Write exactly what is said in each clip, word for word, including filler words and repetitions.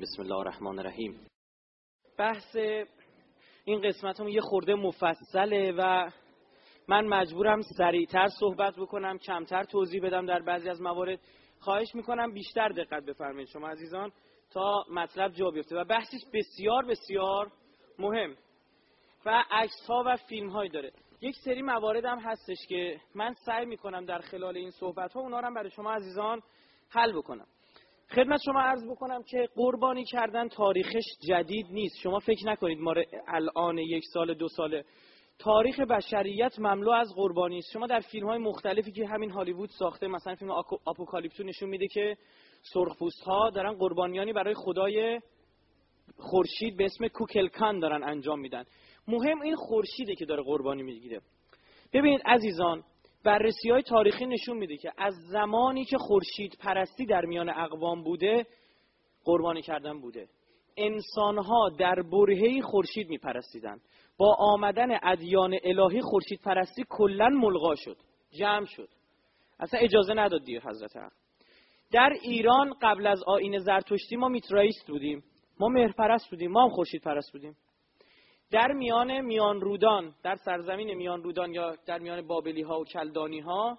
بسم الله الرحمن الرحیم. بحث این قسمتم یه خورده مفصله و من مجبورم سریعتر صحبت بکنم، کمتر توضیح بدم در بعضی از موارد. خواهش میکنم بیشتر دقت بفرمایید شما عزیزان تا مطلب جا بیفته و بحثش بسیار بسیار مهم و عکس ها و فیلم هایی داره. یک سری موارد هم هستش که من سعی میکنم در خلال این صحبت ها اونا رو هم برای شما عزیزان حل بکنم. خدمت شما عرض بکنم که قربانی کردن تاریخش جدید نیست. شما فکر نکنید ما الان یک سال دو ساله، تاریخ بشریت مملو از قربانی است. شما در فیلم های مختلفی که همین هالیوود ساخته، مثلا فیلم آپوکالیپتو نشون میده که سرخپوست ها دارن قربانیانی برای خدای خورشید به اسم کوکلکان دارن انجام میدن. مهم این خورشیده که داره قربانی میگیره. ببینید عزیزان، بررسی های تاریخی نشون میده که از زمانی که خورشید پرستی در میان اقوام بوده، قربانی کردن بوده. انسان ها در برهه‌ای خورشید میپرستیدن. با آمدن ادیان الهی خورشید پرستی کلا ملغا شد، جمع شد، اصلا اجازه نداد دیر حضرت حق. در ایران قبل از آیین زرتشتی ما میترائیست بودیم، ما مهرپرست بودیم، ما هم خورشید پرست بودیم. در میان میان رودان، در سرزمین میان رودان یا در میان بابلی ها و کلدانی ها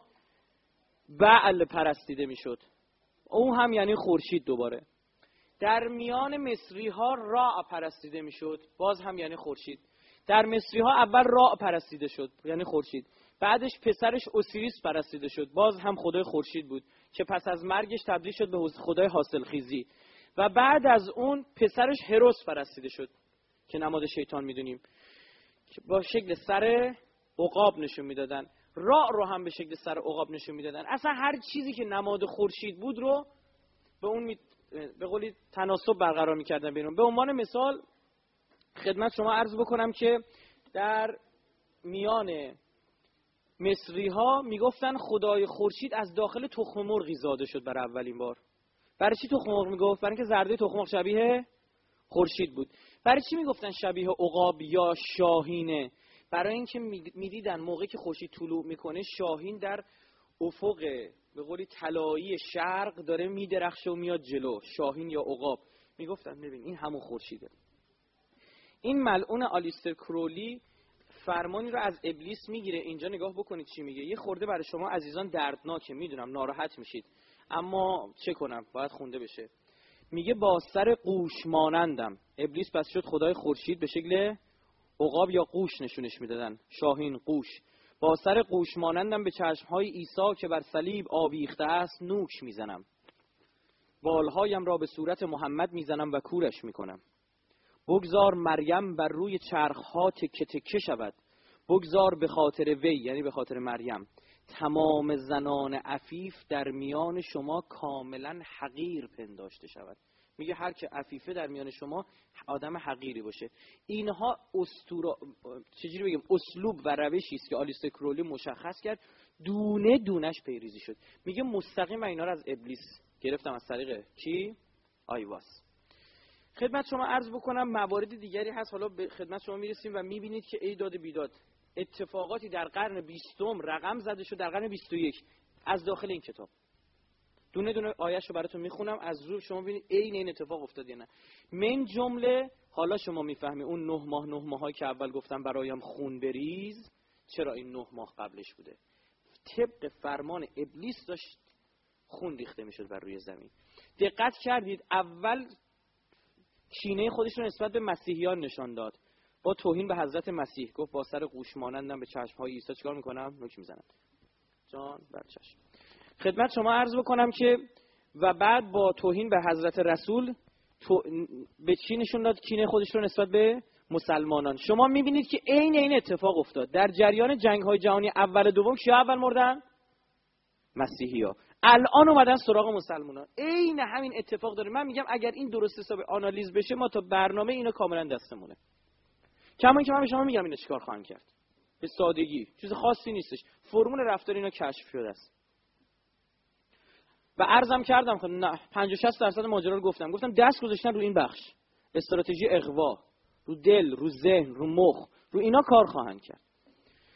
بعل پرستیده میشد، اون هم یعنی خورشید. دوباره در میان مصری ها را پرستیده میشد، باز هم یعنی خورشید. در مصری ها اول را پرستیده شد یعنی خورشید، بعدش پسرش اوسیریس پرستیده شد، باز هم خدای خورشید بود که پس از مرگش تبدیل شد به خدای حاصلخیزی، و بعد از اون پسرش هروس پرستیده شد که نماد شیطان میدونیم، که با شکل سر عقاب نشون میدادن. را رو هم به شکل سر عقاب نشون میدادن. اصلا هر چیزی که نماد خورشید بود رو به اون می... به قولی تناسب برقرار میکردن بینون. به عنوان مثال خدمت شما عرض بکنم که در میان مصری ها میگفتن خدای خورشید از داخل تخم مرغی زاده شد برای اولین بار. برای چی تخم مرغ میگفت؟ برای اینکه زرده تخم مرغ شبیه خورشید بود. برای چی میگفتن شبیه عقاب یا شاهینه؟ برای اینکه میدیدن موقعی که خورشید طلوع میکنه شاهین در افق به قولی طلایی شرق داره میدرخشه و میاد جلو، شاهین یا عقاب. میگفتن ببین این همون خورشیده. این ملعون آلیستر کرولی فرمانی رو از ابلیس میگیره. اینجا نگاه بکنید چی میگه. یه خورده برای شما عزیزان دردناکه، میدونم ناراحت میشید، اما چه کنم، باید خونده بشه. میگه با سر قوش مانندم. ابلیس پس شد خدای خورشید، به شکل عقاب یا قوش نشونش میدادن، شاهین قوش. با سر قوش مانندم به چشمهای عیسی که بر صلیب آویخته است نوش میزنم. بالهایم را به صورت محمد میزنم و کورش میکنم. بگذار مریم بر روی چرخها تکه تکه شود. بگذار به خاطر وی، یعنی به خاطر مریم، تمام زنان عفیف در میان شما کاملا حقیر پنداشته شود. میگه هر که عفیفه در میان شما آدم حقیری باشه. اینها اسطوره، چجوری بگم، اسلوب و روشی است که آلیستر کرولی مشخص کرد، دونه دونش پیریزی شد. میگه مستقیم اینا رو از ابلیس گرفتم، از طریق کی؟ آیواس. خدمت شما عرض بکنم موارد دیگری هست، حالا به خدمت شما میرسیم و میبینید که ای داد بیداد اتفاقاتی در قرن بیستم رقم زده شد در قرن بیست و یک از داخل این کتاب. دونه دونه آیه‌شو براتون میخونم، از رو شما ببینید عین این اتفاق افتاد یا نه. من جمله حالا شما میفهمی اون نه ماه نه ماهایی که اول گفتم برایم خون بریز، چرا این نه ماه قبلش بوده. طبق فرمان ابلیس داشت خون ریخته میشد بر روی زمین. دقت کردید اول کینه خودش رو نسبت به مسیحیان نشان داد با توهین به حضرت مسیح. گفت با سر قوش مانندم به چشم‌های عیسی چیکار میکنم؟ نوک میزنم. جان بر چشم. خدمت شما عرض بکنم که و بعد با توهین به حضرت رسول تو... به چی نشون داد کینه خودش رو نسبت به مسلمانان. شما میبینید که عین این اتفاق افتاد در جریان جنگ‌های جهانی اول و دوم. کیا اول مردن؟ مسیحی‌ها. الان اومدن سراغ مسلمانان. عین همین اتفاق داره. من میگم اگر این درست حساب آنالیز بشه ما تا برنامه اینو کاملا دستمونه. کما اینکه من به شما میگم اینا چیکار خواهند کرد. به سادگی، چیز خاصی نیستش. فرمول رفتار اینا کشف شده است. و عرضم کردم خب نه پنجاه شصت درصد ماجرا رو گفتم. گفتم دست گذاشتن رو این بخش. استراتژی اغوا، رو دل، رو ذهن، رو مخ، رو اینا کار خواهند کرد.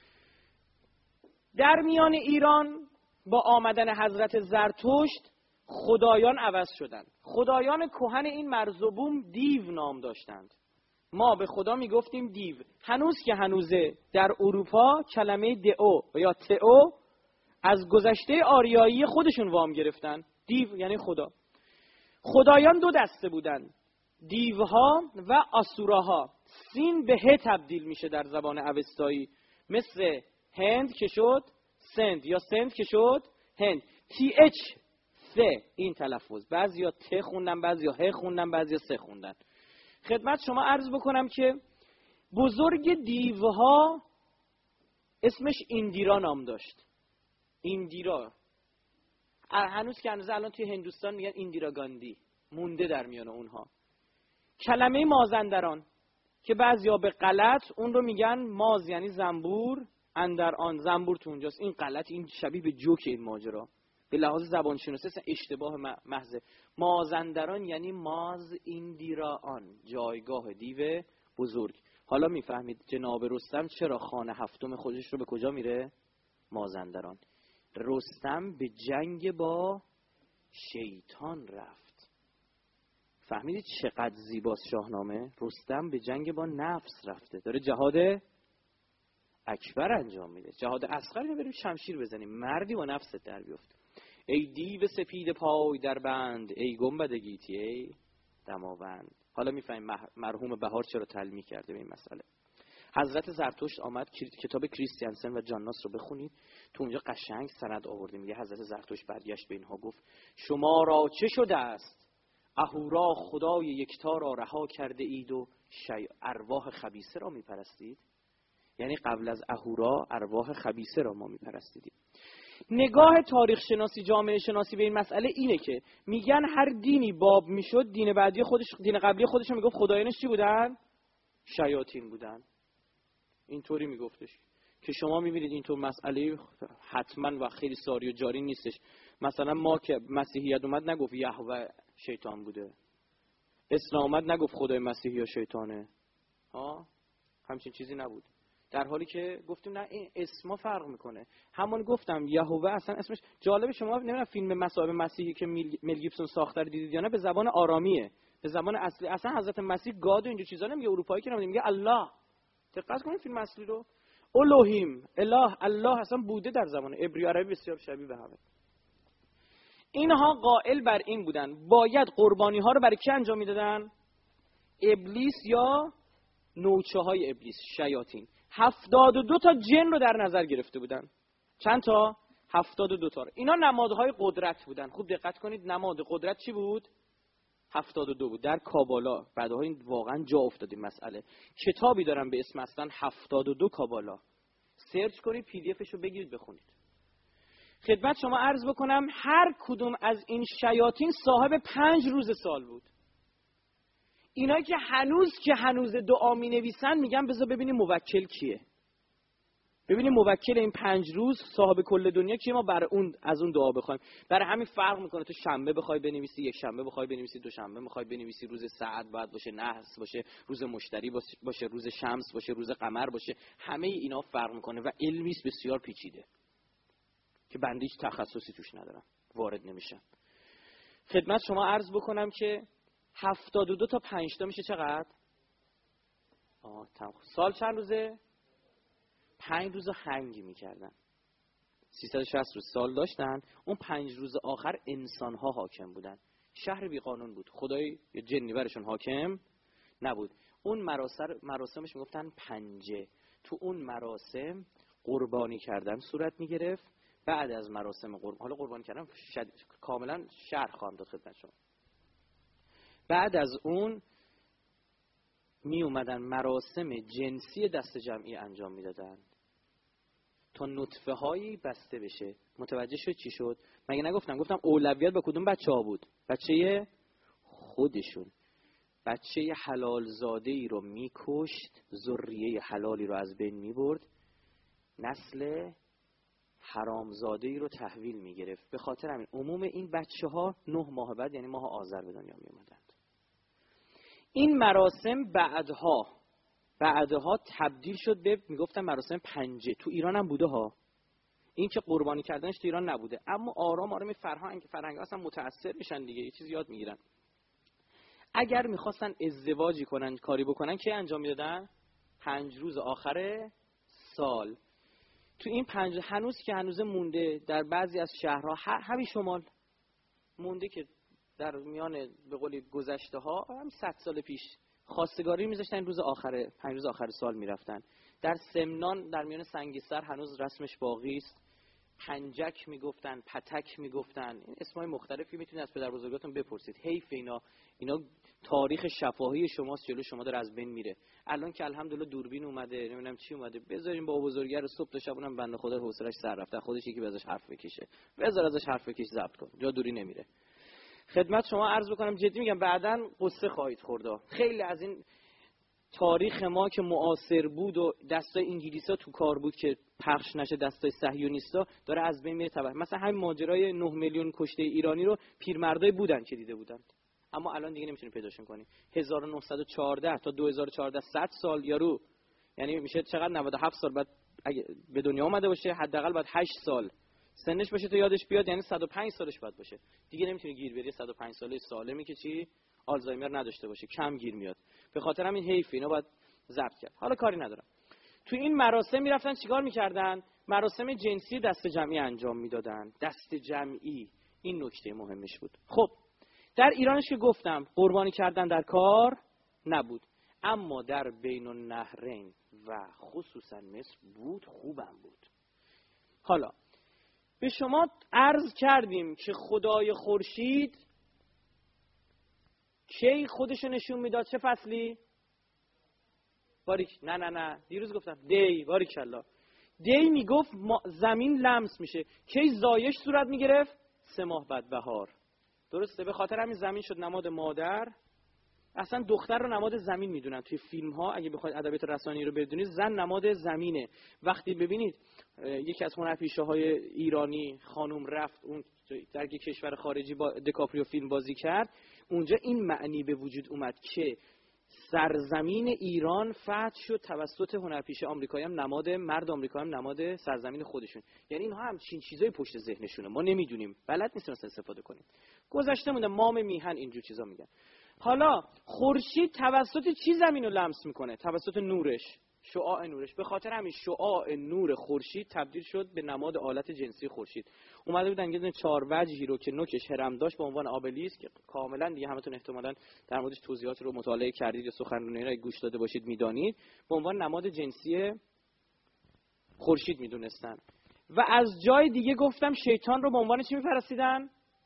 در میان ایران با آمدن حضرت زرتشت خدایان عوض شدند. خدایان کهن این مرز و بوم دیو نام داشتند. ما به خدا میگفتیم دیو. هنوز که هنوزه در اروپا کلمه دئو یا تئو از گذشته آریایی خودشون وام گرفتن. دیو یعنی خدا. خدایان دو دسته بودن، دیوها و آسوراها. سین به ه تبدیل میشه در زبان اوستایی، مثل هند که شد سند یا سند که شد هند. تی اچ ث این تلفظ، بعضیا ت خوندن، بعضیا ه خوندن، بعضیا س خوندن. خدمت شما عرض بکنم که بزرگ دیوها اسمش ایندیرا نام داشت. ایندیرا هنوز که هنوز الان توی هندوستان میگن ایندیرا گاندی، مونده در میان اونها. کلمه مازندران که بعضیا به غلط اون رو میگن ماز یعنی زنبور، اندر آن زنبور تو اونجاست. این غلط، این شبیه به جوک این ماجرا به لحاظ زبان شناسی اصلا اشتباه محض. مازندران یعنی ماز ایندیرا آن، جایگاه دیو بزرگ. حالا میفهمید جناب رستم چرا خانه هفتم خودش رو به کجا میره؟ مازندران. رستم به جنگ با شیطان رفت. فهمیدید چقدر زیباست شاهنامه؟ رستم به جنگ با نفس رفته، داره جهاد اکبر انجام میده. جهاد اصغر رو بریم شمشیر بزنیم، مردی با نفست در بیفته. ای دیو سپید پای در بند، ای گنبد گیتی ای دماوند. حالا میفهمیم مرحوم بهار چرا تلمیح کرده به این مسئله. حضرت زرتشت آمد، کتاب کریستیانسن و جانناس رو بخونید، تو اونجا قشنگ سند آورده. میگه حضرت زرتشت برگشت به اینها گفت شما را چه شده است؟ اهورا خدای یکتا را رها کرده اید و شی... ارواح خبیثه را میپرستید. یعنی قبل از اهورا ارواح خبیثه را ما میپرستیدیم. نگاه تاریخ شناسی، جامعه شناسی به این مسئله اینه که میگن هر دینی باب میشد، دین بعدی خودش، دین قبلی خودش رو میگفت خدایانش چی بودن؟ شیاطین بودن. اینطوری میگفتش که شما میبینید اینطور مسئله حتما و خیلی ساری و جاری نیستش. مثلا ما که مسیحیت اومد نگفت یهوه شیطان بوده، اسلام اومد نگفت خدای مسیحی یا شیطانه، ها همچین چیزی نبود. در حالی که گفتیم نه این اسما فرق میکنه. همون گفتم یهوه اصلا اسمش جالب. شما نمیدونم فیلم مصائب مسیحی که مل گیبسون ساخته رو دیدید یا نه؟ به زبان آرامیه، به زبان اصلی. اصلا حضرت مسیح گاد و اینجور چیزا نمیگه، اروپایی که نمیگه، میگه الله. دقت کنید فیلم اصلی رو، الوهیم، اله، الله اصلا بوده در زبان عبری عربی بسیار شبیه به همه. اینها قائل بر این بودن باید قربانی ها رو برای کی انجام میدادن؟ ابلیس یا نوچه های ابلیس، شیاطین. هفتاد و دو تا جن رو در نظر گرفته بودن. چند تا؟ هفتاد و دو تا. اینا نمادهای قدرت بودن. خوب دقت کنید، نماد قدرت چی بود؟ هفتاد و دو بود. در کابالا بعدها این واقعا جا افتاد این مسئله. کتابی دارم به اسم اصلا هفتاد و دو کابالا. سرچ کنید، پی دی افش رو بگیرید بخونید. خدمت شما عرض بکنم هر کدوم از این شیاطین صاحب پنج روز سال بود. اینایی که هنوز که هنوز دعا می نویسن میگن بذار ببینیم موکل کیه، ببینیم موکل این پنج روز صاحب کل دنیا کیه، ما برای اون از اون دعا بخوایم. برای همین فرق میکنه تو شنبه بخوای بنویسی، یک شنبه بخوای بنویسی، دو شنبه بخوای بنویسی، روز سعد باید باشه، نحس باشه، روز مشتری باشه، روز شمس باشه، روز قمر باشه. همه اینا فرق میکنه و علمی است بسیار پیچیده که بنده هیچ تخصصی توش ندارم، وارد نمیشم. خدمت شما عرض بکنم که هفتاد و دو تا پنج تا میشه چقدر؟ آه سال چند روزه؟ پنج روز هنگی میکردن. سیصد و شصت روز سال داشتن. اون پنج روز آخر انسان ها حاکم بودن. شهر بی قانون بود. خدای یا جنی برشون حاکم نبود. اون مراسم مراسمش میگفتن پنجه. تو اون مراسم قربانی کردن صورت میگرفت. بعد از مراسم قربانی، حالا قربانی کردن شد... کاملا شرح خواهم داد خدمت شما. بعد از اون می اومدن مراسم جنسی دست جمعی انجام میدادن تا نطفه هایی بسته بشه. متوجه شد چی شد؟ مگه نگفتم؟ گفتم اولویت به کدوم بچه ها بود؟ بچه خودشون. بچه حلال زاده ای رو میکشت، ذریه حلالی رو از بین میبرد، نسل حرام زاده ای رو تحویل میگرفت. به خاطر همین عموم این بچه ها نه ماه بعد یعنی ماه آذر به دنیا می اومدند. این مراسم بعدها بعدها تبدیل شد به میگفتن مراسم پنجه. تو ایران هم بوده ها. این که قربانی کردنش تو ایران نبوده، اما آرام آرام فرهنگ فرهنگ اصلا متاثر میشن دیگه، یه چیزی یاد میگیرن. اگر میخواستن ازدواجی کنن، کاری بکنن، که انجام میدادن؟ پنج روز آخر سال. تو این پنج هنوز که هنوز مونده در بعضی از شهرها، همین شمال مونده که در میان به قولی گذشته ها هم صد سال پیش خواستگاری میذاشتن، روز آخر پنج روز آخر سال میرفتن. در سمنان در میان سنگیسر هنوز رسمش باقی است. پنجک میگفتن، پتک میگفتن، این اسمای مختلفی میتونید از پدر بزرگاتون بپرسید. حیف اینا اینا تاریخ شفاهی شماست، جلو شما داره از بین میره. الان که الحمدلله دوربین اومده، نمیدونم چی اومده، بذاریم با بزرگی رو صبح تا شب، اونم بنده خدا حوصله‌اش سر رفته، خودش یکی ازش حرف بکشه، بذار ازش حرف بکش، ضبط کن، جا دوری نمیره. خدمت شما عرض بکنم، جدی میگم، بعداً قصه خواهید خورد. خیلی از این تاریخ ما که معاصر بود و دستای انگلیسا تو کار بود که پخش نشه، دستای صهیونیستا، داره از بین میره. مثلا همین ماجرای نه میلیون کشته ایرانی رو پیرمردای بودن که دیده بودن، اما الان دیگه نمیتونی پیداشون کنی. هزار و نهصد و چهارده تا دو هزار و چهارده صد سال یارو، یعنی میشه چقدر؟ نود و هفت سال بعد اگه به دنیا اومده باشه، حداقل بعد هشت سال سنش باشه تا یادش بیاد، یعنی صد و پنج سالش بعد باشه. دیگه نمیتونی گیر بری. صد و پنج ساله سالمی که چی آلزایمر نداشته باشه، کم گیر میاد. به خاطر همین حیف اینا باید ضبط کرد. حالا کاری ندارم. تو این مراسم میرفتن چیکار میکردن؟ مراسم جنسی دست جمعی انجام میدادن. دست جمعی، این نکته مهمش بود. خب در ایرانش که گفتم قربانی کردن در کار نبود، اما در بین النهرین و خصوصا مصر بود، خوبم بود. حالا به شما عرض کردیم که خدای خورشید کی خودشو نشون میداد؟ چه فصلی؟ باریک نه نه نه دیروز گفتم دی. باریکالله. دی میگفت زمین لمس میشه. کی زایش صورت میگرفت؟ سه ماه بعد بهار. درسته؟ به خاطر همین زمین شد نماد مادر. اصلا دختر رو نماد زمین میدونن توی فیلم ها. اگه بخواید ادبیات رسانه‌ای رو بدونید، زن نماد زمینه. وقتی ببینید یکی از هنرپیشه های ایرانی خانم رفت اون در یک کشور خارجی با دکاپریو فیلم بازی کرد، اونجا این معنی به وجود اومد که سرزمین ایران فتح شد توسط هنرپیشه آمریکایی، هم نماد مرد آمریکایی، هم نماد سرزمین خودشون. یعنی اینها هم چین چیزای پشت ذهنشونه، ما نمیدونیم، بلد نیستیم اصلا استفاده کنیم. گذشته مونده مام میهن اینجور چیزا میگن. حالا خورشید توسط چی زمین رو لمس میکنه؟ توسط نورش، شعاع نورش. به خاطر همین شعاع نور خورشید تبدیل شد به نماد آلت جنسی خورشید. اومده بودن یه چهار وجهی رو که نوکش هرم داشت به عنوان آبلیسک، که کاملا دیگه همتون احتمالاً در موردش توضیحات رو مطالعه کردید یا سخنرانی رو گوش داده باشید میدانید، به عنوان نماد جنسی خورشید میدونستن. و از جای دیگه گفتم شیطان رو به عنوان چی میپرستیدن؟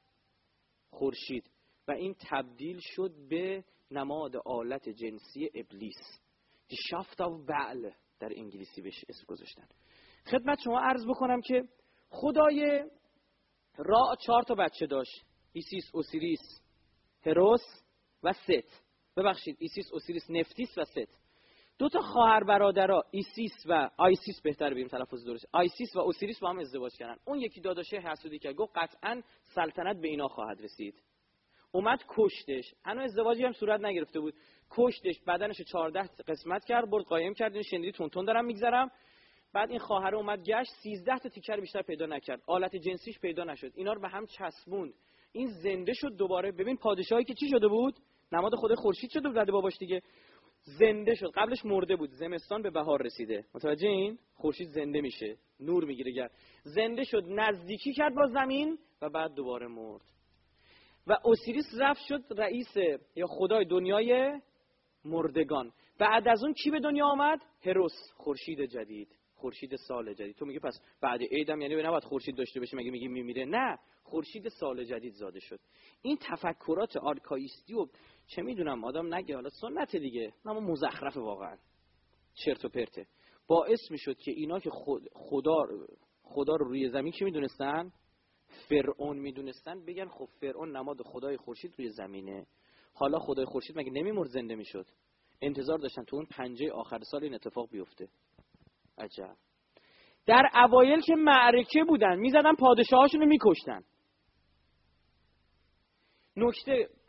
خورشید. و این تبدیل شد به نماد آلت جنسی ابلیس. دی شافت آف بعل در انگلیسی بهش اسم گذاشتن. خدمت شما عرض بکنم که خدای را چهار تا بچه داشت: ایسیس، اوسیریس، هروس و ست. ببخشید ایسیس، اوسیریس، نفتیس و ست. دو تا خواهر برادرها ایسیس و آیسیس، بهتر بگیم تلفظ درست، آیسیس و اوسیریس با هم ازدواج کردن. اون یکی داداشه حسودی کرد، گفت قطعاً سلطنت به اینا خواهد رسید. اومد کشتش. هنوز ازدواجی هم صورت نگرفته بود. کشتش، بدنش چهارده قسمت کرد، برد قایم کرد. این شنیدی تون تون دارم میگذرم. بعد این خواهر اومد گشت، سیزده تا تیکر بیشتر پیدا نکرد. آلت جنسیش پیدا نشد. اینا رو به هم چسبوند. این زنده شد دوباره. ببین پادشاهی که چی شده بود؟ نماد خود خورشید شده بود، باباش دیگه. زنده شد. قبلش مرده بود. زمستان به بهار رسیده. متوجه این؟ خورشید زنده میشه، نور میگیره. گر زنده شد، نزدیکی کرد با زمین و بعد دوباره مرد. و اوسیریس رفت شد رئیس یا خدای دنیای مردگان. بعد از اون کی به دنیا آمد؟ هروس، خورشید جدید، خورشید سال جدید. تو میگه پس بعد عیدم یعنی نباید خورشید داشته باشه، مگه میگی میمیره؟ نه، خورشید سال جدید زاده شد. این تفکرات آرکایستی و چه میدونم آدم نگه، حالا سنت دیگه، اما مزخرف واقعا، چرت و پرته. باعث میشد که اینا که خود خدا خدا رو روی زمین چی میدونستن؟ فرعون میدونستن، بگن خب فرعون نماد خدای خورشید روی زمینه. حالا خدای خورشید مگه نمیمرد، زنده میشد؟ انتظار داشتن تو اون پنجه آخر سال این اتفاق بیفته. عجب. در اوایل که معرکه بودن میزدن پادشاهاشون رو میکشتن. نکته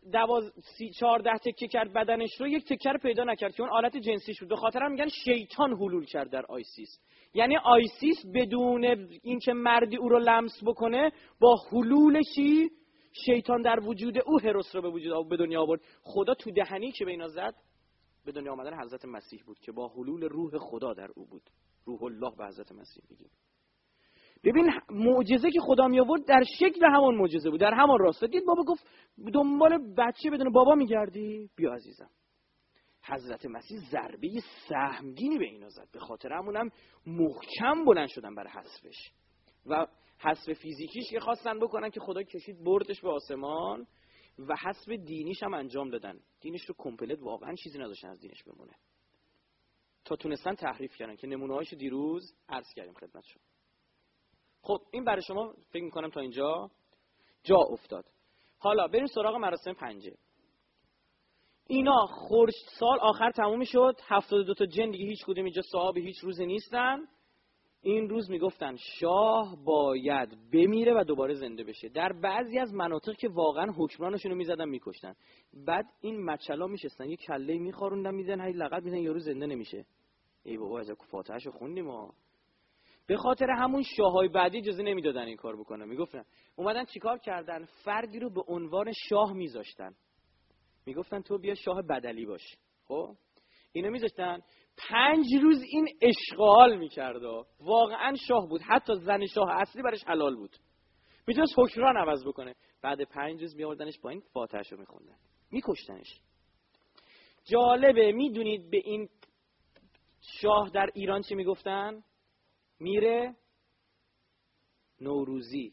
دواز سی چهارده تکه کرد بدنش رو، یک تکه رو پیدا نکرد که اون آلت جنسیش بود. به خاطر هم میگن شیطان حلول کرد در آیسیس. یعنی آیسیس بدون اینکه مردی او رو لمس بکنه، با حلولشی شیطان در وجود او هروس رو به وجود به دنیا آورد. خدا تو دهنی که به اینا زد به دنیا آمدن حضرت مسیح بود که با حلول روح خدا در او بود. روح الله به حضرت مسیح میگیم. ببین معجزه که خدا می آورد در شکل همون معجزه بود، در همون راستا. دید بابا گفت دنبال بچه بدون بابا میگردی؟ بیا عزیزم. حضرت مسیح ضربه سهمگینی به اینا زد، به خاطر همونم محکم بلند شدن برای حذفش. و حذف فیزیکیش که خواستن بکنن که خدا کشید بردش به آسمان، و حذف دینیش هم انجام دادن. دینش رو کامپلت واقعا چیزی نداشتن از دینش بمونه، تا تونستن تحریف کردن که نمونه‌هاش دیروز عرض کردیم خدمتشون. خب این برای شما فکر میکنم تا اینجا جا افتاد. حالا بریم سراغ مراسم پنجه. اینا خورشت سال آخر تموم شد، هفتاد و دو تا جن دیگه هیچ کدوم اینجا صاحب هیچ روزی نیستن. این روز میگفتن شاه باید بمیره و دوباره زنده بشه. در بعضی از مناطق که واقعا حکمرانشون رو میزدن میکشتن. بعد این مچلا میشستن یه کله میخاروندن میزنن، هی لقب میزنن یارو زنده نمیشه. ای بابا از فاتحه‌شو خوندیم ما. به خاطر همون شاههای بعدی اجازه نمیدادن این کار بکنن. میگفتن اومدن چیکار کردن؟ فردی رو به عنوان شاه میذاشتن، میگفتن تو بیا شاه بدلی باش. خب اینو میذاشتن پنج روز این اشغال میکرد. واقعا شاه بود، حتی زن شاه اصلی برش حلال بود، میتونست حکمران عوض بکنه. بعد پنج روز میآوردنش با این فاتحه‌شو میخوندن، میکشتنش. جالبه میدونید به این شاه در ایران چی میگفتن؟ میره نوروزی.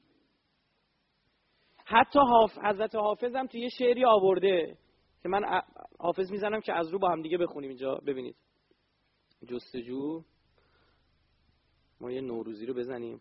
حتی حافظ حضرت حافظ هم توی یه شعری آورده که من حافظ میزنم که از رو با هم دیگه بخونیم. اینجا ببینید جستجو، ما یه نوروزی رو بزنیم.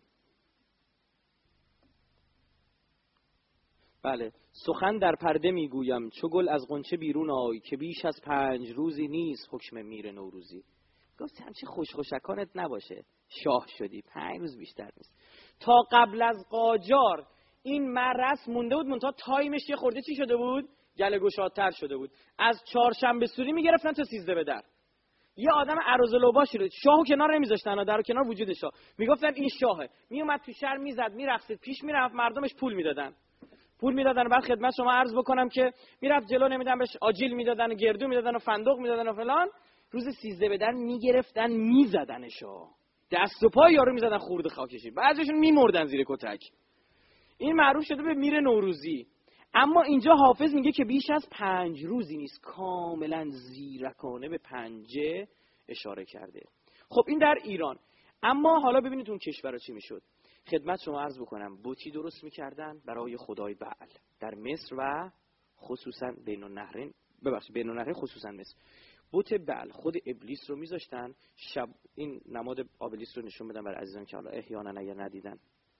بله. سخن در پرده میگویم چو گل از غنچه بیرون آی، که بیش از پنج روزی نیست حکم میر نوروزی. گفت همچه خوش خوشکانت نباشه، شاه شدی، پنج روز بیشتر نیست. تا قبل از قاجار این مرس مونده بود، منتها تایمش یه خورده چی شده بود؟ گله گشادتر شده بود. از چهارشنبه سوری میگرفتن تا سیزده به در. یه آدم ارزلوباشی رو شاهو کنار نمیذاشتن، در کنار وجود شاه میگفتن این شاهه. میومد تو شهر میزد میرقصید، پیش میرفت، مردمش پول میدادن پول میدادن بعد خدمت شما عرض بکنم که میرفت جلو، نمیدن بهش آجیل میدادن و گردو میدادن و فندق میدادن و فلان. روز سیزده به در میگرفتن میزدنشو، دست و پای یارو میزدن خورده خاکشی، بعضیشون میمردن زیر کتک. این معروف شده به میر نوروزی. اما اینجا حافظ میگه که بیش از پنج روزی نیست، کاملا زیرکانه به پنجه اشاره کرده. خب این در ایران. اما حالا ببینید اون کشورها چی میشد. خدمت شما عرض بکنم بتی درست میکردن برای خدای بعل در مصر و خصوصا بین النهرین، ببخشید بین النهرین خصوصا مصر. بت بعل خود ابلیس رو میذاشتن. شب این نماد ابلیس رو نشون بدم برای عزیزان که حالا احیانا اگر ندیدن.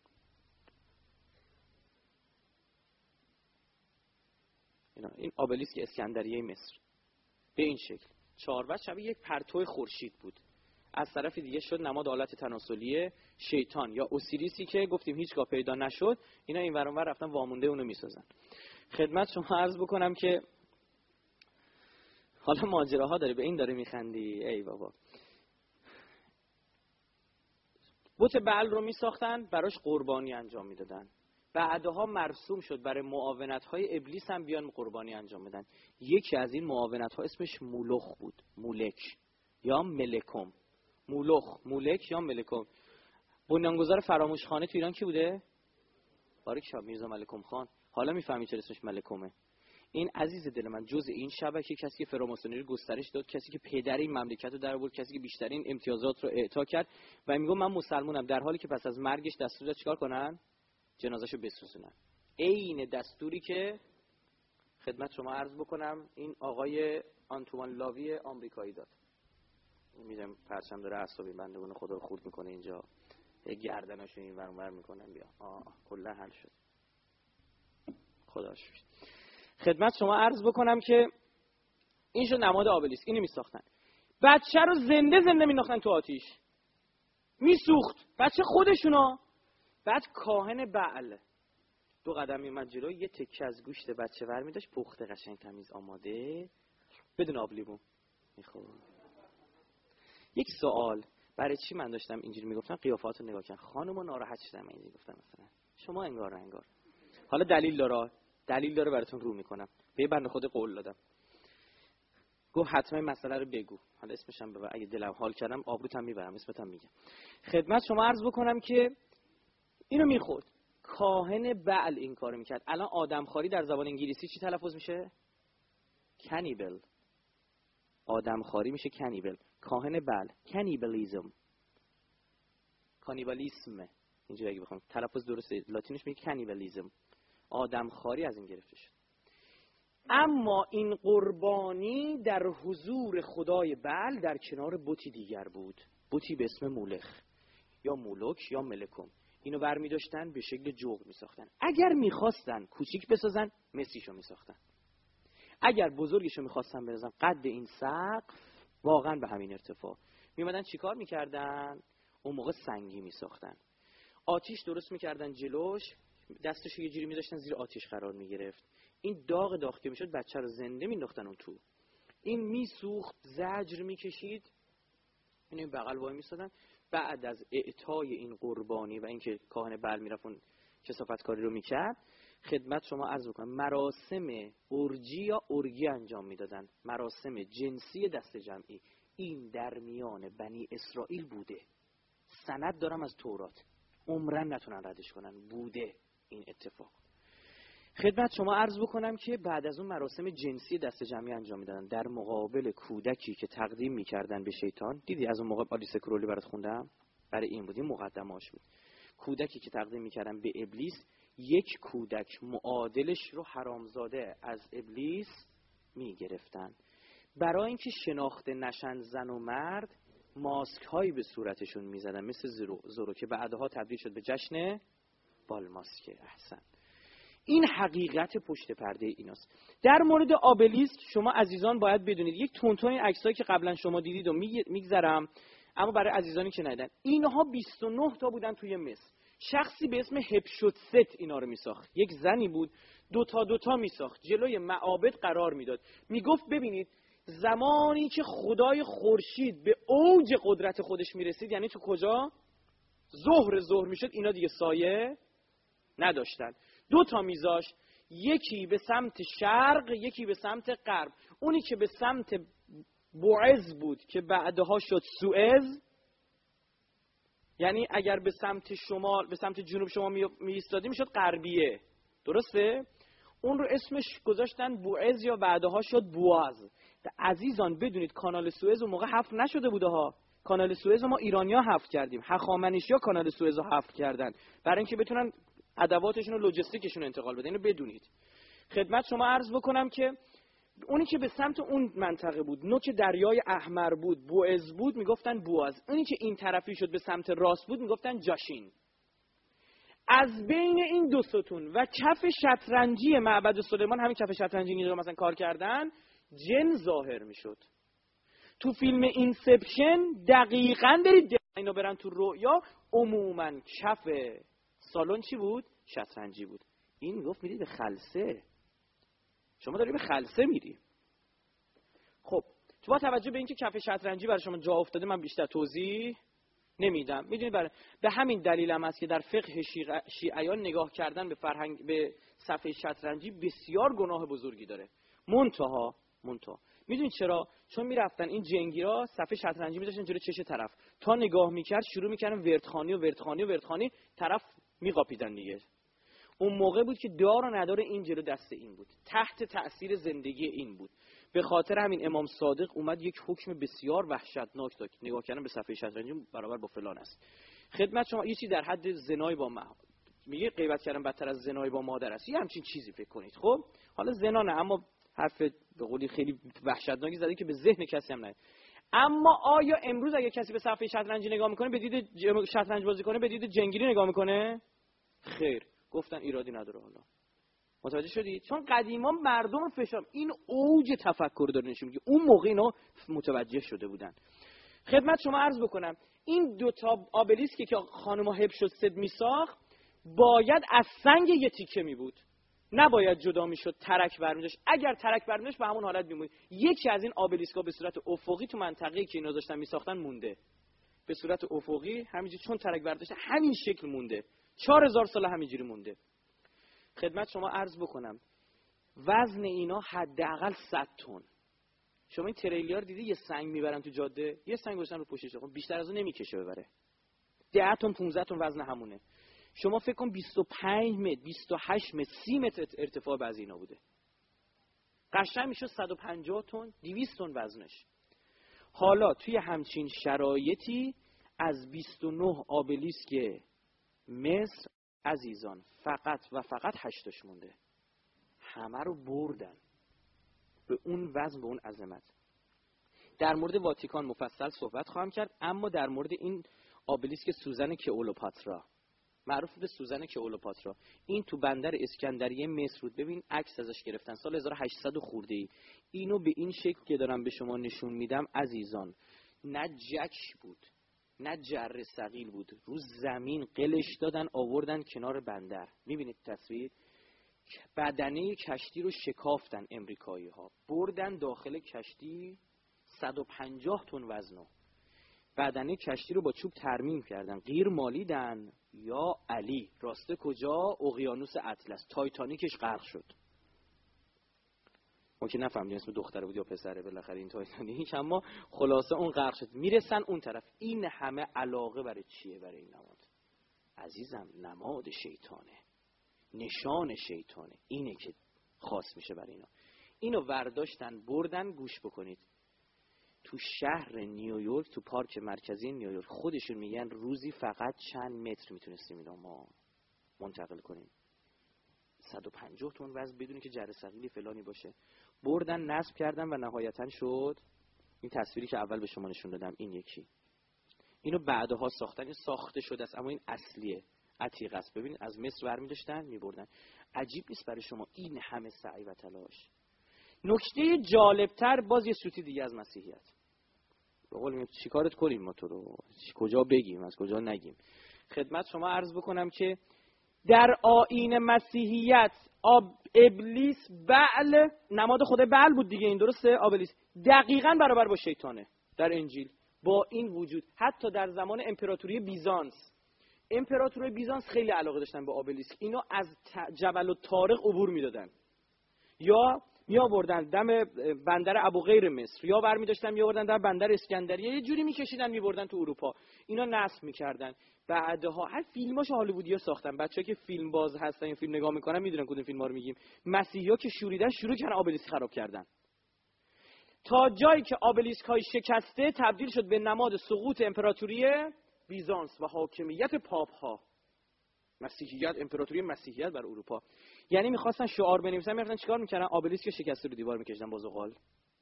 این ابلیس که اسکندریه مصر به این شکل چهار وجه شبیه یک پرتو خورشید بود. از طرف دیگه شد نماد آلت تناسلی شیطان یا اوسیریسی که گفتیم هیچگاه پیدا نشد. اینا این ور اون ور رفتن وامونده اونو میسازن. خدمت شما عرض بکنم که حالا ماجراها داره، به این داره میخندی ای بابا. بت بعل رو میساختن، براش قربانی انجام میدادن. بعدها مرسوم شد برای معاونت‌های ابلیس هم بیان قربانی انجام بدن. یکی از این معاونت‌ها اسمش مولخ بود، مولک یا ملکم. مولخ، مولک یا ملکم. بنیانگذار فراموشخانه تو ایران کی بوده؟ بارک شاه میرزا ملکم خان. حالا میفهمی چرا اسمش ملکمه. این عزیز دل من جز این شبکه کسی که فراماسونری گسترش داد، کسی که پدر این مملکت رو در آورد، کسی که بیشترین امتیازات رو اعطا کرد و میگم من مسلمانم، در حالی که پس از مرگش دستور داد چیکار کنن؟ جنازه‌شو بسوزونن. عین دستوری که خدمت شما عرض بکنم این آقای آنتوان لاوی آمریکایی داد. میدونم پرچم داره اعصابی بندگان خدا رو خورد میکنه اینجا، گردناشو این ور اون ور میکنن. بیا آه کلا حل شد، خدا شکر. خدمت شما عرض بکنم که این شو نماد ابلیس. اینو میساختن، بچه رو زنده زنده مینداختن تو آتیش، میسوخت بچه خودشونا. بعد کاهن بعل دو قدم میومد جلو، یه تکه از گوشت بچه ور می‌داشت، پخته قشنگ تمیز آماده بدون آب لیمو میخورد. یک سوال، برای چی من داشتم اینجوری میگفتم؟ قیافاتو نگاه کن. خانوما ناراحت شدن من اینجوری گفتم مثلا. شما انگار انگار. حالا دلیل داره، دلیل داره براتون رو میکنم. به بنده خود قول دادم. گفت حتما مسئله رو بگو. حالا اسمش هم ببر، اگه دلم حال کردم آبروت هم میبرم، اسمت هم میگم. خدمت شما عرض بکنم که اینو میخورد. کاهن بعل این کارو میکرد. الان آدمخواری در زبان انگلیسی چی تلفظ میشه؟ کانیبل. آدمخواری میشه کانیبل. کاهن بعل، کانیبالیسم. کانیبالیسم. اینجوری اگه بخوام تلفظ درست لاتینش میگه کانیبالیسم. آدمخواری از این گرفته شد. اما این قربانی در حضور خدای بعل در کنار بتی دیگر بود. بتی به اسم مولخ یا مولوک یا ملکم. اینو برمی داشتن به شکل جغد می ساختن. اگر می خواستن کوچیک بسازن مسیشو می ساختن. اگر بزرگشو می خواستن بنازن قد این سقف، واقعا به همین ارتفاع می اومدن چیکار می کردن؟ اون موقع سنگی می ساختن. آتیش درست می کردن جلوش، دستشو یه جوری می داشتن زیر آتیش قرار می گرفت. این داغ داغ که می شد بچه رو زنده می انداختن اون تو. این می سوخت، زجر می کشید، اینو بغل وای می سادن. بعد از اعطای این قربانی و اینکه کاهن بعل میرفت اون کثافتکاری رو میکرد، خدمت شما عرض بکنم مراسم اورجی یا اورگی انجام میدادن، مراسم جنسی دست جمعی. این در میان بنی اسرائیل بوده. سند دارم از تورات، عمرن نتونن ردش کنن، بوده این اتفاق. خدمت شما عرض بکنم که بعد از اون مراسم جنسی دست جمعی انجام میدادن در مقابل کودکی که تقدیم میکردن به شیطان. دیدی از اون موقع آلیس کرولی برات خوندم؟ برای این بود، این مقدمه‌اش بود. کودکی که تقدیم میکردن به ابلیس، یک کودک معادلش رو حرامزاده از ابلیس میگرفتن. برای اینکه شناخته نشن زن و مرد، ماسک هایی به صورتشون میزدن مثل زرو, زرو که بعدها تبدیل شد به جشن بالماسکه. احسن. این حقیقت پشت پرده ایناست. در مورد آبلیسک شما عزیزان باید بدونید، یک تونتون این عکسایی که قبلا شما دیدید و میگذرم، اما برای عزیزانی که ندیدن، اینها بیست و نه تا بودن توی مصر. شخصی به اسم هپشوتست اینا رو میساخت. یک زنی بود، دو تا دو تا میساخت، جلوی معابد قرار میداد. میگفت ببینید زمانی که خدای خورشید به اوج قدرت خودش میرسید، یعنی تو کجا؟ ظهر ظهر میشد، اینا دیگه سایه نداشتن. دو تا میذاش، یکی به سمت شرق، یکی به سمت غرب. اونی که به سمت بوعز بود که بعدها شد سوئز، یعنی اگر به سمت شمال، به سمت جنوب شما می ایستادی میشد غربیه، درسته؟ اون رو اسمش گذاشتن بوعز یا بعدها شد بواز. عزیزان بدونید کانال سوئز اون موقع حفر نشده بوده ها. کانال سوئز ما ایرانی‌ها حفر کردیم، هخامنشی‌ها کانال سوئز رو حفر کردن برای اینکه بتونن ادواتشون و لوجستیکشون انتقال بدن. اینو بدونید. خدمت شما عرض بکنم که اونی که به سمت اون منطقه بود، نوک دریای احمر بود، بوئز بود، میگفتن بواز. اونی که این طرفی شد به سمت راست بود میگفتن جاشین. از بین این دو ستون و کف شطرنجی معبد سلیمان، همین کف شطرنجی اینجا مثلا کار کردن، جن ظاهر میشد. تو فیلم اینسپشن دقیقاً برید اینا برن تو رویا، عموماً کف سالن چی بود؟ شطرنجی بود. این میگفت میری به خلسه، شما داری به خلسه میری. خب تو با توجه به اینکه کف شطرنجی برای شما جا افتاده من بیشتر توضیح نمیدم. میدونید برای به همین دلیل هم است که در فقه شیعیان نگاه کردن به فرهنگ به صفحه شطرنجی بسیار گناه بزرگی داره. منتها منتها میدونید چرا؟ چون میرفتن این جنگیرا صفحه شطرنجی میذاشتن جلوی چش طرف، تا نگاه میکرد شروع میکردن وردخانی و وردخانی و وردخانی، طرف میقاپیدن دیگه. اون موقع بود که دار و ندار این جلو دست این بود، تحت تأثیر زندگی این بود. به خاطر همین امام صادق اومد یک حکم بسیار وحشتناک داد. نگاه کردن به صفحه شطرنجی برابر با فلان است. خدمت شما یه چیزی در حد زنای با مه... میگه غیبت کردن بدتر از زنای با مادر است، یه همچین چیزی فکر کنید. خب حالا زنا نه، اما حرف به قولی خیلی وحشتناکی زده که به ذهن کسی هم نه. اما آیا امروز اگه کسی به صفحه شطرنجی نگاه میکنه، به دید شطرنج بازی کنه، به دید جنگیری نگاه میکنه؟ خیر. گفتن ایرادی نداره. حالا متوجه شدید؟ چون قدیما مردم فشار، این اوج تفکر داره نشون میده، اون موقع اینا متوجه شده بودن. خدمت شما عرض بکنم این دو تا آبلیسکی که خانم هپشوست میساخت، باید از سنگ یه تیکه می بود، نباید جدا میشد ترک برمی‌داشت. اگر ترک برمی‌داشت به همون حالت میموند. یکی از این آبلیسک‌ها به صورت افقی تو منطقه‌ای که اینا داشتن میساختن مونده، به صورت افقی همینجوری چون ترک برداشته همین شکل مونده، چهار هزار سال همینجوری مونده. خدمت شما عرض بکنم وزن اینا حداقل صد تن. شما این تریلیار دیدی یه سنگ میبرن تو جاده، یه سنگ گذاشتن رو پشتش، بیشتر از اون نمیکشه ببره. ده تن پانزده تن وزن همونه. شما فکر کن بیست و پنج متر، بیست و هشت متر، سی متر ارتفاع بعضی اینا بوده. قشنگ میشه صد و پنجاه تن، دویست تن وزنش. حالا توی همچین شرایطی از بیست و نه آبلیسک مصر عزیزان فقط و فقط هشتاش مونده. همه رو بردن به اون وزن، به اون عظمت. در مورد واتیکان مفصل صحبت خواهم کرد، اما در مورد این آبلیسک سوزن کئوپاترا، معروف به سوزن کئوپاترا، این تو بندر اسکندریه مصر بود. ببین عکس ازش گرفتن سال هزار و هشتصد خورده ای. اینو به این شکل که دارم به شما نشون میدم عزیزان، نه جک بود نه جره ثقیل بود، رو زمین قلش دادن آوردن کنار بندر. میبینید تصویر؟ بدنه کشتی رو شکافتن امریکایی ها، بردن داخل کشتی، صد و پنجاه تن وزنه. بدنه کشتی رو با چوب ترمیم کردن، غیر مالیدن. یا علی راسته کجا؟ اقیانوس اطلس. تایتانیکش غرق شد. ما که نفهمیدیم اسم دختره بود یا پسره بالاخره این تایتانیک، اما خلاصه اون غرق شد. میرسن اون طرف. این همه علاقه برای چیه؟ برای این نماد عزیزم، نماد شیطانه، نشان شیطانه. اینه که خاص میشه برای اینا. اینو ورداشتن بردن. گوش بکنید، تو شهر نیویورک، تو پارک مرکزی نیویورک، خودشون میگن روزی فقط چند متر میتونستیم اینا ما منتقل کنیم. صد و پنجاه تن وزن بدون که جره ثقیلی فلانی باشه. بردن نصب کردن و نهایتا شد این تصویری که اول به شما نشون دادم. این یکی اینو بعدها ساختن، این ساخته شده است اما این اصلیه، عتیق است. ببینید از مصر برمی‌داشتن میبردن. عجیب نیست برای شما این همه سعی و تلاش؟ نکته جالبتر باز یه سوتی دیگه از مسیحیت. به قول میگم چیکارت کنیم ما تو رو، کجا بگیم از کجا نگیم. خدمت شما عرض بکنم که در آیین مسیحیت آب ابلیس بعل، نماد خدا بعل بود دیگه، این درسته؟ ابلیس دقیقاً برابر با شیطانه در انجیل. با این وجود حتی در زمان امپراتوری بیزانس، امپراتوری بیزانس خیلی علاقه داشتن به ابلیس. اینو از جبل الطارق عبور میدادن یا می آوردن دم بندر ابوقیر مصر، یا برمی داشتن می آوردن دم بندر اسکندریه، یه جوری میکشیدن میبردن تو اروپا. اینا نصب میکردن. بعدها هر فیلماشو هالیوودیا ساختن. بچه‌ها که فیلم باز هستن یا فیلم نگاه میکنن میدونن کدوم فیلم‌ها رو میگیم. مسیحی‌ها که شوریدن شروع کردن ابلیس خراب کردن، تا جایی که ابلیس‌های شکسته تبدیل شد به نماد سقوط امپراتوری بیزانس و حاکمیت پاپ‌ها. مسیحیت، امپراتوری مسیحیت بر اروپا. یعنی می‌خواستن شعار بنویسن، می‌رفتن چیکار می‌کردن؟ ابلیسک شکسته رو دیوار می‌کشیدن با زغال.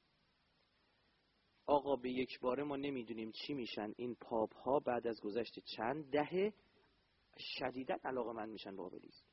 آقا به یک باره ما نمیدونیم چی میشن این پاپ‌ها بعد از گذشت چند دهه شدیداً علاقه‌مند میشن به ابلیسک.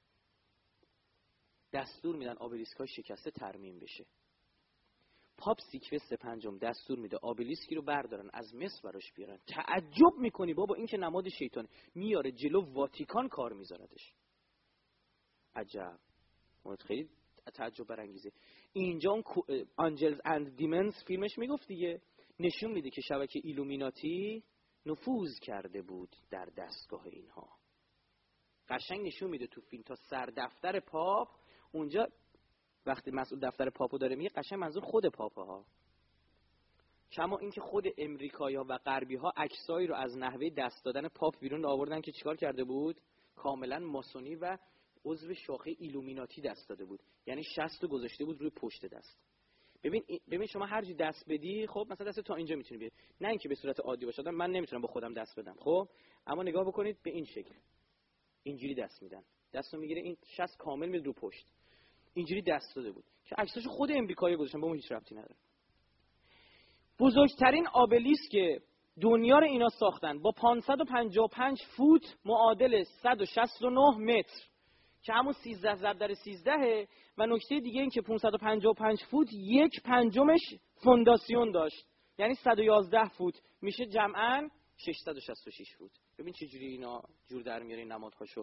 دستور میدن ابلیسک‌های شکسته ترمیم بشه. پاپ سیکوست پنجم دستور میده ابلیسکی رو بردارن از مصر براش بیارن. تعجب میکنی بابا این که نماد شیطان، میاره جلو واتیکان کار میذاردش. عجب، خیلی تعجب برانگیزه. اینجا اون آنجلز اند دیمنز فیلمش میگفت دیگه، نشون میده که شبکه ایلومیناتی نفوذ کرده بود در دستگاه اینها. قشنگ نشون میده تو فیلم تا سر دفتر پاپ. اونجا وقتی مسئول دفتر پاپو داره میگه قشنگ منظور خود پاپه ها. کما اینکه خود امریکایی‌ها و غربی‌ها عکسایی رو از نحوه دست دادن پاپ بیرون آوردن که چیکار کرده بود؟ کاملا ماسونی و عضو شاخه ایلومیناتی دست داده بود. یعنی شست گذاشته بود روی پشت دست. ببین ببین شما هر چی دست بدی، خب مثلا دست تا اینجا میتونی بیاری، نه اینکه به صورت عادی باشه. من نمیتونم با خودم دست بدم، خب اما نگاه بکنید به این شکل اینجوری دست میدن. دستو میگیره این شست کامل میاد رو پشت. اینجوری دست داده بود که عکساشو خود امریکایی گذاشتن، با اون هیچ ربطی نداره. بزرگترین ابلیسک که دنیا رو اینا ساختن با پانصد و پنجاه و پنج فوت معادل صد و شصت و نه متر که همون سیزده ضرب در سیزده. و نکته دیگه این که پانصد و پنجاه و پنج فوت یک پنجمش فونداسیون داشت، یعنی صد و یازده فوت میشه جمعاً ششصد و شصت و شش فوت. ببین چه جوری اینا جور در میاره این نمادهاشو.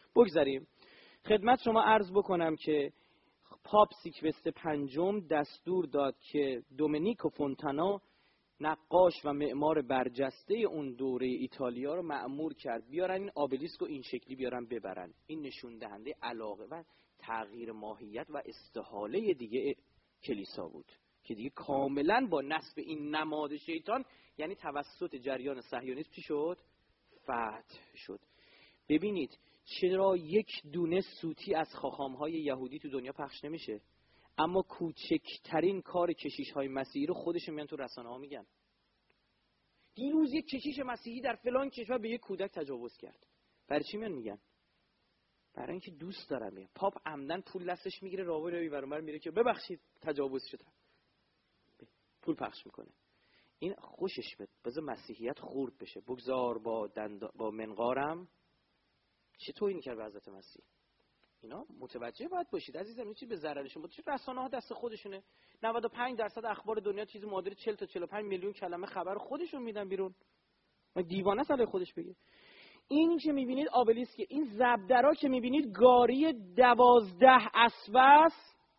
بگذاریم. خدمت شما عرض بکنم که پاپ سیکوست پنجم دستور داد که دومینیکو فونتانا نقاش و معمار برجسته اون دوره ایتالیا رو مأمور کرد بیارن این آبلیسک رو این شکلی بیارن ببرن. این نشون دهنده علاقه و تغییر ماهیت و استحاله دیگه کلیسا بود که دیگه کاملا با نصب این نماد شیطان، یعنی توسط جریان صهیونیسم چی شد؟ فتح شد. ببینید چرا یک دونه سوتی از خاخام‌های یهودی تو دنیا پخش نمیشه، اما کوچکترین کار کشیش‌های مسیحی رو خودشون میان تو رسانه‌ها میگن. دیروز یک کشیش مسیحی در فلان کشور به یک کودک تجاوز کرد. برای چی میان میگن؟ برای اینکه دوست دارم. میگن پاپ عمدن پول دستش میگیره راوی روی برامر میره که ببخشید تجاوز شده، پول پخش میکنه. این خوشش بده، بذار مسیحیت خورد بشه، بگذار با دند... با منقارم چطور این کرد به حضرت مسیح. اینا متوجه باید باشید عزیزم، این چیز به ضرر شما. چه رسانه‌ها دست خودشونه. نود و پنج درصد اخبار دنیا چیز معادل چهل تا چهل و پنج میلیون کلمه خبر خودشون میدن بیرون. ما دیوانه سال خودش بگه. این که میبینید آبلیسک، این زبدرا که میبینید گاری دوازده اسبس،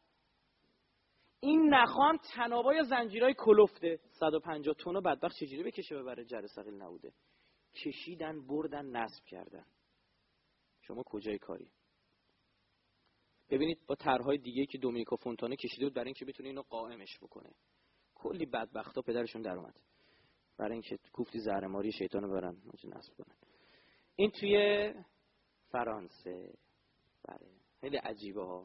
این نخام تنابای زنجیرای کلفته صد و پنجاه تن و بدبخت چجوری بکشه ببره؟ جره ثقیل نبوده. کشیدن بردن نصب کردن. شما کجای کاری؟ ببینید با طرح‌های دیگه که دومینیکو فونتانا کشیده بود برای اینکه بتونه اینو قائمش بکنه، کلی بدبختا پدرشون در اومد برای اینکه کوفتی زهرماری شیطانو برن اونجا نصب کنن. این توی فرانسه. بله خیلی عجیبه ها.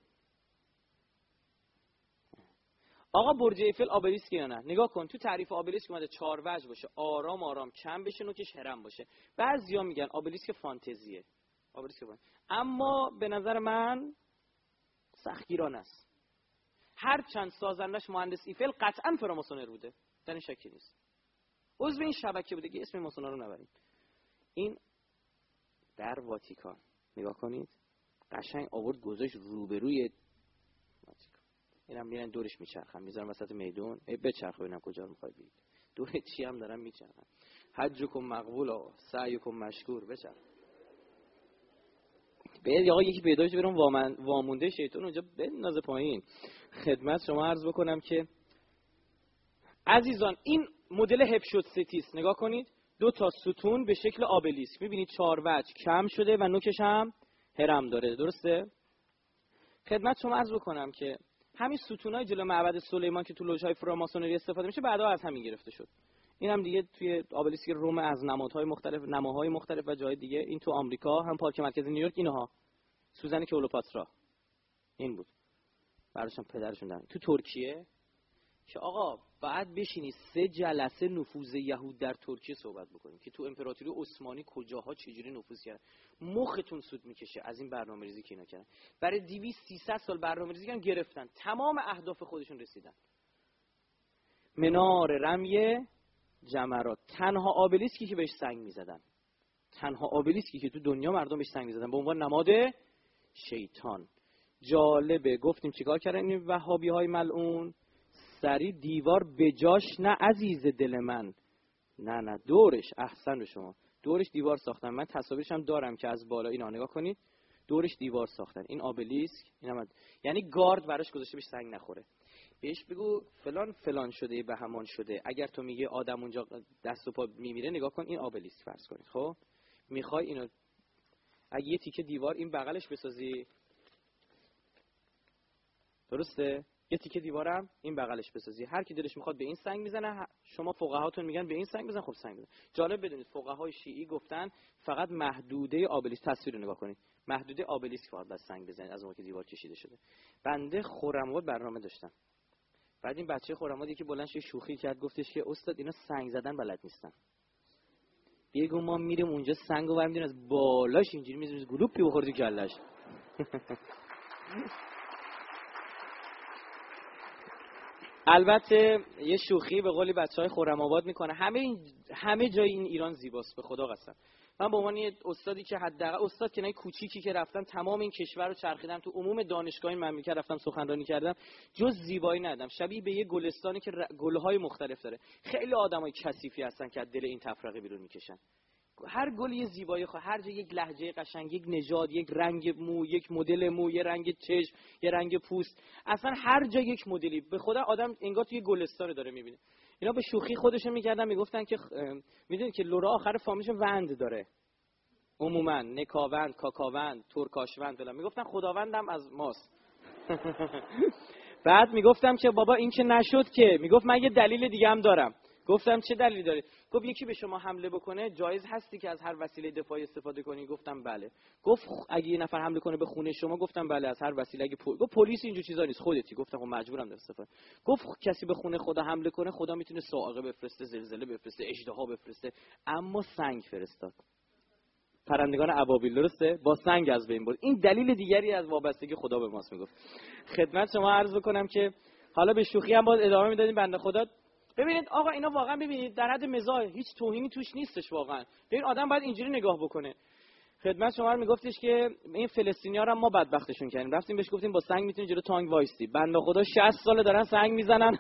آقا برج ایفل آبلیسک یا نه؟ نگاه کن تو تعریف آبلیسک اومده چهار وجه باشه، آرام آرام کم بشه، نوکش هرم باشه. بعضیا میگن آبلیسک فانتزیه، آبلیسک فانتزیه. اما به نظر من سختگیرانه است. هر چند سازندش مهندس ایفل قطعا فراماسونر بوده، در این شکی نیست. عضو این شبکه بوده که اسم ماسونا رو نبرید. این در واتیکان نگاه کنید، قشنگ آورد گذاشت روبروی واتیکان. اینم میرن دورش میچرخن، میذارن وسط میدون، ای بچرخ ببینم کجا رو میخوای بری. دور چی هم دارن میچرخن. حجکم مقبول آقا، سعیکم مشکور، بچرخ. به آقا یکی پیداش برام وامن وامونده شیطان اونجا بندازه پایین. خدمت شما عرض بکنم که عزیزان این مدل هپشوستیس نگاه کنید، دو تا ستون به شکل آبلیسک، میبینید چهار وجه کم شده و نوکش هم هرم داره، درسته؟ خدمت شما عرض بکنم که همین ستونای جلو معبد سلیمان که تو لوژهای فراماسونری استفاده میشه بعدا از همین گرفته شد. این هم دیگه توی آبلیسک روم از نمادهای مختلف، نماهای مختلف و جای دیگه. این تو آمریکا هم پارک مرکزی نیویورک اینها، سوزن کلئوپاترا این بود، براشون پدرشون دارن. تو ترکیه که آقا بعد بشینی سه جلسه نفوذ یهود در ترکیه صحبت بکنیم که تو امپراتوری عثمانی کجاها چجوری نفوذ کرد، مختون سود میکشه از این برنامه‌ریزی که اینا کردن. برای دویست سیصد سال برنامه‌ریزی کردن، گرفتن، تمام اهداف خودشون رسیدن. منار رمی جمرات، تنها آبلیسکی که بهش سنگ میزدن، تنها آبلیسکی که تو دنیا مردم بهش سنگ میزدن به عنوان نماد شیطان. جالبه گفتیم چیکار کردن این وهابی‌های ملعون؟ سری دیوار بجاش نه عزیز دل من، نه نه دورش، احسن به شما، دورش دیوار ساختن. من تصاویرش هم دارم که از بالا اینا نگاه کنید، دورش دیوار ساختن. این آبلیسک اینم یعنی گارد براش گذاشته بهش سنگ نخوره. بهش بگو فلان فلان شده به همان شده. اگر تو میگه آدم اونجا دست و پا میمیره، نگاه کن این آبلیسک فرض کنید. خب میخوای اینو اگه یه تیکه دیوار این بغلش بسازی، درسته؟ یه تیکه دیوارم این بغلش بسازی، هر کی دلش میخواد به این سنگ میزنه. شما فقهاتون میگن به این سنگ بزن، خب سنگ بزن. جالب بدونید فقهای شیعی گفتن فقط محدوده آبلیسک، تصویر رو نگاه کنید، محدوده آبلیسک فقط بس سنگ بزنید از اون که دیوار کشیده شده. بنده خرم‌آباد برنامه داشتم، بعد این بچه خرم‌آباد یکی بلند شد شوخی کرد، گفتش که استاد اینا سنگ زدن بلد نیستن، بگو ما میریم اونجا سنگو برمی‌داریم از بالاش اینجوری میذاریم گلوپی بخوره تو کله‌اش. البته یه شوخی به قولی بچهای خرم‌آباد میکنه، همه این همه جای این ایران زیباست به خدا قسم. من به عنوان یه استادی که حداقل استاد که نه کوچیکی که رفتم تمام این کشور رو چرخیدم، تو عموم دانشگاه این مملکت رفتم سخنرانی کردم، جز زیبایی ندیدم. شبیه به یه گلستانی که ر... گل‌های مختلف داره. خیلی آدمای کثیفی هستن که از دل این تفرقه بیرون میکشن. هر گل یه زیبایی خواهد، هر جا یک لهجه قشنگ، یک نژاد، یک رنگ مو، یک مدل مو، یک رنگ چشم، یک رنگ پوست، اصلا هر جا یک مدلی. به خدا آدم انگار توی گلستان داره میبینه. اینا به شوخی خودشون میکردن، میگفتن که میدونید که لورا آخر فامیلش وند داره، عموما نکاوند، کاکاوند، ترکاشوند دلم، میگفتن خداوندم از ماست. بعد میگفتم که بابا این که نشد که، میگفت من یه دلیل دیگه هم دارم. گفتم چه دلیلی داری؟ گفت یکی به شما حمله بکنه جایز هستی که از هر وسیله دفاعی استفاده کنی؟ گفتم بله. گفت اگه یه نفر حمله کنه به خونه شما؟ گفتم بله، از هر وسیله. اگه پول... گفت پلیس اینجور چیزا نیست، خودتی. گفتم خب مجبورم استفاده. گفت کسی به خونه خدا حمله کنه خدا میتونه صاعقه بفرسته، زلزله بفرسته، اژدها بفرسته، اما سنگ فرستاد. پرندگان ابابیل، درسته؟ با سنگ از بین برد. این دلیل دیگری از وابستگی خدا به ماست. میگفت خدمت شما عرض بکنم که حالا به شوخی هم باز ادامه میدادیم بنده خدا. ببینید آقا اینا واقعا ببینید در حد مزاح، هیچ توهینی توش نیستش واقعا. ببین آدم باید اینجوری نگاه بکنه. خدمت شما میگفتش که این فلسطینی‌ها رو ما بدبختشون کردیم، رفتیم بهش گفتیم با سنگ میتونی جلو تانک وایسی. بنده خدا شصت ساله دارن سنگ میزنن.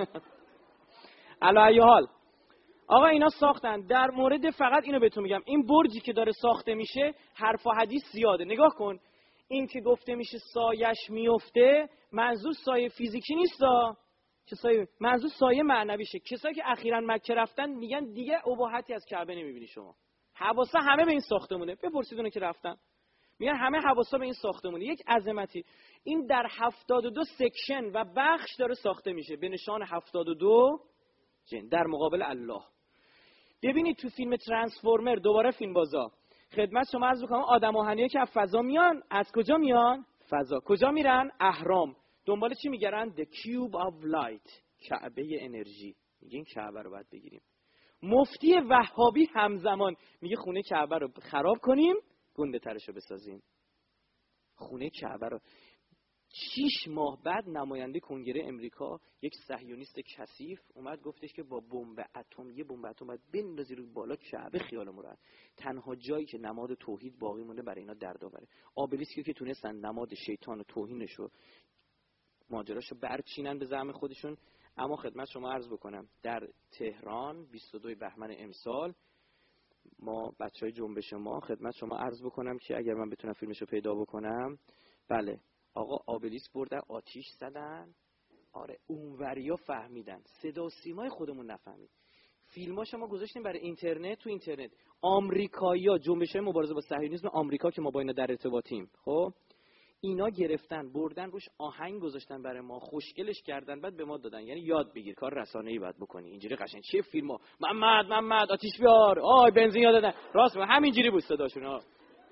علی ای حال آقا اینا ساختن. در مورد فقط اینو بهتون میگم، این برجی که داره ساخته میشه حرف و حدیث زیاده. نگاه کن، این که گفته میشه سایش میفته، منظور سایه فیزیکی نیستا، چه سایه؟ منظور سایه معنویشه. کسایی که اخیراً مکه رفتن میگن دیگه اباحتی از کعبه نمیبینی شما. حواسا همه به این ساختمونه. بپرسید اونو که رفتن، میگن همه حواسا به این ساختمونه. یک عظمتی. این در هفتاد و دو سکشن و بخش داره ساخته میشه به نشان هفتاد و دو جن در مقابل الله. ببینید تو فیلم ترانسفورمر، دوباره فیلم بازا، خدمت شما عرض می‌کنم آدم آهنیه که از فضا میان، از کجا میان؟ فضا. کجا میرن؟ اهرام. دنبال چی میگردن؟ The Cube of Light، کعبه انرژی. میگین کعبه رو باید بگیریم. مفتی وهابی همزمان میگه خونه کعبه رو خراب کنیم، گنده ترشو بسازیم. خونه کعبه رو. شیش ماه بعد نماینده کنگره امریکا، یک صهیونیست کثیف، اومد گفتش که با بمب اتم، یه بمب اتم باید بندازی رو بالا کعبه خیالمون راحت. تنها جایی که نماد توحید باقی مونده برای اینا دردآوره. آبلیسکی که تونستن نماد شیطان و توهینشو ماجراشو برچینن به زعم خودشون. اما خدمت شما عرض بکنم در تهران بیست و دوم بهمن امسال ما بچهای جنبش ما، خدمت شما عرض بکنم که اگر من بتونم فیلمشو پیدا بکنم، بله آقا آبلیسک بردن آتیش زدن. آره اونوریا فهمیدن، صدا و سیمای خودمون نفهمید. فیلماشو ما گذاشتیم برای اینترنت. تو اینترنت آمریکایی‌ها، جنبش‌های مبارزه با صهیونیسم آمریکا که ما با اینا در ارتباطیم، خب اینا گرفتن بردن روش آهنگ گذاشتن برای ما، خوشگلش کردن، بعد به ما دادن. یعنی یاد بگیر کار رسانه‌ای باید بکنی اینجوری قشنگ. چه فیلمو محمد محمد آتیش بیار، آی بنزین یاد دادن، راست همینجوری بود صداشون ها.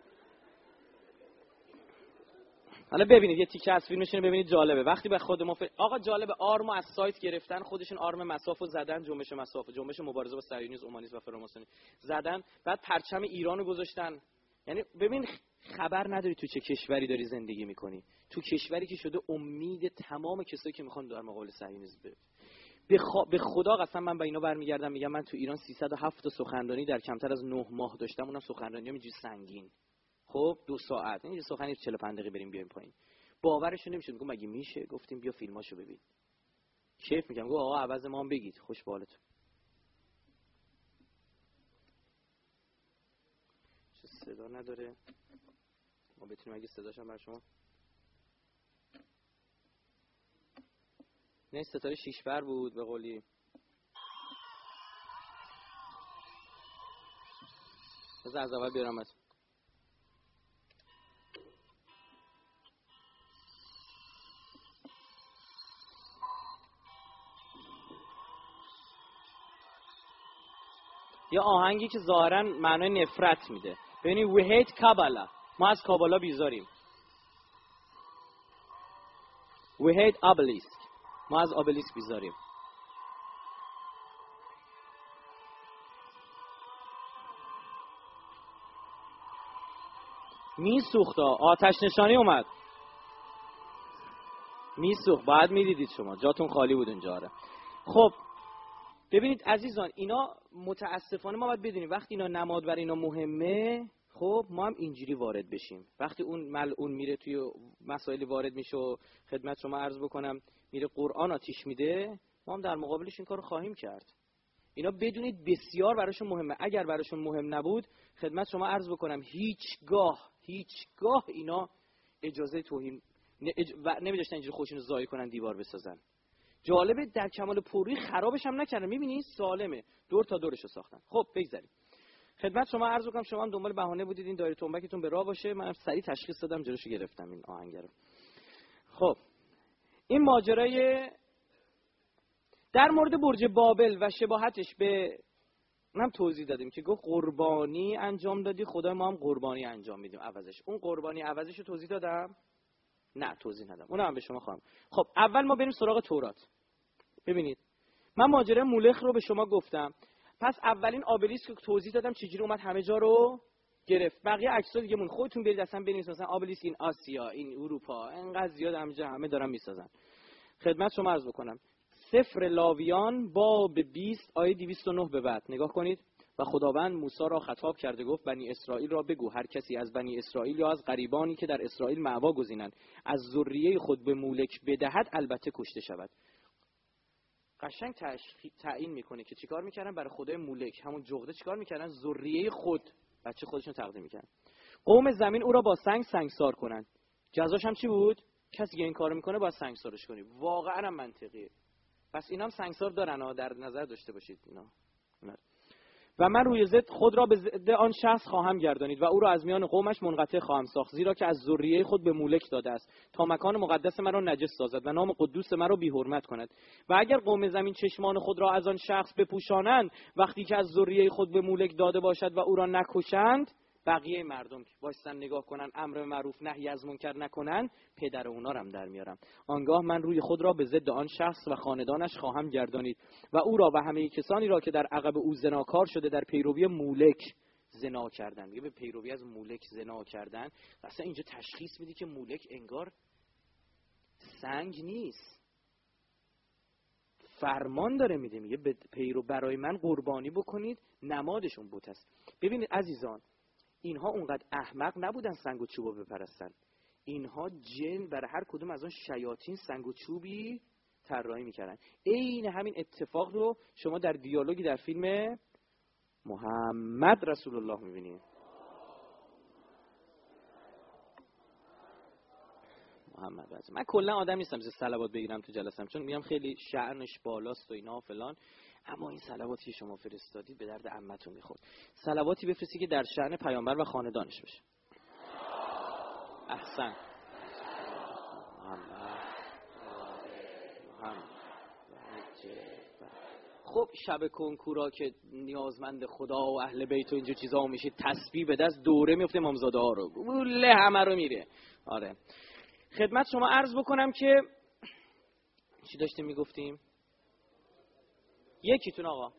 حالا ببینید یه تیکه از فیلمشون ببینید، جالبه. وقتی به خود ما ف... آقا جالبه آرمو از سایت گرفتن، خودشون آرم مسافو زدن، جنبش مسافو، جنبش مبارزه با صهیونیسم، اومانیسم و فراماسونی زدن، بعد پرچم ایرانو گذاشتن. یعنی ببین خبر نداری تو چه کشوری داری زندگی میکنی، تو کشوری که شده امید تمام کسایی که میخوان در مقابل صهیونیسم به به, خ... به خدا قسم من با اینا برمیگردم میگم من تو ایران سیصد و هفت تا سخنرانی در کمتر از نه ماه داشتم، اونم سخنرانیام اینجوری سنگین. خب دو ساعت، این سخنی چهل و پنج دقیقه بریم بیایم پایین. باورش نمیشه. میگم مگه میشه؟ گفتیم بیا فیلماشو ببین. کیف میگم. گفت آقا عوض ما هم بگید، خوش به حالتون. چه صدا نداره ما بتونیم اگه صداش هم برای شما. نه ستاره شیش بر بود به قولی. بذار از اول بیارم. از یا آهنگی که ظاهرا معنای نفرت میده. ببینید we hate Kabbalah، ما از کابالا بیزاریم. we hate obelisk، ما از obelisk بیزاریم. میسوخت، آتش نشانی اومد میسوخت، باید میدیدید شما، جاتون خالی بود اونجا. آره خب ببینید عزیزان، اینا متاسفانه ما باید بدونیم وقتی اینا نماد برای اینا مهمه، خب ما هم اینجوری وارد بشیم. وقتی اون ملعون میره توی مسائل وارد میشه و خدمت شما عرض بکنم میره قرآن آتیش میده، ما هم در مقابلش این کارو خواهیم کرد. اینا بدونید بسیار براشون مهمه. اگر براشون مهم نبود خدمت شما عرض بکنم هیچگاه هیچگاه اینا اجازه توهین اج... و نمی‌داشتن اینجوری خودشون رو ضایع کنن دیوار بسازن. جالبه در کمال پرویی خرابش هم نکردن. می‌بینی سالمه، دور تا دورش رو ساختن. خب بگذاریم. خدمت شما عرض کنم شما هم دنبال بهانه بودید این دایره تنبکتون به راه باشه. من سریع تشخیص دادم جلوشو گرفتم این آهنگ رو. خب این ماجرای در مورد برج بابل و شباهتش به اونم توضیح دادیم که گفت قربانی انجام دادی، خدا ما هم قربانی انجام میدیم عوضش. اون قربانی عوضش رو توضیح دادم؟ نه توضیح ندادم. اونم به شما خواهم. خب اول ما بریم سراغ تورات. ببینید من ماجرای مولخ رو به شما گفتم. پس اولین آبلیسک رو توضیح دادم چجوری اومد همه جا رو گرفت. بقیه عکس‌ها دیگه مون خودتون برید اصلا ببینید مثلا آبلیسک این آسیا، این اروپا، اینقدر زیاد همه همه دارن میسازن. خدمت شما عرض بکنم سفر لاویان باب بیست آیه دویست و نه به بعد نگاه کنید. و خداوند موسی را خطاب کرده گفت بنی اسرائیل را بگو هر کسی از بنی اسرائیل یا از غریبانی که در اسرائیل مأوا گزینند از ذریه خود به مولک بدهد البته کشته شود. قشنگ تعیین میکنه که چیکار میکردن برای خدای مولک، همون جغده چیکار میکردن؟ ذریه خود بچه خودشون تقدیم میکردن. قوم زمین او را با سنگ سنگسار کنند. جزاش هم چی بود؟ کسی که این کارو میکنه باید سنگسارش کنی. واقعا هم منطقیه. پس اینا هم سنگسار دارن ها، در نظر داشته باشید اینا. و من روی ضد خود را به ضد آن شخص خواهم گردانید و او را از میان قومش منقطع خواهم ساخت، زیرا که از ذریه خود به مولک داده است تا مکان مقدس مرا نجس سازد و نام قدوس مرا بی حرمت کند. و اگر قوم زمین چشمان خود را از آن شخص بپوشانند وقتی که از ذریه خود به مولک داده باشد و او را نکشند، بقیه مردم که وایسن نگاه کنن امر معروف نهی از منکر نکنن، پدر اونا رو هم در میارم. آنگاه من روی خود را به ضد آن شخص و خاندانش خواهم گردانید و او را و همه کسانی را که در عقب او زناکار شده در پیروی مولک زنا کردن. میگه به پیروی از مولک زنا کردن. اصلا اینجا تشخیص میدی که مولک انگار سنگ نیست، فرمان داره میده. میگه به پیرو برای من قربانی بکنید، نمادشون بت است. ببینید عزیزان اینها اونقدر احمق نبودن سنگ و چوبو بپرستن. اینها جن برای هر کدوم از اون شیاطین سنگ و چوبی طراحی میکردن. عین همین اتفاق رو شما در دیالوگی در فیلم محمد رسول الله میبینید. محمد رسول. من کلا آدم نیستم که صلوات بگیرم تو جلسم، چون میگم خیلی شأنش بالاست و اینا فلان. اما این صلواتی شما فرستادید به درد عمتون میخورد. صلواتی بفرستی که در شأن پیامبر و خاندانش بشه. احسن. محمد محمد. خب شب کنکورا که نیازمند خدا و اهل بیت و اینجور چیزا میشید تسبیح به دست دوره میفته امامزاده ها رو بوله همه رو میره. آره خدمت شما عرض بکنم که چی داشتیم میگفتیم؟ یکیتون آقا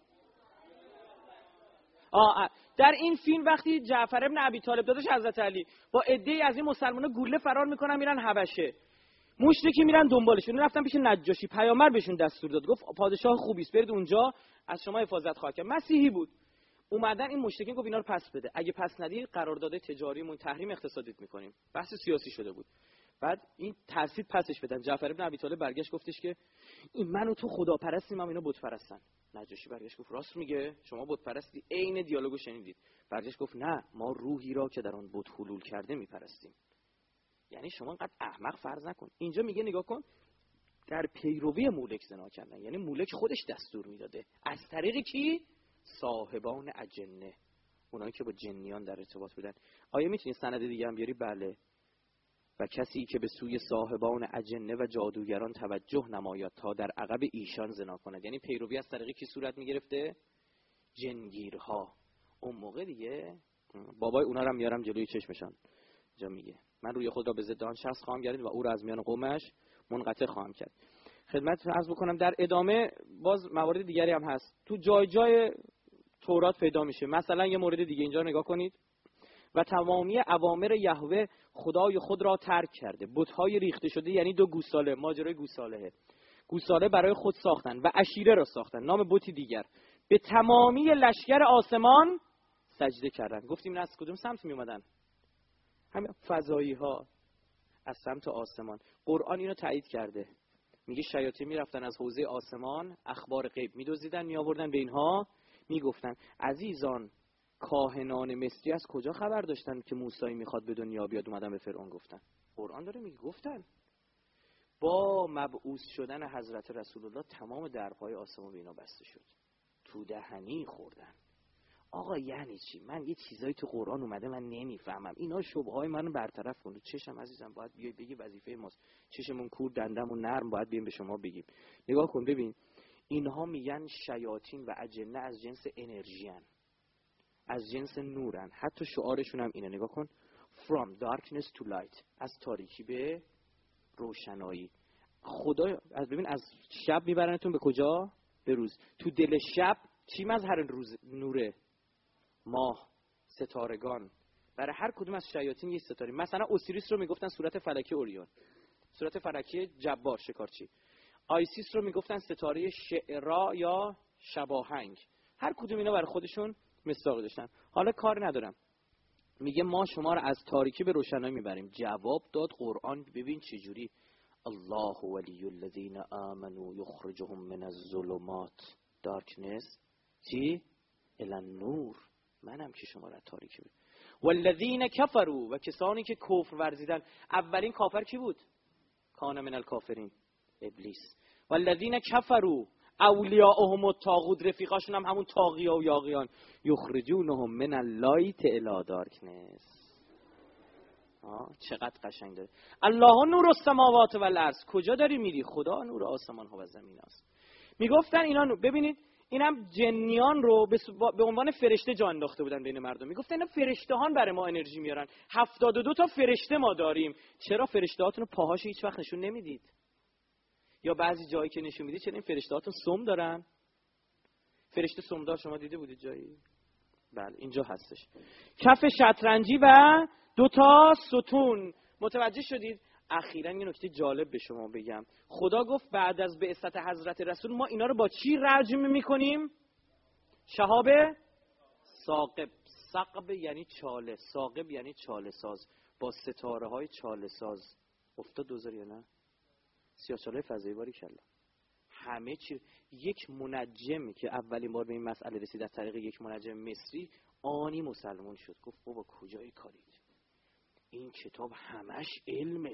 آه در این فیلم وقتی جعفر ابن ابی طالب داداش حضرت علی با عده‌ای از این مسلمانا گوله فرار میکنن میرن حبشه، مشرکی میرن دنبالشون، رفتن پیش نجاشی، پیامبر بهشون دستور داد گفت پادشاه خوبی است برید اونجا از شما حفاظت خواهد کرد. مسیحی بود. اومدن این مشرکین گفت اینا رو پس بده، اگه پس ندی قرارداد تجاریمون تحریم اقتصادیت میکنیم. بحث سیاسی شده بود. بعد این ترسید پسش بدن. جعفر ابن ابی طالب برگشت گفتش که این من و تو خداپرستیم، هم اینا بت پرستن. نجاشی برگشت گفت راست میگه شما بت پرستی. عین دیالوگو شنیدید. برگشت گفت نه ما روحی را که در آن بت حلول کرده میپرستیم. یعنی شما انقدر احمق فرض نکن. اینجا میگه نگاه کن در پیروی مولک زنا کردن، یعنی مولک خودش دستور میداده از طریق کی؟ صاحبان اجنه، اونایی که با جنیان در ارتباط بودن. آیا میتونی سند دیگه هم بیاری؟ بله. و کسی که به سوی صاحبان اجنه و جادوگران توجه نماید تا در عقب ایشان زنا کند. یعنی پیروی از طریق کی صورت میگرفته؟ جنگیرها. اون موقع دیگه بابای اونا رو میارم جلوی چشمشان. جا میگه من روی خود را به ضد آن شخص خواهم گردید و او را از میان قومش منقطع خواهم کرد. خدمتتون عرض بکنم در ادامه باز موارد دیگری هم هست تو جای جای تورات پیدا میشه. مثلا یه مورد دیگه اینجا نگاه کنید. و تمامی اوامر یهوه خدای خود را ترک کرده. بت‌های ریخته شده یعنی دو گوساله، ماجرای گوساله. گوساله برای خود ساختن و عشیره را ساختن، نام بتی دیگر. به تمامی لشکر آسمان سجده کردن. گفتیم نه از کدوم سمت می اومدن؟ همین فضایی ها از سمت آسمان. قرآن اینو تایید کرده. میگه شیاطین میرفتن از حوزه آسمان اخبار غیب میدزدیدن میآوردن به اینها میگفتن عزیزان کاهنان مصری از کجا خبر داشتن که موسی میخواد به دنیا بیاد؟ اومدن به فرعون گفتن. قرآن داره میگه گفتن. با مبعوث شدن حضرت رسول الله تمام درهای آسمان به اینا بسته شد. تو دهنی خوردن. آقا یعنی چی؟ من یه چیزایی تو قرآن اومده من نمیفهمم. اینا شبهه‌های منو برطرف کن. چشم عزیزم باید بیای بگی وظیفه ماست. چشمون کور دندمون نرم باید بیایم به شما بگیم. نگاه کن ببین اینها میگن شیاطین و اجنه از جنس انرژیان. از جنس نورن. حتی شعارشون هم اینه. نگاه کن from darkness to light. از تاریکی به روشنایی. خدا از ببین از شب میبرنتون به کجا؟ به روز. تو دل شب چی مظهر روز نوره؟ ماه، ستارگان. برای هر کدوم از شیاطین یه ستاره. مثلا اوسیریس رو میگفتن صورت فلکی اوریون، صورت فلکی جبار شکارچی. آیسیس رو میگفتن ستاره شعرا یا شباهنگ. هر کدوم اینا برای خودشون مصداق داشتن. حالا کار ندارم. میگه ما شما رو از تاریکی به روشنایی میبریم. جواب داد قرآن. ببین چه جوری. الله ولی الذین آمنوا یخرجهم من الظلمات darkness چی؟ الی النور. منم که شما را تاریکی بود. والذین کفروا و کسانی که کفر ورزیدن. اولین کافر کی بود؟ کان من الکافرین ابلیس. والذین کفروا اولیاءهم الطاغوت. رفیقاشون هم همون طاغیا و یاغیان. یخرجونهم من اللایت الی دارکنس. آه چقدر قشنگ داره. الله نور السماوات و الارض. کجا داری میری؟ خدا نور آسمان ها و زمین است. میگفتن اینا نور. ببینید اینم جنیان رو به عنوان فرشته جا انداخته بودن بین مردم. میگفتن اینا فرشته هان برای ما انرژی میارن. هفتاد و دو تا فرشته ما داریم. چرا فرشته هاتون رو پاهاش هیچ وقت نشون نمیدید؟ یا بعضی جایی که نشون میدید چرا این فرشته هاتون سم دارن؟ فرشته سمدار شما دیده بودید جایی؟ بله اینجا هستش. کف شطرنجی و دو تا ستون. متوجه شدید؟ اخیراً یه نکته جالب به شما بگم. خدا گفت بعد از بعثت حضرت رسول ما اینا رو با چی رجم میکنیم؟ شهاب ثاقب. ثقب یعنی چاله، ثاقب یعنی چاله ساز. با ستاره های چاله ساز. افتاد دوزار یا نه؟ سیاه‌چاله فضایی باری کلا. همه چی. یک منجم که اولین بار به این مسئله رسید از طریق یک منجم مصری آنی مسلمان شد. گفت بابا کجای کارید؟ این کتاب همش علمه.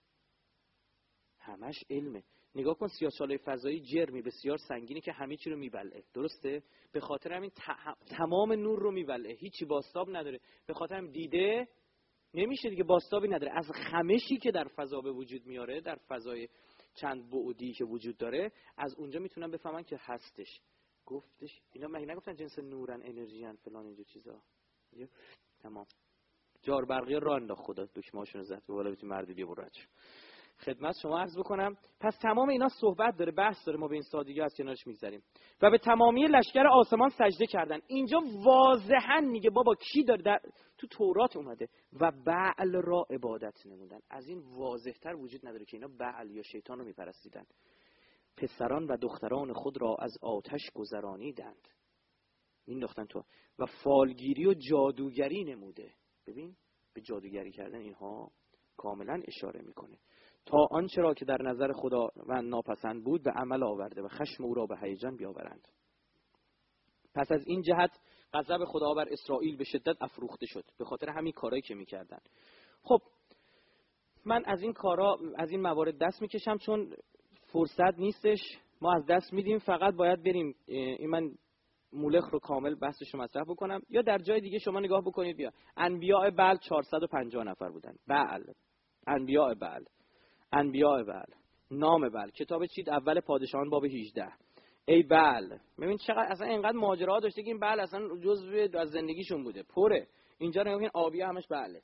همش علمه. نگاه کن سیاه‌چاله فضایی جرمی بسیار سنگینی که همه چی رو میبلعه. درسته؟ به خاطر همین تمام نور رو میبلعه. هیچی بازتاب نداره. به خاطر همین دیده نمیشه دیگه، بازتابی نداره. از خمشی که در فضا به وجود میاره، در فضای چند بعدی که وجود داره، از اونجا میتونن بفهمن که هستش. گفتش اینا مگه نگفتن جنس نورن انرژیان فلان اینجا چیزا؟ تمام. جار برقی را انداخت خدا دکمه‌هاشون رو زد. به بالا بیت مردی بیا برج. خدمت شما عرض بکنم پس تمام اینا صحبت داره، بحث داره، ما به این سادگی از کنارش میگذریم. و به تمامی لشکر آسمان سجده کردن. اینجا واضحا میگه بابا کی داره در... تو تورات اومده و بعل را عبادت نمودن. از این واضحتر وجود نداره که اینا بعل یا شیطان رو میپرستیدن. پسران و دختران خود را از آتش گذرانیدند. این دختن تو و فالگیری و جادوگری نموده. ببین به جادوگری کردن اینها کاملا اشاره میکنه. تا آنچه را که در نظر خدا و ناپسند بود به عمل آورده و خشم او را به هیجان بیاورند. پس از این جهت غضب خدا بر اسرائیل به شدت افروخته شد به خاطر همین کارهایی که میکردن. خب من از این کارا از این موارد دست میکشم چون فرصت نیستش، ما از دست میدیم. فقط باید بریم این من مولخ رو کامل بحثش رو مطرح بکنم یا در جای دیگه شما نگاه بکنید. بیا انبیاء بعل چهارصد و پنجاه نفر بودن. بعل انبیاء بعل انبیاء بعل نام بعل کتاب چید اول پادشاهان باب هجده. ای بعل ببین چقدر اصلا اینقدر ماجراها داشته که این بعل اصلا جزء از زندگیشون بوده پره. اینجا نگاه کن آبیا همش بعله.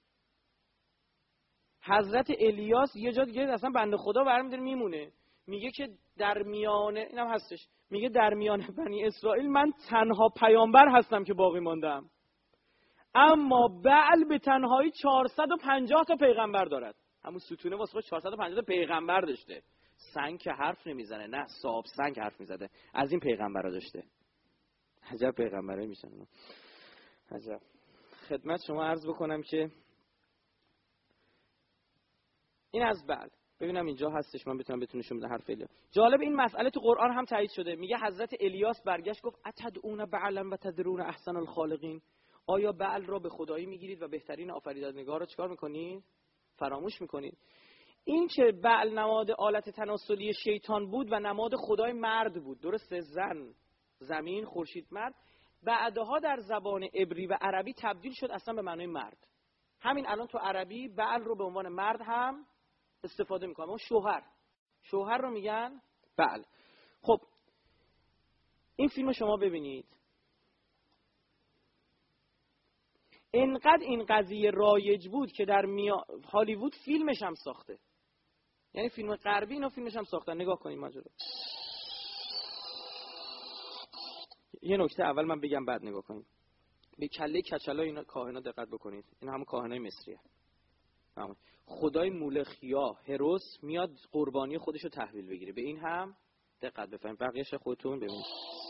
حضرت الیاس یه جا دیگه اصلا بنده خدا برمی‌داره میمونه میگه که در میان اینم هستش میگه در میان بنی اسرائیل من تنها پیامبر هستم که باقی ماندم. اما بعل به تنهایی چهارصد و پنجاه تا پیغمبر دارد. همون ستونه واسه خودش چهارصد و پنجاه تا پیغمبر داشته. سنگ که حرف نمیزنه، نه صاحب سنگ حرف میزده. از این پیغمبرا داشته. عجب پیغمبرایی میشن. عجب. خدمت شما عرض بکنم که این از بعد ببینم اینجا هستش من بتونم بهتون نشون بدم حرف الیاس. جالب این مسئله تو قرآن هم تایید شده. میگه حضرت الیاس برگشت گفت اتدعون بعلا و تذرون احسن الخالقین. آیا بعل را به خدایی میگیرید و بهترین آفریدندگان را چیکار میکنید؟ فراموش میکنید. این که بعل نماد آلت تناسلی شیطان بود و نماد خدای مرد بود، درسته؟ زن، زمین، خورشید، مرد. بعدها در زبان عبری و عربی تبدیل شد اصلا به معنای مرد. همین الان تو عربی بعل رو به عنوان مرد هم استفاده میکنن. اون شوهر شوهر رو میگن بعل. خب این فیلم شما ببینید، اینقدر این قضیه رایج بود که در میا... هالیوود فیلمش هم ساخته. یعنی فیلم غربی اینا فیلمش هم ساختن. نگاه کنید ماجرا. یه نکته اول من بگم بعد نگاه کنید. به کله کچلا اینا کاهنا دقت بکنید. این همون کاهنای مصریه. همون خدای مولخ یا هروس میاد قربانی خودش رو تحویل بگیره. به این هم دقت بفرمایید. بقیه‌اش خودتون ببینید.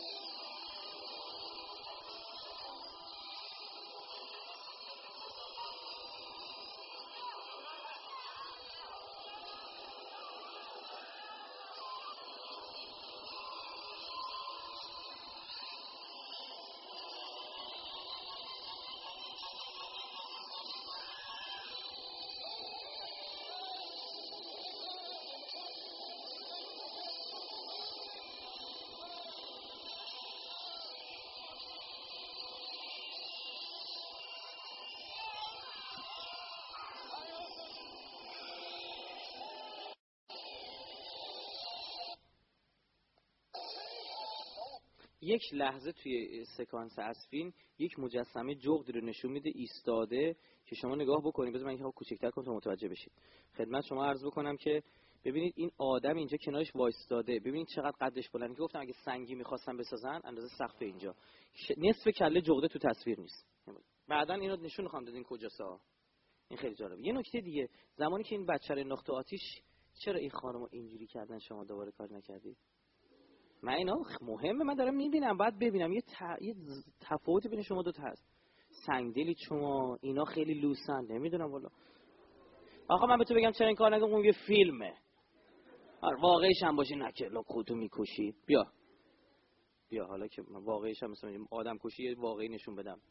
یک لحظه توی سکانس از فیلم یک مجسمه جغد رو نشون میده ایستاده که شما نگاه بکنید. بذار من یه خورده کوچیک‌تر کنم تا متوجه بشید. خدمت شما عرض بکنم که ببینید این آدم اینجا کنارش وایستاده. ببینید چقدر قدش بلنده. که گفتم اگه سنگی می‌خواستن بسازن اندازه سقف اینجا نصف کله جغده تو تصویر نیست. بعداً اینو نشون می‌خوام دادین کجاست. این خیلی جالبه. یه نکته دیگه، زمانی که این بچه رو انداخت آتیش، چرا این خانمو اینجوری کردن شما دوباره کار نکردید؟ من اینا مهمه، من دارم میبینم، باید ببینم یه, ت... یه تفاوتی بین شما دو تا هست. سنگدلی شما، اینا خیلی لوسن، نمیدونم والا. آخه من به تو بگم چرا این کار نکنم، یه فیلمه. آره واقعیش هم باشه، نه که لا خودتو میکشی. بیا بیا حالا که من واقعیش هم مثلا آدم کشی یه واقعی نشون بدم.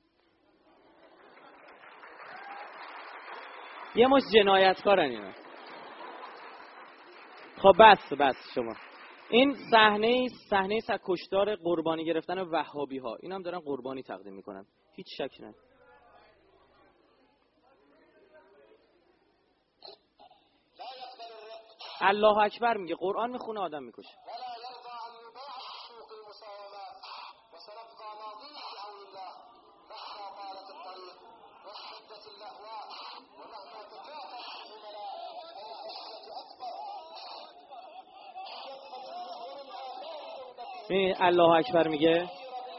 یه مش جنایتکارن اینا. خب بس بس شما. این صحنه صحنه کشتار قربانی گرفتن وهابی ها. اینا هم دارن قربانی تقدیم میکنن، هیچ شکی نه. الله اکبر میگه، قرآن میخونه آدم میکشه. الله اکبر میگه.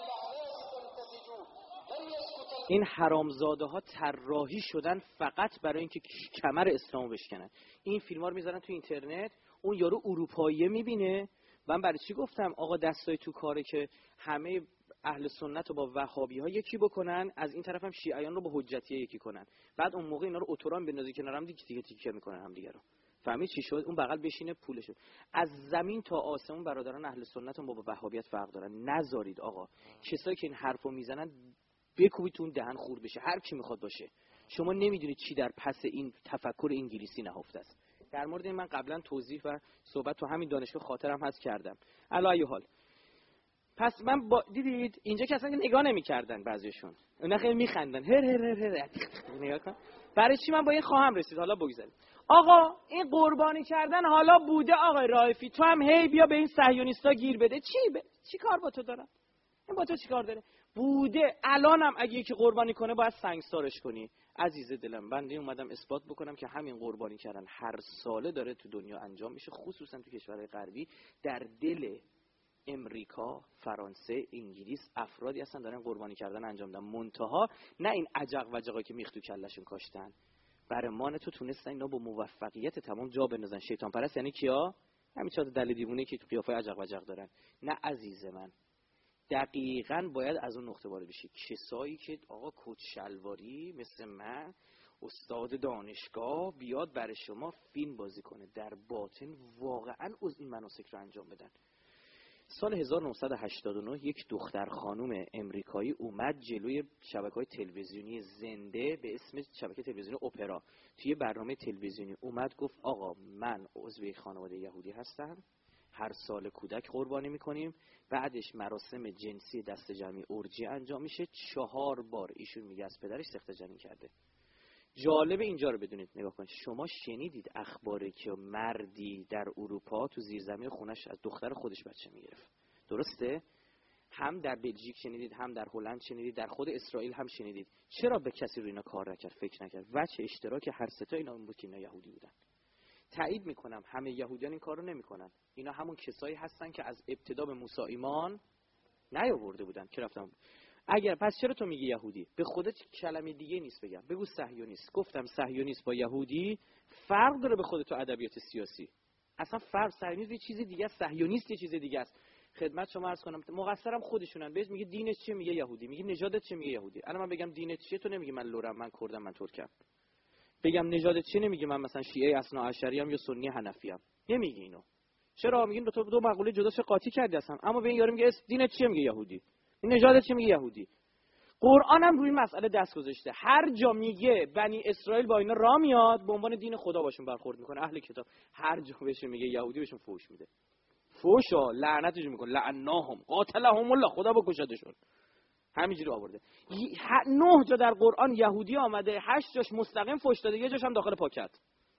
این حرامزاده ها طراحی شدن فقط برای اینکه کمر اسلامو بشکنن. این فیلم ها رو میذارن تو اینترنت، اون یارو اروپاییه میبینه. من برای چی گفتم آقا دستای تو کاره که همه اهل سنت رو با وهابی ها یکی بکنن، از این طرف هم شیعیان رو با حجتیه یکی کنن. بعد اون موقع اینا رو اتوران بندازی کنار هم دیگه تیکه تیکه میکنن هم دیگه رو. فهمید چی شد؟ اون بغل بشینه پولشو. از زمین تا آسمون برادران اهل سنت هم با وهابیت فرق دارن. نذارید آقا کسایی که این حرفو میزنن بکوبیتون دهن خورد بشه، هر کی میخواد باشه. شما نمیدونید چی در پس این تفکر انگلیسی نهفته است. در مورد این من قبلا توضیح و صحبت تو همین دانشگاه خاطرم هست کردم. علی حال پس من با... دیدید اینجا که اصلا نگاه نمی‌کردن بعضیشون، اونا خیلی میخندن هر هر هر هر نگاه کن. برای چی من با این خواهم رسید؟ حالا بگذاریم آقا این قربانی کردن حالا بوده. آقای رائفی تو هم هی بیا به این صهیونیستا گیر بده. چی ب... چی کار با تو دارن؟ این با تو چی کار داره؟ بوده. الانم اگه یکی قربانی کنه باید سنگسارش کنی. عزیز دلم بنده اومدم اثبات بکنم که همین قربانی کردن هر ساله داره تو دنیا انجام میشه، خصوصا تو کشورهای غربی. در دل امریکا، فرانسه، انگلیس افرادی هستن دارن قربانی کردن انجام دادن. منتها نه این عجق وجقایی که میخ تو کلشون کاشتن. برمان تو تونستن اینا با موفقیت تمام جا بندازن. شیطان پرست یعنی کیا؟ همین چهار دل دیوونه که تو قیافه عجق وجق دارن. نه عزیز من، دقیقاً باید از اون نقطه وارد بشی. کسایی که آقا کت شلواری مثل من استاد دانشگاه بیاد برای شما فیلم بازی کنه، در باطن واقعا از این مناسک رو انجام بدن. سال هزار و نهصد و هشتاد و نه یک دختر خانم امریکایی اومد جلوی شبکه‌های تلویزیونی زنده به اسم شبکه تلویزیونی اپرا، توی برنامه تلویزیونی اومد گفت آقا من عضو یک خانواده یهودی هستم، هر سال کودک قربانی میکنیم، بعدش مراسم جنسی دست جمعی اورجی انجام میشه. چهار بار ایشون میگه از پدرش سخت جنین کرده. جالب اینجا رو بدونید، نگاه کنید، شما شنیدید اخباری که مردی در اروپا تو زیرزمین خونش از دختر خودش بچه میگرفت؟ درسته؟ هم در بلژیک شنیدید، هم در هلند شنیدید، در خود اسرائیل هم شنیدید. چرا به کسی رو اینا کار نکرد، فکر نکرد؟ وجه اشتراک هر سه تا اینا بود که اینا یهودی بودن. تایید میکنم همه یهودیان این کارو نمیکنن. اینا همون کسایی هستن که از ابتدا به موسی ایمان نیاورده بودن که رفتن. اگر پس چرا تو میگی یهودی؟ به خودت کلمه دیگه نیست بگم، بگو صهیونیست. گفتم صهیونیست با یهودی فرق داره به خودت تو ادبیات سیاسی. اصلا فرق، صهیونیست یه چیز دیگه است، صهیونیست یه چیز دیگه است. خدمت شما عرض کنم مقصرم خودشونن. بهش میگه دینت چیه میگه یهودی، میگه نژادت چیه میگه یهودی. الان من بگم دینت چیه تو نمیگی من لورم، من کردم، من ترکم. بگم نژادت چیه نمیگه من مثلا شیعه اثناعشری ام یا سنی حنفی ام. نمیگی اینو. چرا؟ میگین دو تا دو مقوله جداش قاطی کردی اصلا. اما به این یارو میگه اسم دینت چیه میگه یهودی، این نژادت چیه میگه یهودی. قرآن هم روی مسئله دست گذاشته. هر جا میگه بنی اسرائیل با اینا راه میاد به عنوان دین خدا باشون برخورد میکنه، اهل کتاب هر جا بهشون میگه یهودی بهشون فوش میده. فوشا لعنتشون میکنه، لعناهم قاتلهم الله، خدا بکشدشون. همینجوری آورده. نه جا در قرآن یهودی آمده، هشت جاش مستقیم فوش داده، یه جاش هم داخل پاکت.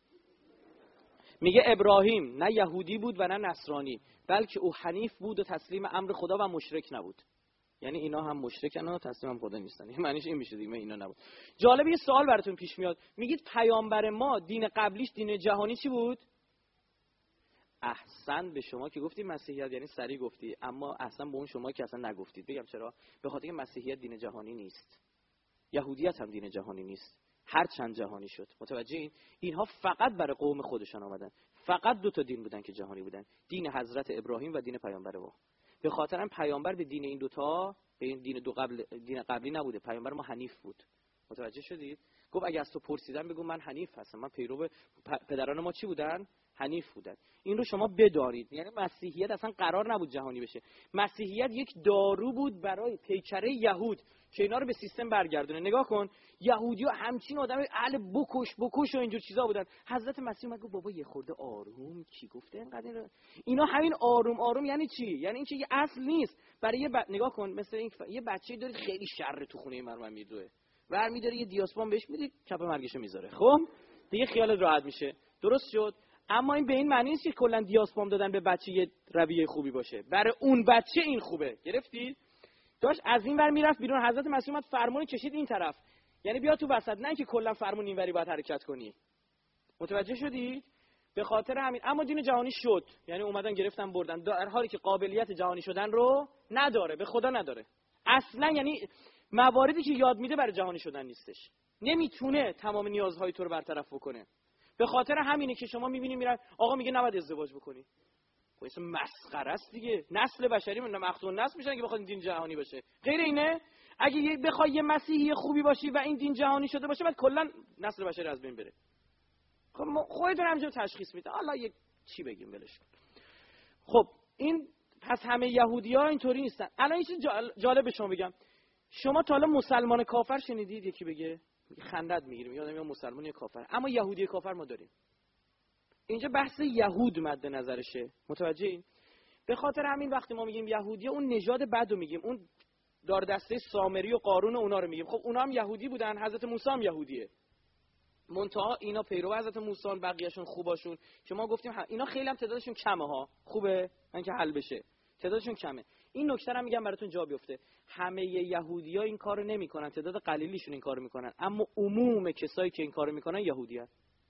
میگه ابراهیم نه یهودی بود و نه نصرانی، بلکه او حنیف بود و تسلیم امر خدا و مشرک نبود. یعنی اینا هم مشرکن و تسلیم هم خدا نیستن. این معنیش این میشه دیگه، اینا نبود. جالب یه سوال براتون پیش میاد، میگید پیامبر ما دین قبلیش دین جهانی چی بود؟ احسن به شما که گفتی مسیحیت، یعنی سریع گفتی، اما احسن به اون شما که اصلا نگفتید. بگم چرا؟ به خاطر اینکه مسیحیت دین جهانی نیست، یهودیت هم دین جهانی نیست، هر چند جهانی شد. متوجه این؟ اینها فقط برای قوم خودشان آمدن. فقط دو تا دین بودن که جهانی بودن، دین حضرت ابراهیم و دین پیامبر ما. به خاطر هم پیامبر به دین این دوتا، به این دین دو قبل دین قبلی نبوده. پیامبر ما حنیف بود. متوجه شدید؟ گفت اگه از تو پرسیدن بگو من حنیف هستم، من پیرو پدران ما چی بودن؟ حنیف بودن. این رو شما بدارید. یعنی مسیحیت اصلا قرار نبود جهانی بشه. مسیحیت یک دارو بود برای پیکره یهود که اینا رو به سیستم برگردونه. نگاه کن، یهودی‌ها همچین آدم اهل بکش بکش و اینجور چیزا بودن. حضرت مسیح اومد گفت بابا یه خورده آروم، کی گفته اینقدر؟ اینا همین آروم آروم یعنی چی؟ یعنی این چه یه اصل نیست. برای یه ب... نگاه کن مثلا این ف... یه بچه‌ای دارید خیلی شر تو خونه مرمم میدوه، برمی‌داره یه دیاسپام بهش میدی، چپ مرگشو میذاره. خب دیگه خیالت راحت میشه. درست شد؟ اما این به این معنی نیست که کلا دیاسپام دادن به بچه یه رویه خوبی باشه. برای اون بچه این خوبه. گرفتید؟ داشت از این ور میرفت بیرون، حضرت مسیح اومد فرمون کشید این طرف. یعنی بیا تو وسط، نه که کلا فرمون اینوری باید حرکت کنی. متوجه شدید؟ به خاطر همین. اما دین جهانی شد، یعنی اومدن گرفتن بردن، در حالی که قابلیت جهانی شدن رو نداره، به خدا نداره اصلا. یعنی مواردی که یاد میده برای جهانی شدن نیستش، نمیتونه تمام نیازهای تو رو برطرف بکنه. به خاطر همینه که شما میبینید میرن آقا میگه نباید ازدواج بکنی. خب این مسخره است دیگه. نسل بشری من مقتول نسل میشن که بخواد دین جهانی باشه. غیر اینه اگه یه بخوای یه مسیحی خوبی باشی و این دین جهانی شده باشه بعد کلا نسل بشری از بین بره. خب خودتون همینجور تشخیص میده. حالا یک چی بگیم ولش کن. خب این پس همه یهودی‌ها اینطوری نیستن. الان این چیز جالب به شما بگم، شما تا حالا مسلمان کافر شنیدید؟ یکی بگه خندت میگیریم، یادم میاد مسلمان یا کافر. اما یهودی کافر ما داریم. اینجا بحث یهود مد نظرشه. متوجه این؟ به خاطر همین وقتی ما میگیم یهودی، اون نژاد بد رو میگیم، اون دار دسته سامری و قارون و اونا رو میگیم. خب اونا هم یهودی بودن، حضرت موسی هم یهودیه. منتها اینا پیرو حضرت موسی، بقیه‌شون خوباشون که ما گفتیم اینا خیلی هم تعدادشون کمه ها. خوبه من که حل بشه، تعدادشون کمه. این نکته رو میگم براتون جا بیفته. همه یهودی‌ها این کارو نمی‌کنن، تعداد قلیلیشون این کارو می‌کنن، اما عموم کسایی که این کارو می‌کنن یهودی‌ان.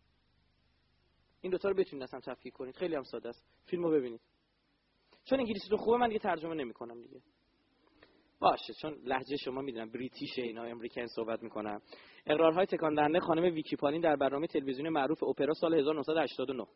این دو تا رو بتونید اصلا تفکیک کنید. خیلی هم ساده است. فیلمو ببینید. چون انگلیسیتون خوبه من دیگه ترجمه نمی‌کنم دیگه. باشه، چون لهجه شما میدونم بریتیشه، اینا امریکن صحبت میکنن. اقرارهای تکان دهنده خانم ویکی پالین در برنامه تلویزیونی معروف اپرا سال هزار و نهصد و هشتاد و نه.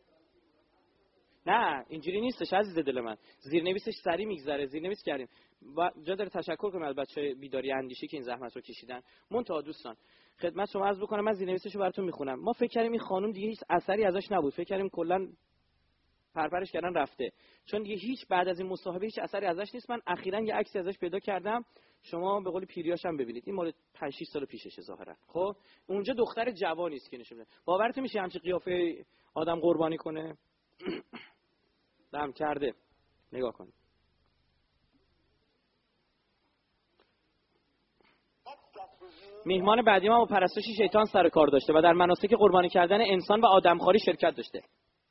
نه اینجوری نیستش عزیز دل من، زیرنویسش سری میگذره، زیرنویس کردیم. جا داره تشکر کنم از بچهای بیداری اندیشی که این زحمت رو کشیدن. منتها دوستان خدمت شما عرض بکنم، من زیرنویسشو براتون میخونم. ما فکر کردیم این خانم دیگه هیچ اثری ازش نبود، فکر کردیم کلا پرپرش کردن رفته، چون دیگه هیچ بعد از این مصاحبه هیچ اثری ازش نیست. من اخیراً یه عکسی ازش پیدا کردم، شما به قول پیریاش هم ببینید، این مال پنج شش سال پیششه ظاهرا. خب اونجا دختر جوانی است که نشون میده. باورتون میشه همچین قیافه آدم قربانی کنه؟ دم کرده. نگاه کن. میهمان بعدی ما با پرستش شیطان سر کار داشته و در مناسک قربانی کردن انسان و آدمخواری شرکت داشته.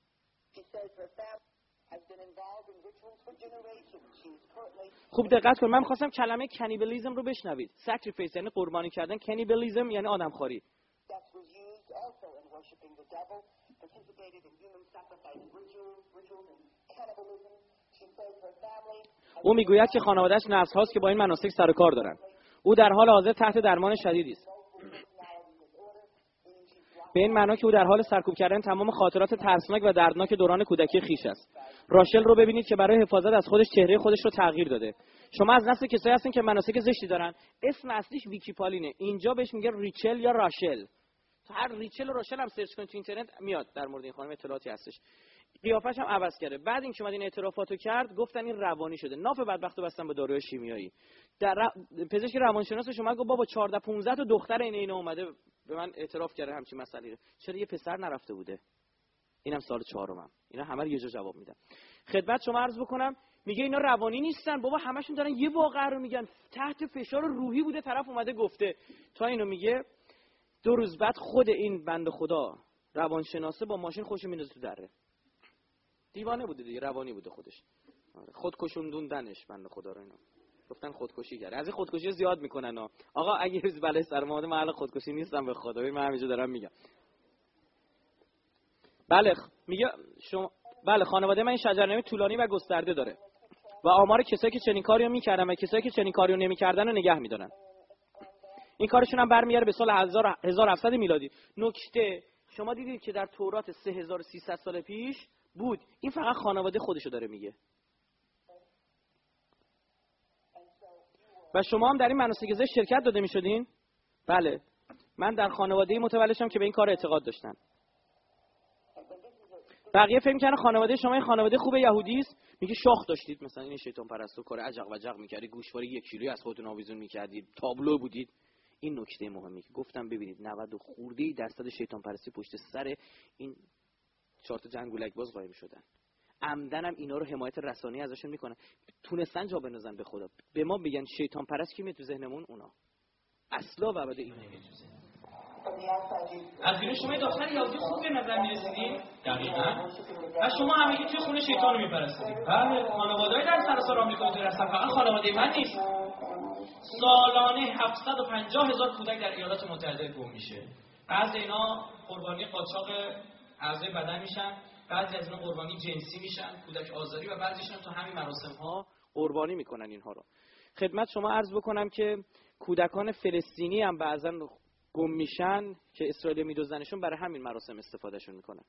خوب دقت کن، من می‌خواستم کلمه کانیبالیسم رو بشنوید. ساکریفیس یعنی قربانی کردن، کانیبالیسم یعنی آدمخواری. او میگوید که خانواده‌اش نسل هاست که با این مناسک سر و کار دارند. او در حال حاضر تحت درمان شدیدی است. به این معنا که او در حال سرکوب کردن تمام خاطرات ترسناک و دردناک دوران کودکی خیش است. راشل رو ببینید که برای حفاظت از خودش چهره خودش رو تغییر داده. شما از نسل کسایی هستین که مناسک زشتی دارن. اسم اصلیش ویکیپالینه. اینجا بهش میگه ریچل یا راشل. تو هر ریچل و راشل هم سرچ کنید تو اینترنت میاد در مورد این خانم اطلاعاتی هستش. قیافش هم عوض کرده. بعد اینکه اومد این اعترافاتو کرد گفتن این روانی شده. ناف بدبختو بستن به داروی شیمیایی. در ر... پزشک روانشناسش اومد گفت بابا چهارده پانزده تا دختر این اینا اومده به من اعتراف کرده همچین مسئله. چرا یه پسر نرفته بوده؟ اینم سال چهارمم. اینا همه رو یه جا جواب میدن. خدمت شما عرض بکنم، میگه اینا روانی نیستن بابا، همشون دارن یه واقعه رو میگن. تحت فشار روحی بوده، طرف اومده گفته. تا اینو میگه دو روز بعد خود این بنده خدا روانشناسه با ماشین خوش میندازه تو دره. دیوانه بوده دیگه، روانی بوده خودش. آره خودکشوندوندنش بنده خدا رو اینا. گفتن خودکشی کرد. از این خودکشی زیاد میکنن ها. آقا اگه روز بلای سر ما اومده محل خودکشی نیستم به خدا. من همینجا دارم میگم. بله میگه شما بله خانواده من این شجرنامه طولانی و گسترده داره و آمار کسایی که چنین کاریو میکردن و کسایی که چنین کاریو نمیکردن رو نگه میدارن. این کارشون هم برمیگره به سال هزار و هفتصد میلادی. نکته شما دیدید که در تورات سه هزار و سیصد سال پیش بود. این فقط خانواده خودشو داره میگه. و شما هم در این مناسک زشت شرکت داده میشدین؟ بله. من در خانواده‌ای متولد شدم که به این کار اعتقاد داشتن. بقیه فکر می‌کنن خانواده شما این خانواده خوب یهودی است. میگه شاخ داشتید مثلا این شیطان پرستو کار عجق و جق می‌کردی، گوشواره یک کیلویی از خودتون آویزون می‌کردید، تابلو بودید. این نکته مهمی که گفتم ببینید نود و خورده درصد شیطان پرستی پشت سر این چهار تا جنگولک باز قایم شدن. عمدن هم اینا رو حمایت رسانه‌ای ازشون میکنن. تونستن جا بندازن به خدا. به ما بگن شیطان پرست کی میاد تو ذهنمون؟ اونا. اصلا و ابدا این نمیاد تو ذهن. از بیرون شما داخل یهودی خوب به نظر میرسیدین؟ دقیقاً. و شما همگی توی خونه شیطان رو میپرستید. بله، خانواده‌ای در سراسر آمریکا تو هستن، فقط خانواده من نیست. سالانه هفتصد و پنجاه هزار کودک در ایالات متحده گم میشه. بعضی اینا قربانی قاچاق اعضای بدن میشن، بعضی از اینا قربانی جنسی میشن، کودک آزاری، و بعضیشون تو همین مراسم ها قربانی میکنن اینها رو. خدمت شما عرض بکنم که کودکان فلسطینی هم بعضا گم میشن که اسرائیل میدوزنشون، برای همین مراسم استفادهشون میکنن.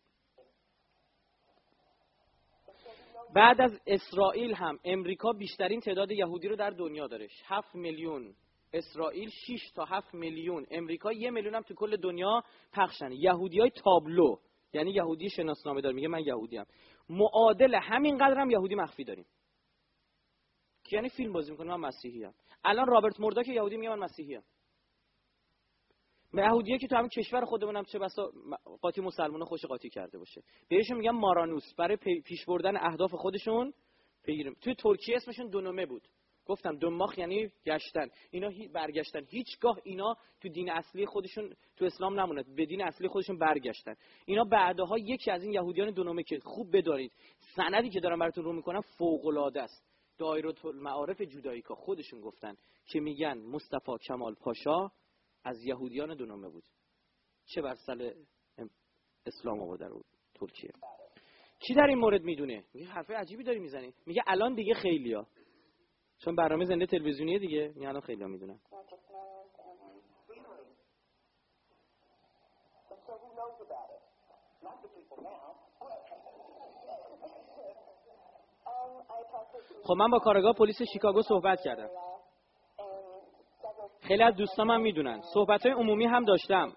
بعد از اسرائیل هم امریکا بیشترین تعداد یهودی رو در دنیا داره. هفت میلیون اسرائیل، شش تا هفت میلیون امریکا، یک میلیون هم تو کل دنیا پخشن. یهودیای تابلو یعنی یهودی شناسنامه دار، میگه من یهودی ام. معادل همین قدر هم یهودی مخفی داریم که یعنی فیلم بازی میکنه من مسیحی ام. الان رابرت مورداک یهودی میگه من مسیحی ام. یهودیه که تو همین کشور خودمونم چه بسا قاطی مسلمانو خوش قاطی کرده باشه، بهشون میگن مارانوس، برای پیش بردن اهداف خودشون پیگیریم. توی ترکیه اسمشون دونومه بود. گفتم دماغ یعنی گشتن. اینا هی برگشتن. هیچگاه اینا تو دین اصلی خودشون تو اسلام نموند، به دین اصلی خودشون برگشتن. اینا بعدها یکی از این یهودیان دونومه که خوب بدارید سندی که دارم براتون رو میکنم فوق العاده است. دایره المعارف جودائیکا خودشون گفتن که میگن مصطفی کمال پاشا از یهودیان دونومه بود. چه بر سال اسلام آورده رو ترکیه. کی در این مورد میدونه؟ میگه حرف عجیبی داری میزنی. میگه الان دیگه خیلیا، چون برنامه زنده تلویزیونیه دیگه، میگه الان خیلیا میدونن. خب من با کارگاه پلیس شیکاگو صحبت کردم. خیلی از دوستام هم میدونن، صحبت‌های عمومی هم داشتم.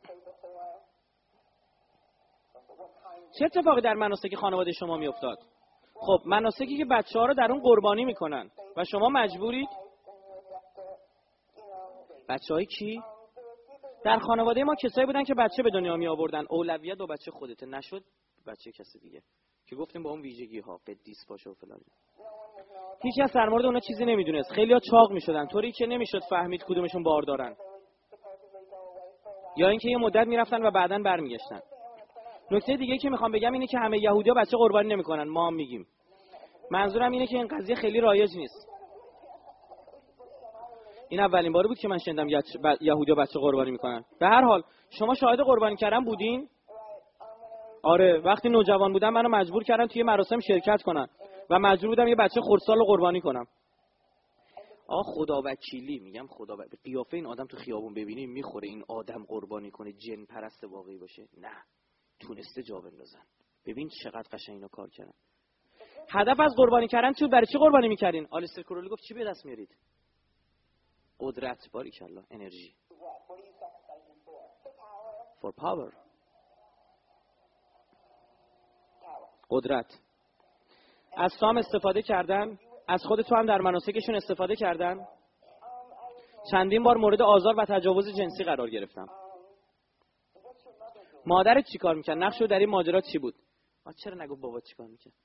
چه اتفاقی در مناسک خانواده شما میافتاد؟ خب مناسکی که بچه‌ها رو در اون قربانی میکنن و شما مجبورید. بچه‌های کی؟ در خانواده ما کسایی بودن که بچه به دنیا می آوردن. اولویت با بچه خودته، نشد بچه کسی دیگه که گفتیم با اون ویژگی ها قدیس باشه و فلان. هیچ کس در مورد اونا چیزی نمیدونست. خیلی‌ها چاق میشدن طوری که نمیشد فهمید کدومشون بار دارن، یا اینکه یه مدت میرفتن و بعداً برمیگشتن. نکته دیگه که میخوام بگم اینه که همه یهودی‌ها بچه قربانی نمیکنن، ما هم میگیم. منظورم اینه که این قضیه خیلی رایج نیست. این اولین باره بود که من شنیدم یهودی‌ها بچه قربانی میکنن. به هر حال شما شاهد قربانی کردن بودین؟ آره، وقتی نوجوان بودم منو مجبور کردن توی مراسم شرکت کنم و مجبور بودم یه بچه خردسال رو قربانی کنم. آقا خدا وکیلی میگم، خدا وکیلی قیافه این آدم تو خیابون ببینی میخوره این آدم قربانی کنه جن پرست واقعی باشه؟ نه، تونسته جا بندازن. ببین چقدر قشنگ اینا کار کردن. هدف از قربانی کردن تو برای چی قربانی میکردین؟ آلیستر کرولی گفت چی به دست میارید؟ قدرت، باریکلا، انرژی. for power. قدرت. از تو هم استفاده کردن؟ از خود تو هم در مناسکشون استفاده کردن؟ چندین بار مورد آزار و تجاوز جنسی قرار گرفتم. مادرت چی کار میکرد؟ نقشو در این ماجرا چی بود؟ آ چرا نگو بابا چی کار میکرد؟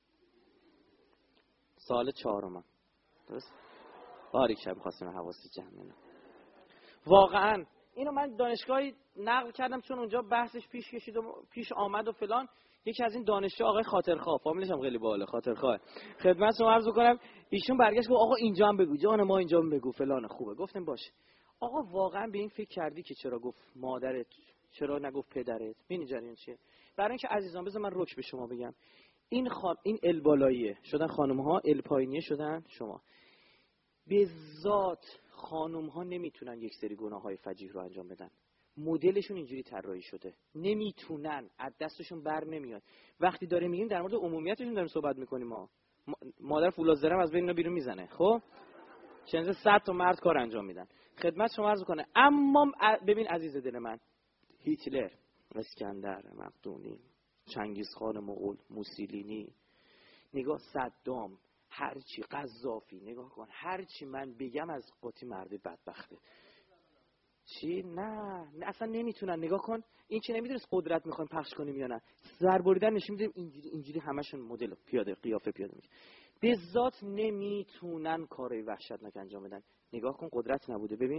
سال چهارم. درست؟ باریک شب خواستم حواسی جمع کنم. واقعا اینو من دانشگاهی نقل کردم چون اونجا بحثش پیش کشید و پیش آمد و فلان. یکی از این دانشجو آقای خاطرخواه، فامیلش هم خیلی باحاله، خاطرخواه، خدمتتون عرض کنم، ایشون برگشت گفت آقا اینجا هم بگو، جان ما اینجا هم بگو فلان، خوبه. گفتم باشه. آقا واقعا به این فکر کردی که چرا گفت مادرت، چرا نگفت پدرت؟ ببین جریان چیه. برای اینکه عزیزان بذار من رک به شما بگم، این خان... این ال بالاییه شدن خانم‌ها، ال پایینیه شدن شما. به ذات خانم‌ها نمیتونن یک سری گناه‌های فجیح رو انجام بدن. مدلشون اینجوری طراحی شده، نمیتونن، از دستشون بر نمیاد. وقتی داره میگیم در مورد عمومیتشون داریم صحبت میکنیم. ما مادر فولادزرم از بین اینا بیرون میزنه. خب چند صد تا مرد کار انجام میدن. خدمت شما عرض کنه. اما ببین عزیز دل من، هیتلر، اسکندر مقدونی، چنگیزخان مغول، موسولینی، نگاه صدام، هرچی، قذافی، نگاه کن، هرچی من بگم از قاطی مرد بدبخته. چی؟ نه نه اصلا نمیتونن. نگاه کن این چی، نمیدونست قدرت میخوایم پخش کنیم یا نه. سر بریدن نشون میدیم اینجوری اینجوری همشون مدل پیاده قیافه پیاده میشه. به ذات نمیتونن کارای وحشتناک انجام بدن. نگاه کن قدرت نبوده. ببین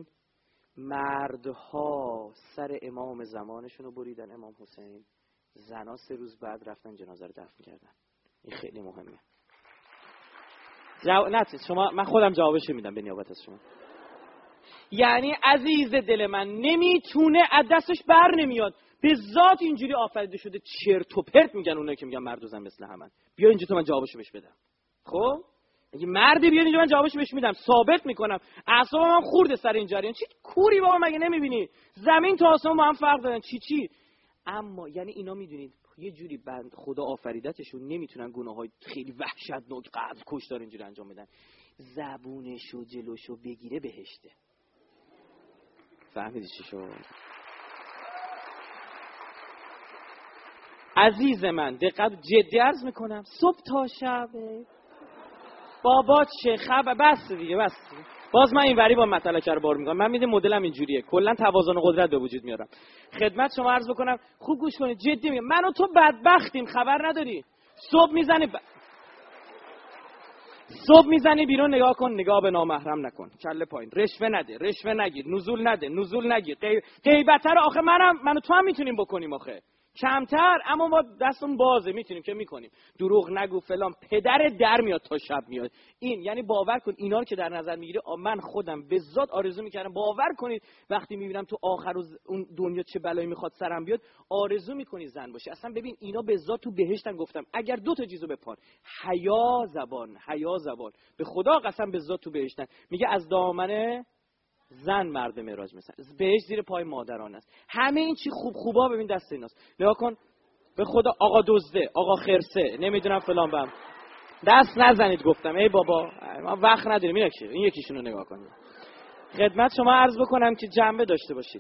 مردها سر امام زمانشون رو بریدن، امام حسین. زنا سه روز بعد رفتن جنازه رو دفن کردن. این خیلی مهمه. جو... نه شما، من خودم جوابش میدم به نیابت از شما. یعنی عزیز دل من نمیتونه، از دستش بر نمیاد. به ذات اینجوری آفریده شده. چرت و پرت میگن اونایی که میگن مرد و زن مثل همن. بیا اینجا تو من جوابشو بهش بدم. خب اگه مردی بیاد اینجا من جوابشو بهش میدم، ثابت میکنم. اعصابم هم خورده سر این جریان. چی کوری بابا، مگه نمیبینی زمین تا آسمون با هم فرق دارن؟ چی چی. اما یعنی اینا میدونید یه جوری بند خدا آفریدتشون نمیتونن گناههای خیلی وحشتناک، قتل، کشتار اینجوری انجام بدن. زبونشو جلوشو بگیره بهشته. فهمیدی چی شد؟ عزیز من دقیق جدی عرض میکنم، صبح تا شب بابا چه خبر؟ بس دیگه بس دیگه. باز من این وری با مطلقه رو بار میکنم. من میدونم مدلم اینجوریه، کلا توازن و قدرت به وجود میارم. خدمت شما عرض بکنم، خوب گوش کنید، جدی میگم، من و تو بدبختیم، خبر نداری. صبح میزنی ب... صبح میزنی بیرون، نگاه کن، نگاه به نامحرم نکن، کله پایین، رشوه نده، رشوه نگیر، نزول نده، نزول نگیر، غیب... غیبت رو آخه منم منو تو هم میتونیم بکنیم آخه. کمتر، اما ما دستمون بازه، میتونیم که میکنیم. دروغ نگو فلان، پدر در میاد تا شب میاد. این یعنی باور کن اینا رو که در نظر میگیری، من خودم به ذات آرزو میکردم، باور کنید وقتی میبینم تو آخر اون دنیا چه بلایی میخواد سرم بیاد، آرزو میکنی زن باشه. اصلا ببین اینا به ذات تو بهشتن. گفتم اگر دو تا چیزو بپان، حیا زبان، حیا زبان، به خدا قسم به ذات تو بهشتن. میگه از دامنه زن مرد معراج مثلا، بهش زیر پای مادران است. همه این چی خوب خوبا ببین دست ایناست. نگاه کن به خدا، آقا دزده، آقا خرسه، نمیدونم فلان بم، دست نزنید. گفتم ای بابا ما وقت نداریم. این یکی این یکیشونو نگاه کن. خدمت شما عرض بکنم که جنبه داشته باشید.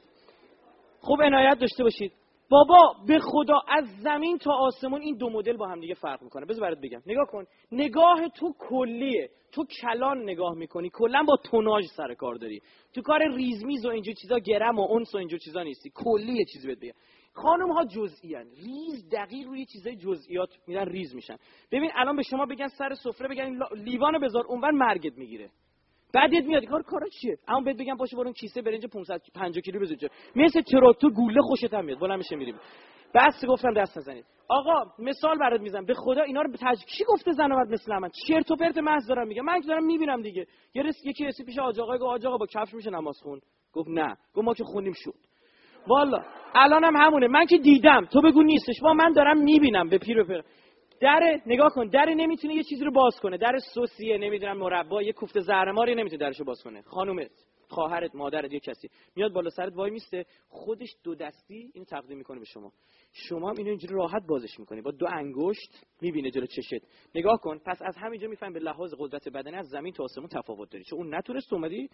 خوب عنایت داشته باشید. بابا به خدا از زمین تا آسمون این دو مدل با هم دیگه فرق میکنه. بذار برات بگم. نگاه کن. نگاه تو کلیه. تو کلان نگاه میکنی. کلا با توناژ سر کار داری. تو کار ریزمیز و اینجور چیزا، گرم و اونس و اینجور چیزا نیستی. کلی یه چیزی بهت بگم. خانم ها جزئی ان. ریز دقیق روی چیزای جزئیات میرن ریز میشن. ببین الان به شما بگن سر سفره بگن لیوانو بذار اونور مرگت میگیره. بعدت میاد کار کارا چیه؟ اما بهت بگم باشه برو کیسه برنج پانصد و پنجاه کیلو بذار. مثل تراکتور گوله خوشت هم میاد. بلند میشه میریم. بس گفتم دست نزنید. آقا مثال برات میزنم. به خدا اینا رو به تج... کی گفته زن اومد مثل من؟ چرت و پرت محض دارم میگم. من که دارم میبینم دیگه. یه رس یکی رسی پیش آج آقا گفت آج آقا با کفش میشه نماز خون. گفت نه. گفت ما که خونیم شد. والا الانم هم همونه. من که دیدم. تو بگو نیستش. با من دارم میبینم به پیر و پیر. در نگاه کن. در نمیتونه یه چیزی رو باز کنه. در سوسیه نمیدونم مربا یه کوفته زهرماری نمیتونه درشو باز کنه. خانومت، خواهرت، مادرت، یه کسی میاد بالا سرت وای میسته، خودش دو دستی اینو تقدیم میکنه به شما. شما هم اینو اینجوری راحت بازش میکنی با دو انگشت، میبینه جلو چشت. نگاه کن. پس از همینجا میفهمی به لحاظ قدرت بدنی از زمین تا آسمون تفاوت داری. چون اون نتونست اومدی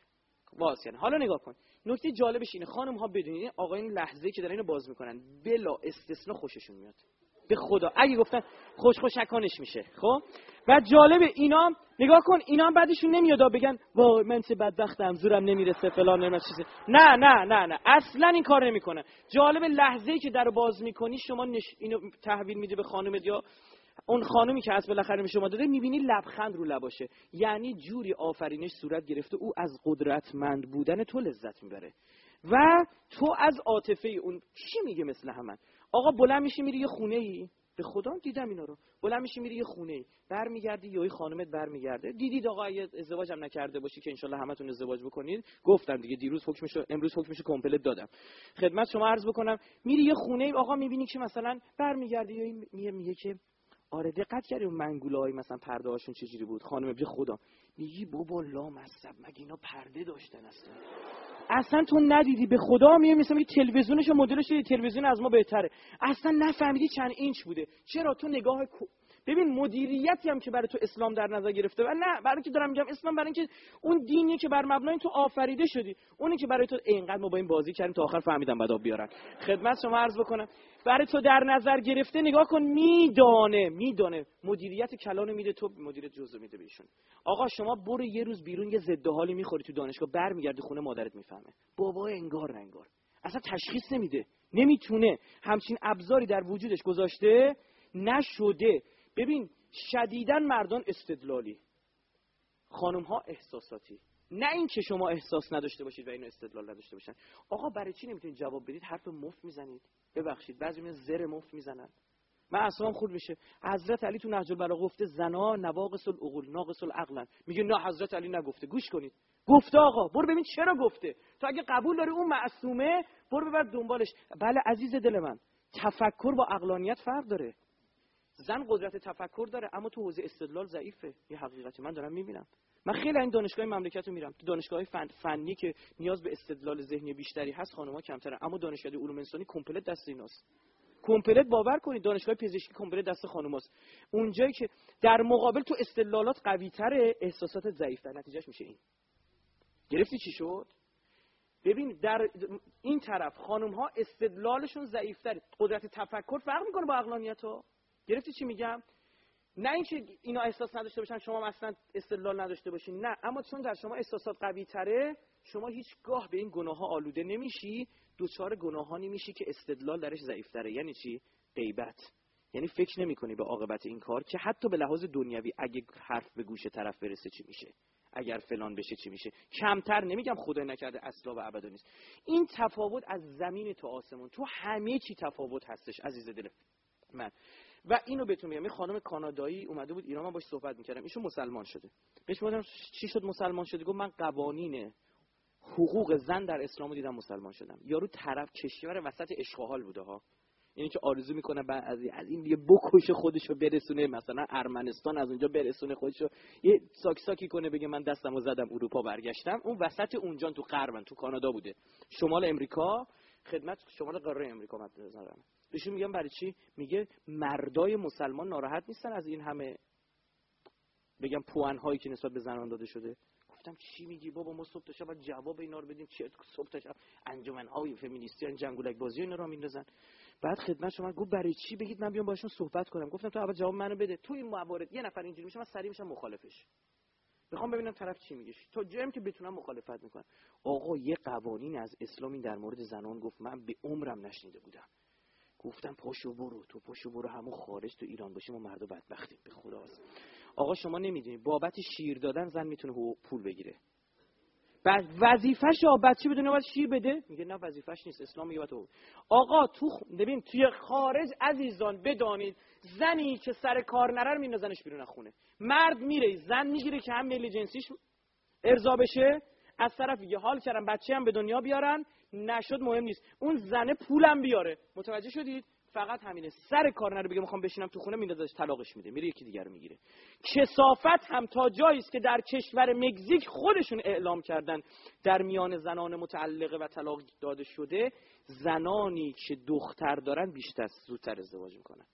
باز کنه. حالا نگاه کن. نکته جالبش اینه خانم ها بدونین آقایون لحظه‌ای که دارن اینو باز میکنن بلا استثنا خوششون میاد. به خدا اگه گفتن خوش خوشکانش میشه. خب و جالب اینا نگاه کن اینا هم بعدشون نمیاد بگن وای من چه بدبختم زورم نمیرسه فلان نمیدونم چیزی. نه نه نه نه اصلا این کار نمیکنه. جالب لحظه‌ای که درو باز میکنی شما نش... اینو تحویل میدی به خانمت یا اون خانومی که از بالاخره شما داده، میبینی لبخند رو لباشه. یعنی جوری آفرینش صورت گرفته او از قدرتمند بودن تو لذت میبره و تو از عاطفه اون. چی میگه مثل همن؟ آقا بلند میشی میری یه خونه ای، به خدا دیدم اینا رو، بلند میشی میری یه خونه ای، برمیگردی یهو خانومت برمیگرده، دیدید آقا اگه ازدواج هم نکرده باشی که انشالله همتون ازدواج بکنید، گفتم دیگه دیروز حکمشو امروز حکمشو کامپلت دادم خدمت شما عرض بکنم، میری یه خونه ای آقا میبینی که مثلا برمیگردی یا میگه میگه که آره دقت کردی اون منگوله‌های مثلا پرده هاشون چجوری بود؟ خانم به خدا میگی بابا لامصب مگه اینا پرده داشتن اصلا؟ اصلا تو ندیدی به خدا میگم مثلا میگه تلویزیونش و مدلش تلویزیون از ما بهتره. اصلا نفهمیدی چند اینچ بوده. چرا؟ تو نگاه کو... ببین مدیریتی هم که برای تو اسلام در نظر گرفته و نه برای که دارم میگم اسلام برای اینکه اون دینی که بر مبنای تو آفریده شدی، اونی که برای تو اینقدر ما با این بازی کردیم تا آخر فهمیدم بعدا بیارن. خدمت شما عرض بکنم برای تو در نظر گرفته. نگاه کن میدانه میدانه مدیریت کلانو میده تو مدیریت جزء میده بهشون. آقا شما برو یه روز بیرون یه ضد حالی میخوری تو دانشگاه برمیگردی خونه مادرت میفهمه بابا انگار انگار اصلا تشخیص نمیده، نمیتونه همچین ابزاری در وجودش گذاشته نشده. ببین شدیداً مردان استدلالی، خانم ها احساساتی. نه این که شما احساس نداشته باشید و اینو استدلال نداشته باشن. آقا برای چی نمیتونید جواب بدید؟ حرف مفت میزنید. ببخشید بعضی میان زر مفت میزنن. من اصلا خورد میشه. حضرت علی تو نهج البلاغه گفته زنا نواقص العقول ناقص العقل. میگه نه حضرت علی نگفته. گوش کنید. گفته آقا برو ببین چرا گفته. تو اگه قبول داری اون معصومه برو ببر دنبالش. بله عزیز دل من، تفکر با عقلانیت فرق داره. زن قدرت تفکر داره اما تو حوزه استدلال ضعیفه. یه حقیقتی من دارم میبینم. من خیلی این دانشگاه مملکت رو میرم. تو دانشگاه فن، فنی که نیاز به استدلال ذهنی بیشتری هست خانم‌ها کمتره، اما دانشکده علوم انسانی کامپلت دست ایناست. کامپلت باور کنید دانشگاه پزشکی کامپلت دست خانم‌هاست. اونجایی که در مقابل تو استدلالات قوی‌تره احساسات ضعیف‌تر، نتیجهش میشه این. گرفتی چی شد؟ ببین در این طرف خانم‌ها استدلالشون ضعیف‌تره، قدرت تفکر فرق می‌کنه با عقلانیت‌ها. گرفتی چی میگم؟ نه اینکه اینا احساس نداشته باشن شما مثلا استدلال نداشته باشین، نه، اما چون در شما احساسات قوی تره شما هیچگاه به این گناه ها آلوده نمیشی، دوچار گناهانی میشی که استدلال درش ضعیف تره. یعنی چی؟ غیبت. یعنی فکر نمی‌کنی به عاقبت این کار که حتی به لحاظ دنیوی اگه حرف به گوش طرف برسه چی میشه، اگر فلان بشه چی میشه. کمتر نمیگم خدای نکرده اصلا و ابدا نیست. این تفاوت از زمین تا آسمون تو همه چی تفاوت هستش عزیز دل من. و اینو بهتون میگم، یه خانم کانادایی اومده بود ایران، من باهاش صحبت میکردم، ایشون مسلمان شده. بهش گفتم چی شد مسلمان شدی؟ گفت من قوانین حقوق زن در اسلامو دیدم مسلمان شدم. یارو طرف کشور وسط اشغال بوده ها، یعنی که آرزو میکنه بعد از از این دیگه بکشه خودشو برسونه مثلا ارمنستان، از اونجا برسونه خودشو یه ساک ساکی کنه بگه من دستمو زدم اروپا برگشتم. اون وسط اونجا تو غربن، تو کانادا بوده، شمال امریکا، خدمت شمال قاره امریکا مد نظرم. بهشون میگم برای چی؟ میگه مردای مسلمان ناراحت نیستن از این همه بگم پوان هایی که نسبت به زنان داده شده. گفتم چی میگی بابا، ما صبح تا شب جواب اینا رو بدیم، چه صبح تا شب انجمن‌های فمینیستی جنگولک بازی اینا رو میندازن. بعد خدمت شما گفت برای چی بگید من بیام باشون صحبت کنم. گفتم تو اول جواب منو بده، تو این موارد یه نفر اینجوری میشه من سریع میشم مخالفش، میخوام ببینم طرف چی میگه تا جایی که بتونم مخالفت میکنم. آقا یه قوانین از اسلام این در مورد زنان گفت من به عمرم نشنیده بودم. گفتم پاشو برو، تو پاشو برو، همون خارج تو ایران باشیم و مردا بدبختیم به خدا. آقا شما نمیدونی بابت شیر دادن زن میتونه پول بگیره. بعد وظیفه‌ش بچه بدونه باید شیر بده؟ میگه نه وظیفه‌ش نیست، اسلام میگه تو. آقا تو ببین توی خارج عزیزان بدانید زنی که سر کار نره میندازنش بیرون از خونه. مرد میره زن میگیره که هم میل جنسیش ارضا بشه، از طرف یه حال کردن بچه هم به دنیا بیارن، نشد مهم نیست، اون زنه پولم بیاره. متوجه شدید؟ فقط همینه، سر کار نره بگه میخوام بشینم تو خونه، میندازش طلاقش میده، میره یکی دیگر رو میگیره. کثافت هم تا جایی است که در کشور مکزیک خودشون اعلام کردن در میان زنان متعلقه و طلاق داده شده زنانی که دختر دارن بیشتر زودتر ازدواج میکنن.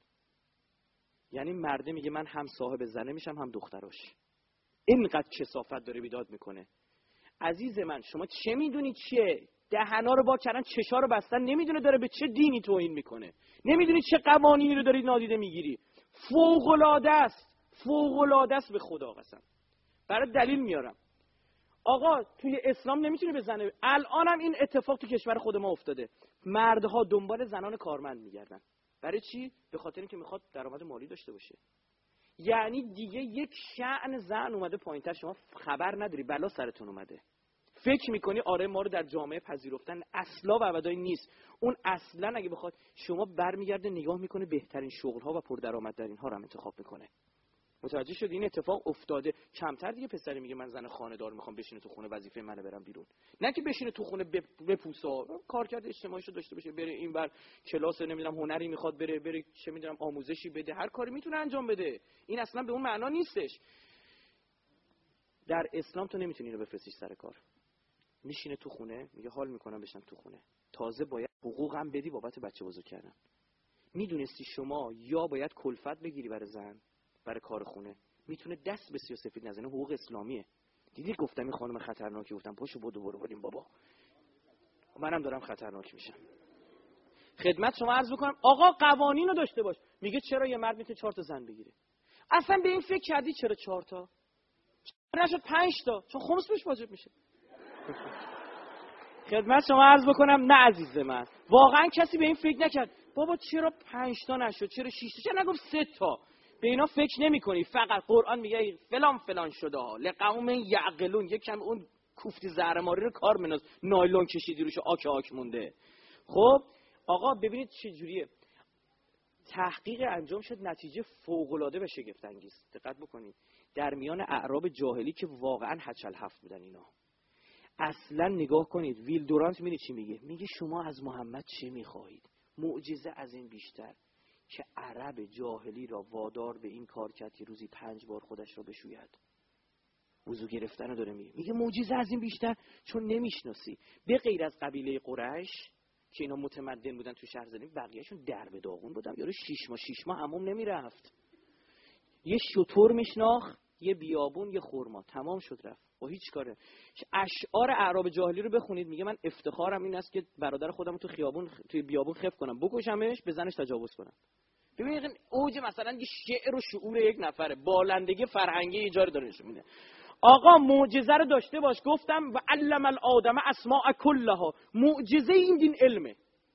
یعنی مرده میگه من هم صاحب زنه میشم هم دختراش. اینقدر کثافت داره بیداد میکنه. عزیز من شما چه میدونی چیه؟ دهنا رو با کردن، چشا رو بستن، نمیدونه داره به چه دینی توهین میکنه، نمیدونی چه قوانینی رو داری نادیده میگیری. فوق العاده است، فوق العاده است به خدا قسم. برای دلیل میارم. آقا توی اسلام نمیتونی بزنه. الانم این اتفاق تو کشور خود ما افتاده، مردها دنبال زنان کارمند میگردن. برای چی؟ به خاطر اینکه میخواد درآمد مالی داشته باشه. یعنی دیگه یک شأن زن اومده پایینتر، شما خبر نداری بلا سرتون اومده. فکر میکنی آره ما رو در جامعه پذیرفتن، اصلا و ابدا نیست. اون اصلا اگه بخواد شما برمیگرده نگاه میکنه بهترین شغل‌ها و پردرآمدترین ها رو هم انتخاب میکنه. متوجه شد این اتفاق افتاده. کمتر دیگه پسری میگه من زن خانه‌دار میخوام بشینه تو خونه، وظیفه منه برم بیرون. نه که بشینه تو خونه بپوسا، کارکرد اجتماعیشو داشته باشه، بره اینور کلاس نمیدونم هنری میخواد بره، بره چه میدونم آموزشی بده، هر کاری میتونه انجام بده. این اصلا به اون معنا نیستش. در اسلام تو نمیتونی اینو بفرستیش سر کار. میشینه تو خونه میگه حال میکنم بشم تو خونه، تازه باید حقوقم بدی بابت بچه بزرگ کردن. میدونستی شما یا باید کلفت بگیری برای زن برای کار خونه، میتونه دست به سیاه‌سفید نزنه، حقوق اسلامیه. دیدی گفتم این خانم خطرناکی، گفتم پاشو بدو برو بریم بابا، منم دارم خطرناک میشم. خدمت شما عرض بکنم آقا قوانینو داشته باش. میگه چرا یه مرد میتونه چهار تا زن بگیره؟ اصلا به این فکر کردی چرا چهار تا؟ چرا نشد پنج تا؟ چون خمس بهش واجب میشه. خدمت شما عرض بکنم نه عزیز من، واقعا کسی به این فکر نکرد بابا چرا پنج تا نشد، چرا شش تا، چرا نگفت سه تا؟ به اینا فکر نمی کنی. فقط قرآن میگه فلان فلان شده ها لقوم یعقلون، یکم اون کوفتی زهرماری رو کار مناز، نایلون کشیدی روش آک آک مونده. خب آقا ببینید چه جوریه. تحقیق انجام شد، نتیجه فوق العاده و شگفت انگیز. دقت بکنید در میان اعراب جاهلی که واقعا هچل هفت بودن اینا. اصلا نگاه کنید ویل دورانت میگه چی میگه؟ میگه شما از محمد چه میخواهید؟ معجزه از این بیشتر که عرب جاهلی را وادار به این کار کرد که روزی پنج بار خودش را بشوید. وضو گرفتن رو داره میگه. میگه معجزه از این بیشتر چون نمیشناسی. به غیر از قبیله قریش که اینا متمدن بودن تو شهر زمین، بقیه‌شون درب داغون بودن. یارو شش ماه شش ماه حموم نمیرفت. یه شتر میشناخت، یه بیابون، یه خرما، تمام شد رفت. با هیچ کاره. اشعار اعراب جاهلی رو بخونید، میگه من افتخارم این است که برادر خودم تو خیابون توی بیابون خف کنم، بکشمش، بزنش تجاوز کنم. ببینید اوج مثلا یه شعر و شعور یک نفره، بالندگی فرهنگی ایجاد داره نشون میده. آقا معجزه رو داشته باش. گفتم و علم الآدم اسماء کلها. معجزه این دین علمه.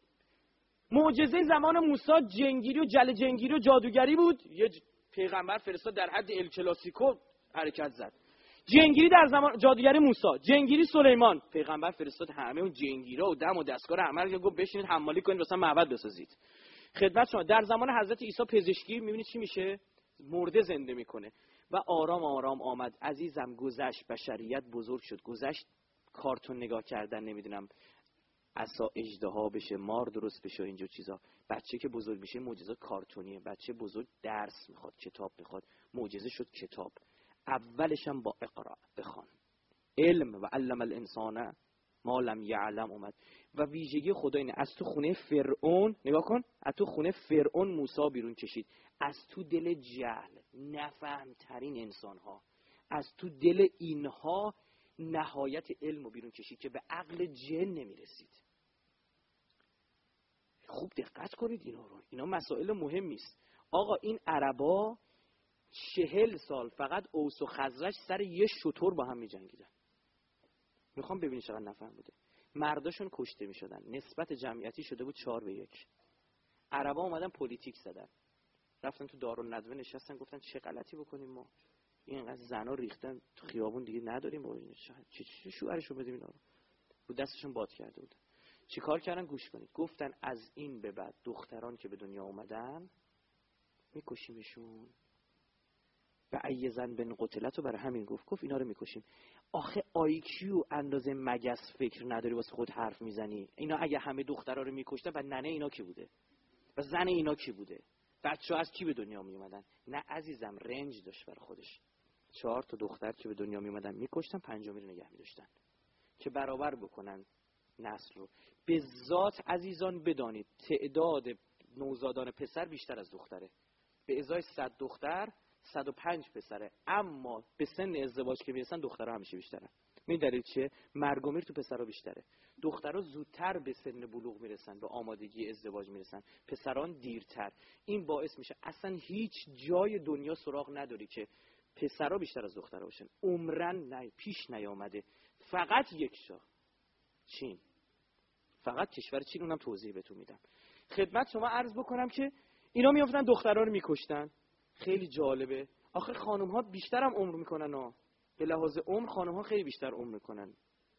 معجزه زمان موسی جنگیری و جل جنگیری و جادوگری بود. یه پیغمبر فرستاد در حد ال کلاسیکو حرکت زد. جنگیری در زمان جادوگری موسی، جنگیری سلیمان، پیغمبر فرستاد همه اون جنگیرا و دم و دستگار همه رو گفت بشینید حمالی کنید واسه معبد بسازید. خدمت شما در زمان حضرت عیسی پزشکی میبینید چی میشه؟ مرده زنده میکنه. و آرام آرام آمد. عزیزم گذشت، بشریت بزرگ شد، گذشت کارتون نگاه کردن، نمیدونم عصا اژدها بشه، مار درست بشه، اینجور چیزا. بچه که بزرگ میشه معجزه کارتونیه. بچه بزرگ درس میخواد، کتاب میخواد، معجزه شد کتاب. اولش هم با اقرا بخوان. علم و علم الانسان ما لم یعلم اومد. و ویژگی خدا اینه از تو خونه فرعون، نگاه کن، از تو خونه فرعون موسی بیرون کشید. از تو دل جهل، نفهم ترین انسان ها، از تو دل اینها نهایت علم رو بیرون کشید که به عقل جن نمیرسید. خوب دقت کنید اینا رو، اینا مسائل مهمی است. آقا این عربا چهل سال فقط اوس و خزرج سر یه شتر با هم می جنگیدن. میخوام ببینید چقدر نفهم بوده. مرداشون کشته می شدن، نسبت جمعیتی شده بود چهار به یک. عربا اومدن پلیتیک زدن، رفتن تو دارالندوه نشستن گفتن چه غلطی بکنیم ما، اینقدر زنا ریختن تو خیابون دیگه نداریم با این چه چه شوهرشو بدیم اینا رو. رو دستشون باد کرده بود. چیکار کردن؟ گوش کنید. گفتن از این به بعد دختران که به دنیا اومدن میکشیمشون. و ای زن بن قتلت رو برای همین گفت گفت اینا رو میکشیم. آخه آیکیو اندازه مگس فکر نداری واسه خود حرف میزنی؟ اینا اگه همه دخترها رو میکشتن و ننه اینا کی بوده؟ و زن اینا کی بوده؟ بچه‌ها از کی به دنیا می اومدن؟ نه عزیزم، رنج داشت برای خودش. چهار تا دختر که به دنیا می اومدن میکشتن، پنجمی رو نگه می‌داشتن که برابر بکنن نسل رو. به ذات عزیزان بدانید تعداد نوزادان پسر بیشتر از دختره. به ازای صد دختر صد و پنج پسره، اما به سن ازدواج که میرسن دخترها همیشه بیشتره. این دلیل چیه؟ مرگ و میر تو پسرها بیشتره. دخترها زودتر به سن بلوغ میرسن، به آمادگی ازدواج میرسن، پسران دیرتر. این باعث میشه اصلا هیچ جای دنیا سراغ نداری که پسرها بیشتر از دخترها باشن. عمرن نه، پیش نیامده. فقط یک جا، چین. فقط کشور چین، اونم توضیح بهتون میدم. خدمت شما عرض بکنم که اینا میافتن دخترها رو میکشتن. خیلی جالبه. آخه خانم ها بیشتر هم عمر میکنن ها. به لحاظ عمر خانم ها خیلی بیشتر عمر میکنن.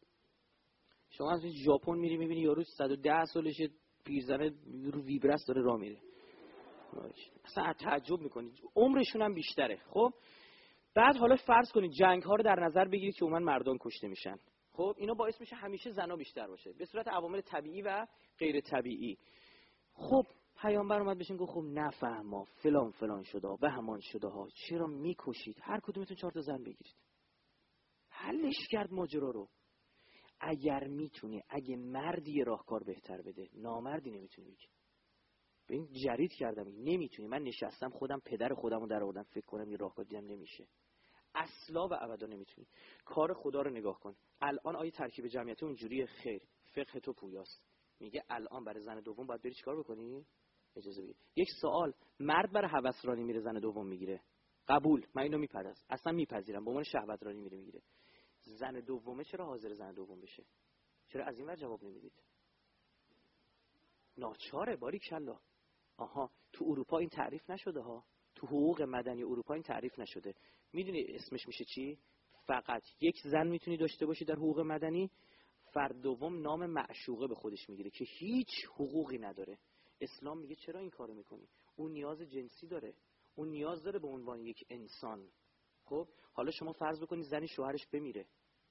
شما از ژاپن میری میبینی یارو صد و ده سالشه، پیرزنه رو ویبرس داره راه میره. اصلا تعجب میکنی. عمرشون هم بیشتره. خب بعد حالا فرض کنید جنگ ها رو در نظر بگیرید که عموما مردان کشته میشن. خب اینا باعث میشه همیشه زنا بیشتر باشه به صورت عوامل طبیعی و غیر طبیعی. خب پیامبر اومد بهشون گفت خب نفهما فلان فلان شده به همان شده ها، چرا میکشید؟ هر کدومتون چهار تا زن بگیرید. حلش کرد ماجرا رو. اگر میتونی، اگه مردی راهکار بهتر بده، نامردی نمیتونی بگی. به این جرید کردم نمیتونی. من نشستم خودم پدر خودمو در آوردم فکر کنم این راهکار دیدم نمیشه. اصلا و ابدا نمیتونی. کار خدا رو نگاه کن. الان آیه ترکیب جمعیت اونجوریه؟ خیر، فقه تو پویاست. میگه الان برای زن دوم باید بری چیکار بکنی؟ اجازه بگیر. یک سوال، مرد برای هوسرانی میره زن دوم میگیره؟ قبول، من اینو میپذیرم، اصلا میپذیرم، به عنوان شهوت رانی میره میگیره. زن دومه چرا حاضر زن دوم بشه؟ چرا از این ور جواب نمیدید؟ ناچاره. باریکلا. آها، تو اروپا این تعریف نشده ها. تو حقوق مدنی اروپا این تعریف نشده. میدونی اسمش میشه چی؟ فقط یک زن میتونی داشته باشی در حقوق مدنی. فرد دوم نام معشوقه به خودش میگیره که هیچ حقوقی نداره. اسلام میگه چرا این کارو میکنی؟ اون نیاز جنسی داره، اون نیاز داره به عنوان یک انسان. خب حالا شما فرض بکنید زنی شوهرش بمیره،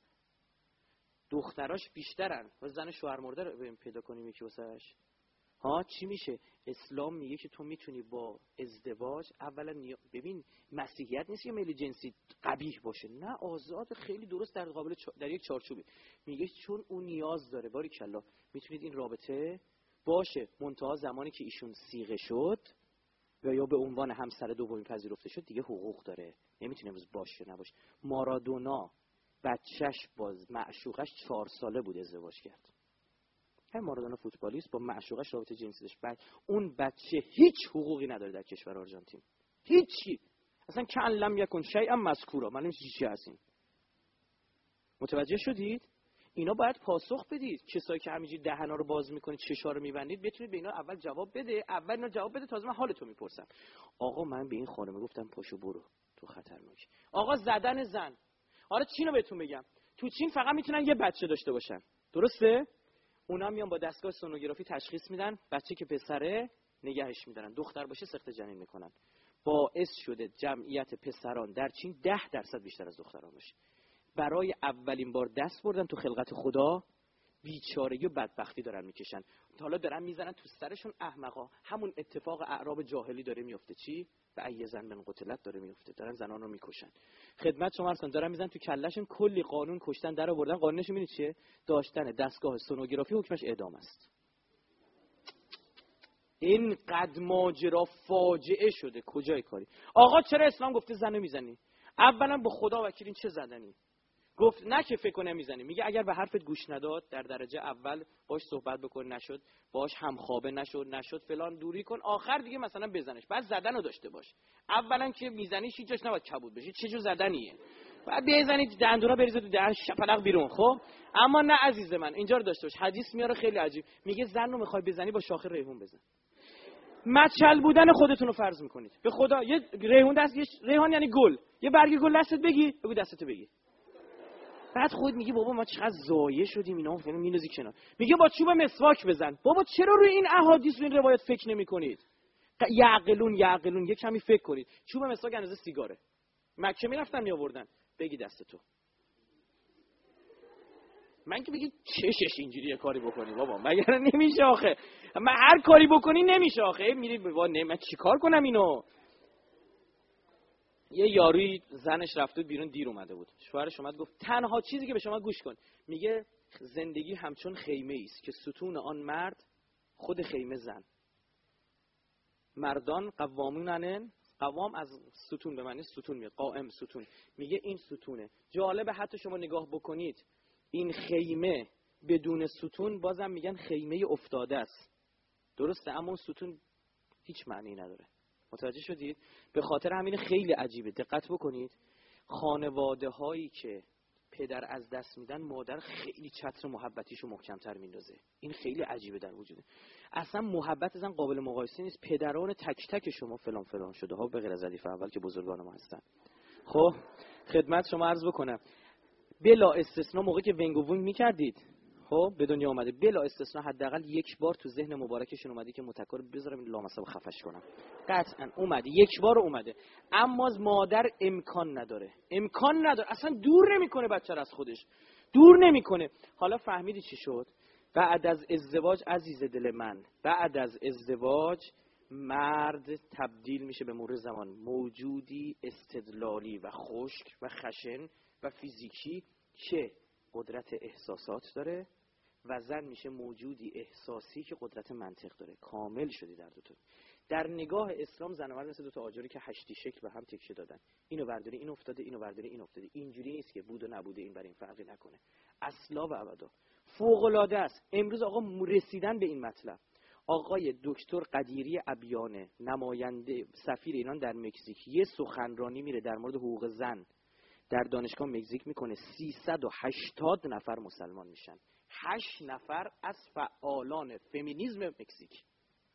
دختراش بیشترن و زن شوهر مرده رو پیدا کنیم یکی واسش. ها چی میشه؟ اسلام میگه که تو میتونی با ازدواج اولا نیا... ببین مسیحیت نیست که میل جنسی قبیح باشه، نه، آزاد، خیلی درست در قابل چا... در یک چارچوبی. میگه چون اون نیاز داره. باریکلا. میتونید این رابطه باشه، منتها زمانی که ایشون صیغه شد و یا به عنوان همسر دومی پذیرفته شد دیگه حقوق داره. نمیتونه امروز باشه نباشه. مارادونا بچهش باز معشوقش چهار ساله بود ازدواج کرد. هم مارادونا فوتبالیست با معشوقش رابطه جنسی داشت. بعد اون بچه هیچ حقوقی نداره در کشور آرژانتین. هیچی. اصلا کان لم یکن شیئا مذکورا. معلومه چی هستین. متوجه شدید؟ اینا باید پاسخ بدید. کسایی که همینجوری دهنا رو باز میکنید، چشا رو میبندید، بتونید به اینا اول جواب بده. اول اینا جواب بده، تازه من حالتو میپرسم. آقا من به این خانم گفتم پاشو برو، تو خطرناک. آقا زدن زن. آره چینو بهتون بگم. تو چین فقط میتونن یه بچه داشته باشن. درسته؟ اونا میان با دستگاه سونوگرافی تشخیص میدن، بچه که پسره نگهش میدارن، دختر باشه سقط جنین میکنن. باعث شده جمعیت پسران در چین ده درصد بیشتر از دختران باشه. برای اولین بار دست بردن تو خلقت خدا، بیچارگی و بدبختی دارن میکشن. حالا دارن میزنن تو سرشون احمقا. همون اتفاق اعراب جاهلی داره میفته. چی؟ به ای زن بن قتلت داره میفته. دارن زنان رو میکشن. خدمت شما عرض کنم دارن میزنن تو کلهشون. کلی قانون کشتن در آوردن. قانونش میدونید چیه؟ داشتن دستگاه سونوگرافی حکمش اعدام است. این قد ماجرا فاجعه شده. کجای کاری؟ آقا چرا اسلام گفته زنو میزنی؟ اولا با خدا وکیل این چه زدنی؟ گفت نه که فکر کنه میزنی، میگه اگر به حرفت گوش نداد در درجه اول باش صحبت بکن، نشد باش همخوابه، نشد نشد فلان دوری کن، آخر دیگه مثلا بزنش. بعد زدن رو داشته باش. اولا که میزنیش هیچ جاش نباید کبود بشه، چه جور زدنیه، بعد بزنید دندونا بریزه تو دهن شپلق بیرون. خب اما نه عزیز من، اینجا رو داشته باش. حدیث میاره خیلی عجیب، میگه زن رو میخوای بزنی با شاخه ریحون بزن. مچل بودن خودتون رو فرض میکنید. به خدا یه ریحون دست، یه ریحان یعنی گل، یه برگ گل دستت بگی، بگو دستتو بگی. بعد خود میگی بابا ما چقدر ضایع شدیم اینا، فعلا میندازی کنار. میگه با چوب مسواک بزن. بابا چرا روی این احادیث و این روایت فکر نمیکنید؟ یعقلون یعقلون یه کمی فکر کنید. چوب مسواک اندازه سیگاره. مکه میرفتن میآوردن، بگی دستتو. من که بگی چشش اینجوری یه کاری بکنی بابا، مگر نمیشه آخه؟ من هر کاری بکنی نمیشه آخه. میری بابا نه من چیکار کنم اینو؟ یه یاروی زنش رفته بیرون، دیر اومده بود. شوهرش اومد گفت تنها چیزی که به شما گوش کن، میگه زندگی همچون خیمه است که ستون آن مرد خود خیمه زن. مردان قوامونن، قوام از ستون به معنی ستون میاد، قائم ستون. میگه این ستونه. جالبه حتی شما نگاه بکنید این خیمه بدون ستون بازم میگن خیمه افتاده است. درسته، اما اون ستون هیچ معنی نداره. متوجه شدید؟ به خاطر همین خیلی عجیبه. دقت بکنید خانواده هایی که پدر از دست میدن، مادر خیلی چتر محبتیشو محکمتر میندازه. این خیلی عجیبه در وجوده. اصلا محبت اصلا قابل مقایسه نیست. پدران تک تک شما فلان فلان شده ها، به غیر از ردیف اول که بزرگان ما هستن. خب خدمت شما عرض بکنم بلا استثنا موقعی که ونگ و وونگ میکردید، خب به دنیا اومده، بلا استثنا حداقل یک بار تو ذهن مبارکشون اومده که متکر بذارم این لامصب خفش کنم. قطعا اومده، یک بار اومده. اما از مادر امکان نداره، امکان نداره، اصلا دور نمیکنه بچه را از خودش، دور نمیکنه. حالا فهمیدی چی شد؟ بعد از ازدواج عزیز دل من، بعد از ازدواج مرد تبدیل میشه به مرور زمان موجودی استدلالی و خشک و خشن و فیزیکی که قدرت احساسات داره، و زن میشه موجودی احساسی که قدرت منطق داره. کامل شدی در دوتا. در نگاه اسلام زن و مرد مثل دوتا آجری که هشتی شکل به هم تکیه دادن. اینو برداری این افتاده، اینو برداری این افتاده. اینجوری نیست که بود و نبوده این برای این فرقی نکنه. اصلا و ابدا فوق العاده است. امروز آقا رسیدن به این مطلب. آقای دکتر قدیری ابیانه، نماینده سفیر ایران در مکزیک، یه سخنرانی میره در مورد حقوق زن در دانشگاه مکزیک میکنه. سیصد و هشتاد نفر مسلمان میشن. هشت نفر از فعالان فمینیسم مکزیک.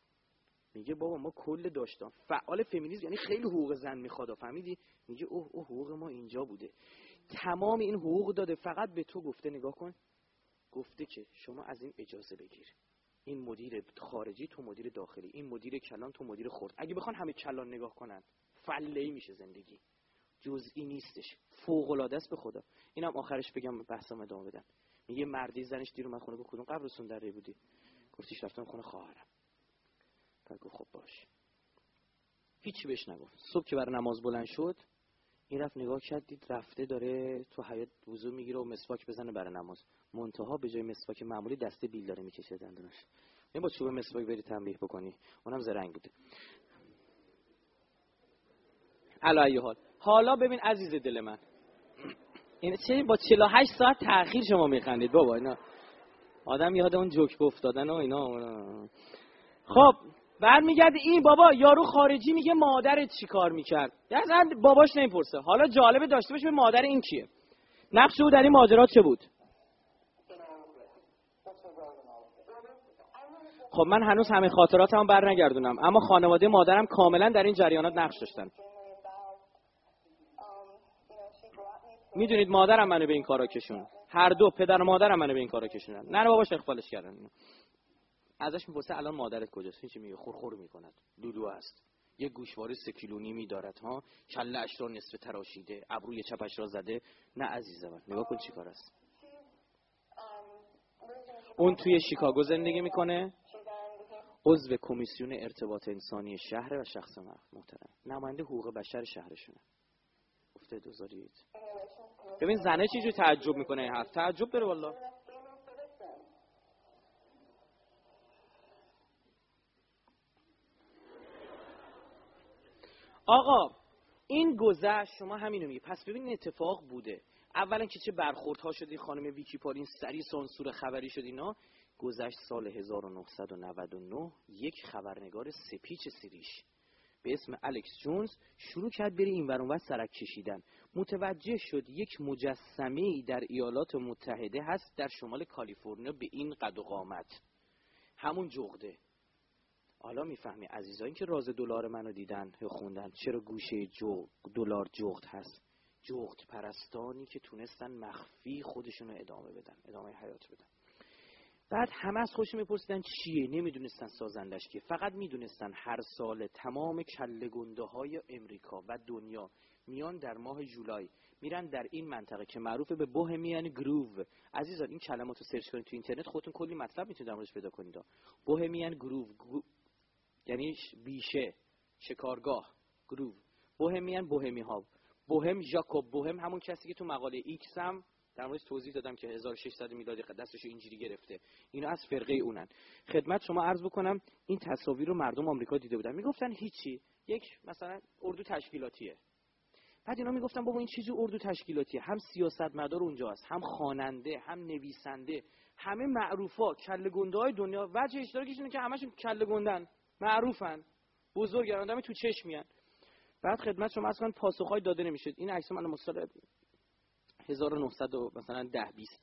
میگه بابا ما کل داشتم فعال فمینیسم یعنی خیلی حقوق زن میخواد، فهمیدی؟ میگه اوه اوه حقوق ما اینجا بوده. تمام این حقوق داده، فقط به تو گفته نگاه کن، گفته که شما از این اجازه بگیر. این مدیر خارجی، تو مدیر داخلی، این مدیر کلان، تو مدیر خرد. اگه بخوان همه کلان نگاه کنن فله‌ای میشه زندگی. جزئی نیستش. فوق العاده است به خدا. اینم آخرش بگم بحثم ادامه بدم. میگه مردی زنش دیر اومد خونه، گفت کدوم قبرستون دره بودی؟ گفتیش رفتم خونه خواهرم. بعد گفت خب باش. هیچی بهش نگفت. صبح که برای نماز بلند شد این رفت نگاه کرد، دید رفته داره تو حیاط وضو میگیره و مسواک بزنه برای نماز. منتها به جای مسواک معمولی دسته بیل داره میکشه دندونش. این با چوب مسواک بری تنبیه بکنی، اونم زرنگ بوده. علی ای حال. حالا ببین عزیز دل من، این چه با چهل و هشت ساعت تأخیر شما میخندید بابا؟ اینا آدم یاد اون جوک افتادن و اینا. خب برمیگرده این بابا یارو خارجی میگه مادرت چی کار میکرد؟ اصلا باباش نمیپرسه. حالا جالبه داشته باشه به مادر این کیه؟ نقش او در این ماجرات چه بود؟ خب من هنوز همه خاطراتمو برنگردونم، اما خانواده مادرم کاملا در این جریانات نقش داشتن. میدونید مادرم منو به این کارا کشون، هر دو پدر و مادرم منو به این کارا کشونن. نه نه باباش اخفالش کردن. ازش میپرسه الان مادرت کجاست؟ این چی میگه؟ خورخور میکند. لولو است. یه گوشواره سه کیلو نیمی دارد ها، کله‌اش را نصف تراشیده، ابروی چپش را زده. نه عزیز من نگاه کن چی کار است. اون توی شیکاگو زندگی میکنه، عضو کمیسیون ارتباط انسانی شهر و شخص محترم، نماینده حقوق بشر شهرشونه. گفته دوزارید. ببین زنه چی جو تعجب میکنه، حرف تعجب داره والله. آقا این گذشت، شما همینو میگی. پس ببین اتفاق بوده. اولا که چه برخوردها شد این خانم ویکی پارین سری سانسور خبری شد اینا. گذشت سال هزار و نهصد و نود و نه یک خبرنگار سپیچ سیریش به اسم الکس جونز شروع کرد بره این ور اون ور سرک کشیدن. متوجه شد یک مجسمه‌ای در ایالات متحده هست در شمال کالیفرنیا به این قد و قامت، همون جغده. حالا میفهمی عزیزان که راز دلار منو دیدن یا خوندن چرا گوشه دلار جغد هست؟ جغد پرستانی که تونستن مخفی خودشونو ادامه بدن، ادامه حیات بدن. بعد همه از خودشون میپرسیدن چیه، نمیدونستن سازندش کیه، فقط میدونستن هر سال تمام کله گنده های امریکا و دنیا میان در ماه جولای میرن در این منطقه که معروفه به بوهمیان گروو. عزیزان این کلماتو سرچ کنید تو اینترنت خودتون کلی مطلب میتونید در موردش پیدا کنید. بوهمیان گروو گرو... یعنی بیشه، شکارگاه، گروو. بوهمیان بوهمی ها. بوهم ژاکوب بوهم همون کسی که تو مقاله ایکس هم در موردش توضیح دادم که هزار و ششصد میلادی دستش اینجوری گرفته. اینا از فرقه اونن. خدمت شما عرض بکنم این تصاویر رو مردم آمریکا دیده بودن، میگفتن هیچی، یک مثلا اردو تشکیلاتیه. بعد اینا میگفتن بابا این چیزی اردو تشکیلاتیه، هم سیاستمدار اونجا هست، هم خواننده، هم نویسنده، همه معروفا، کله گنده‌های دنیا. وجه اشتراکش اینه که همشون کله گندن، معروفن، بزرگن، آدم تو چشم میان. بعد خدمت شما اصلا پاسخای داده نمیشه. این عکس من مثلا هزار و نهصد مثلا ده بیست.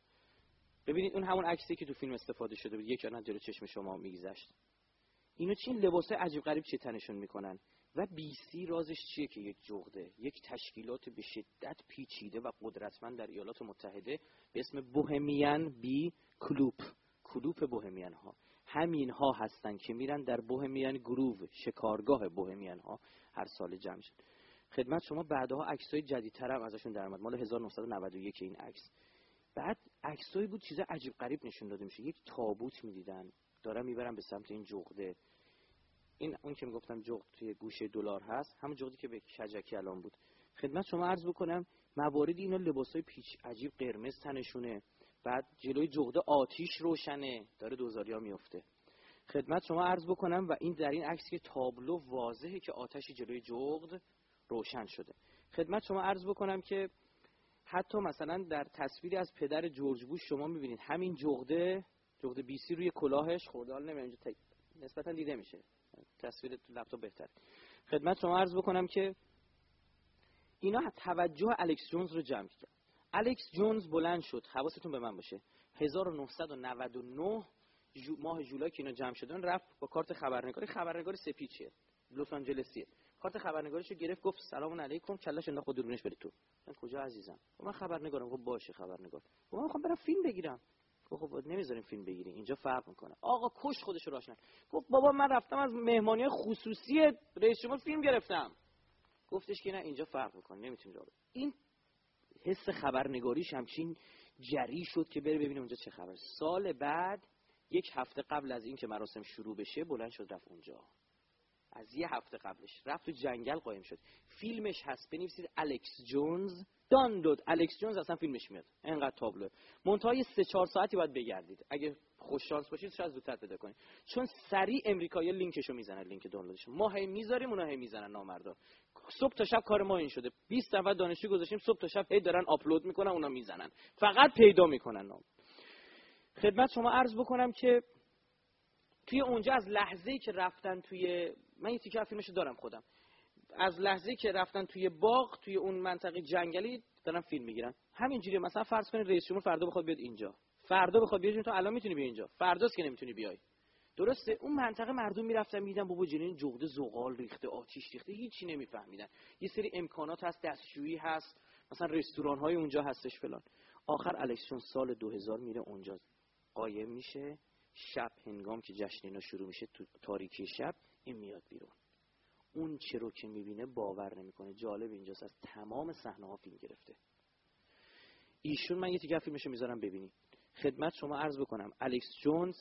ببینید اون همون عکسی که تو فیلم استفاده شده بود، یک آن جلو چشم شما میگذشت. اینا چی لباسای عجیب غریب چه تنشون میکنن؟ و بی سی رازش چیه که یک جغده، یک تشکیلات به شدت پیچیده و قدرتمند در ایالات متحده به اسم بوهمیان بی کلوب، کلوب بوهمیان ها، همین ها هستن که میرن در بوهمیان گروو، شکارگاه بوهمیان ها، هر سال جمع شد. خدمت شما بعدها عکسای جدیدتر هم ازشون در اومد، مال هزار و نهصد و نود و یک این عکس. بعد عکسایی بود چیز عجیب غریب نشون داده میشه، یک تابوت میدیدن دارن میبرن به سمت این جغده. این اون که میگفتم جغد توی گوشه دلار هست، همون جغدی که به کجکی الان بود. خدمت شما عرض بکنم مواردی اینا لباسای پیچ عجیب قرمز تنشونه، بعد جلوی جغده آتیش روشنه، داره دوزاریا میفته. خدمت شما عرض بکنم و این در این عکس که تابلو واضحه که آتشی جلوی جغد روشن شده. خدمت شما عرض بکنم که حتی مثلا در تصویری از پدر جورج بوش شما میبینید همین جغده، جغد بی سی روی کلاهش خورده، حالا نمیدونم اینجا نسبتا دیده میشه، تصویر تو لپتاپ بهتر. خدمت شما عرض بکنم که اینا توجه الکس جونز رو جمع کرد. الکس جونز بلند شد، حواستون به من باشه، هزار و نهصد و نود و نه جو ماه جولای که اینا جمع شدن، رفت با کارت خبرنگاری، خبرنگار سپیچه لس آنجلسیه، کارت خبرنگاریشو گرفت، گفت سلام علیکم، کلهش انداخت دوربینش بره تو. من کجا عزیزم؟ من خبرنگارم. گفت باشه خبرنگار. من میخوام برم فیلم بگیرم. گفت خب نمیذاریم فیلم بگیری، اینجا فرق میکنه. آقا کش خودش رو راشن. گفت بابا من رفتم از مهمانی خصوصی رئیس جمهور فیلم گرفتم. گفتش که نه اینجا فرق میکنه، نمیتونی راه. این حس خبرنگاریش همچین جری شد که بره ببینه اونجا چه خبر. سال بعد یک هفته قبل از این که مراسم شروع بشه بلند شد رفت اونجا. از یه هفته قبلش رفت تو جنگل قایم شد. فیلمش هست، بنویسید الکس جونز دانلود. الکس جونز اصلا فیلمش میاد، اینقدر تابلو. منتهای سه چهار ساعتی باید بگردید، اگه خوش شانس باشید شاید زودتر پیدا کنید، چون سریع امریکایی‌ها لینکشو میزنن، لینک دانلودش. ما هی میذاریم اونا هی میزنن نامردا. صبح تا شب کار ما این شده، بیست نفر دانشجو گذاشتیم صبح تا شب هی دارن آپلود میکنن، اونا میزنن، فقط پیدا میکنن نام. خدمت شما عرض بکنم که توی اونجا از لحظه‌ای که رفتن توی، من یه تیکه فیلمشو دارم خودم، از لحظه‌ای که رفتن توی باغ توی اون منطقه جنگلی دارن فیلم میگیرن. همینجوری مثلا فرض کنید رئیس جمهور فردا بخواد بیاد اینجا، فردا بخواد بیاد، تو الان میتونی بیای اینجا، فرداست که نمیتونی بیای. درسته؟ اون منطقه مردم میرفتن میدیدن بابا جنین جغد زغال ریخته، آتیش ریخته، هیچی نمیفهمیدن. یه سری امکانات هست، دستشویی هست، مثلا رستوران های اونجا هستش فلان. آخر الکس جونز سال دو هزار میره اونجا، قایم میشه. شب هنگام که جشن اینا شروع میشه، تو تاریکی شب این میاد بیرون. اون چه رو که میبینه باور نمیکنه. جالب اینجاست از تمام صحنه ها فیلم گرفته. ایشون، من یه تیکه فیلمشو میذارم ببینید. خدمت شما عرض بکنم الکس جونز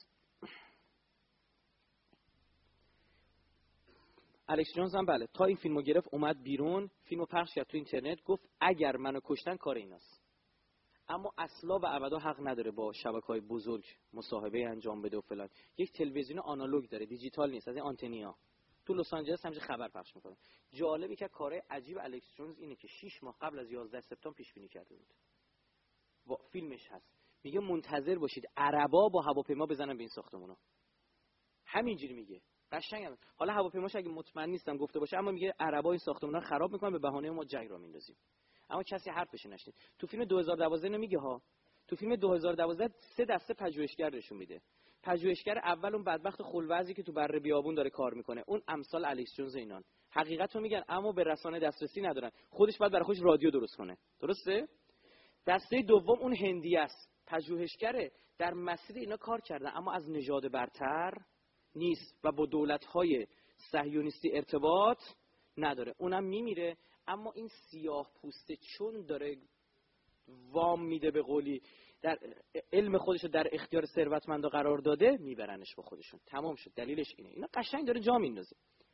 الکس جونز هم بله تا این فیلمو گرفت اومد بیرون، فیلمو پخش کرد تو اینترنت، گفت اگر منو کشتن کار ایناست. اما اصلا و ابدا حق نداره با شبکه‌های بزرگ مصاحبه انجام بده و فلان. یک تلویزیون آنالوگ داره، دیجیتال نیست، از این آنتنیا. تو لس آنجلس همش خبر پخش میکنه. جالبی که کار عجیب الکس جونز اینه که شش ماه قبل از یازده سپتامبر پیش بینی کرده بود. و فیلمش هست. میگه منتظر باشید عربا با هواپیما بزنن به این ساختمونا. همینجوری میگه. قشنگه. حالا هواپیماش اگه مطمئن نیستم گفته باشه، اما میگه عربا این ساختمونا خراب میکنن به بهانه ما جنگ را میندازیم. اما کسی حرفش نشنید. تو فیلم دو هزار و دوازده نمیگه ها. تو فیلم دو هزار و دوازده سه دسته پژوهشگر نشون میده. پژوهشگر اول اون بدبخت خلوزی که تو بره بیابون داره کار میکنه، اون امثال الکس جونز اینان. حقیقتو میگن اما به رسانه دسترسی ندارن. خودش باید برای خودش رادیو درست کنه. درسته؟ دسته دوم اون هندی است. پژوهشگره، در مسیر اینا کار کردن اما از نژاد برتر نیست و با دولت‌های صهیونیستی ارتباط نداره. اونم میمیره، اما این سیاه پوسته چون داره وام میده به قولی در علم خودش در اختیار ثروتمندا قرار داده، میبرنش با خودشون. تمام شد. دلیلش اینه. اینا قشنگ داره جا میندازه.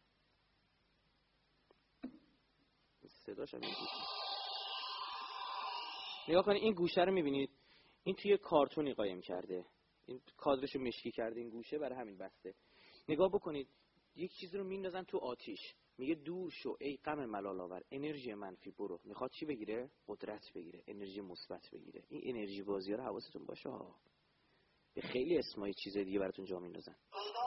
صداش هم نگاه کنید، این گوشه رو میبینید، این توی کارتونی قایم کرده، این کادرشو مشکی کرده، این گوشه برای همین بسته. نگاه بکنید، یک چیزی رو میندازن تو آتیش، میگه دور شو ای غم ملال آور، انرژی منفی برو. میخواد چی بگیره؟ قدرت بگیره، انرژی مثبت بگیره. این انرژی بازی‌ها رو حواستون باشه ها. به خیلی اسمای چیز دیگه براتون جا میندازن.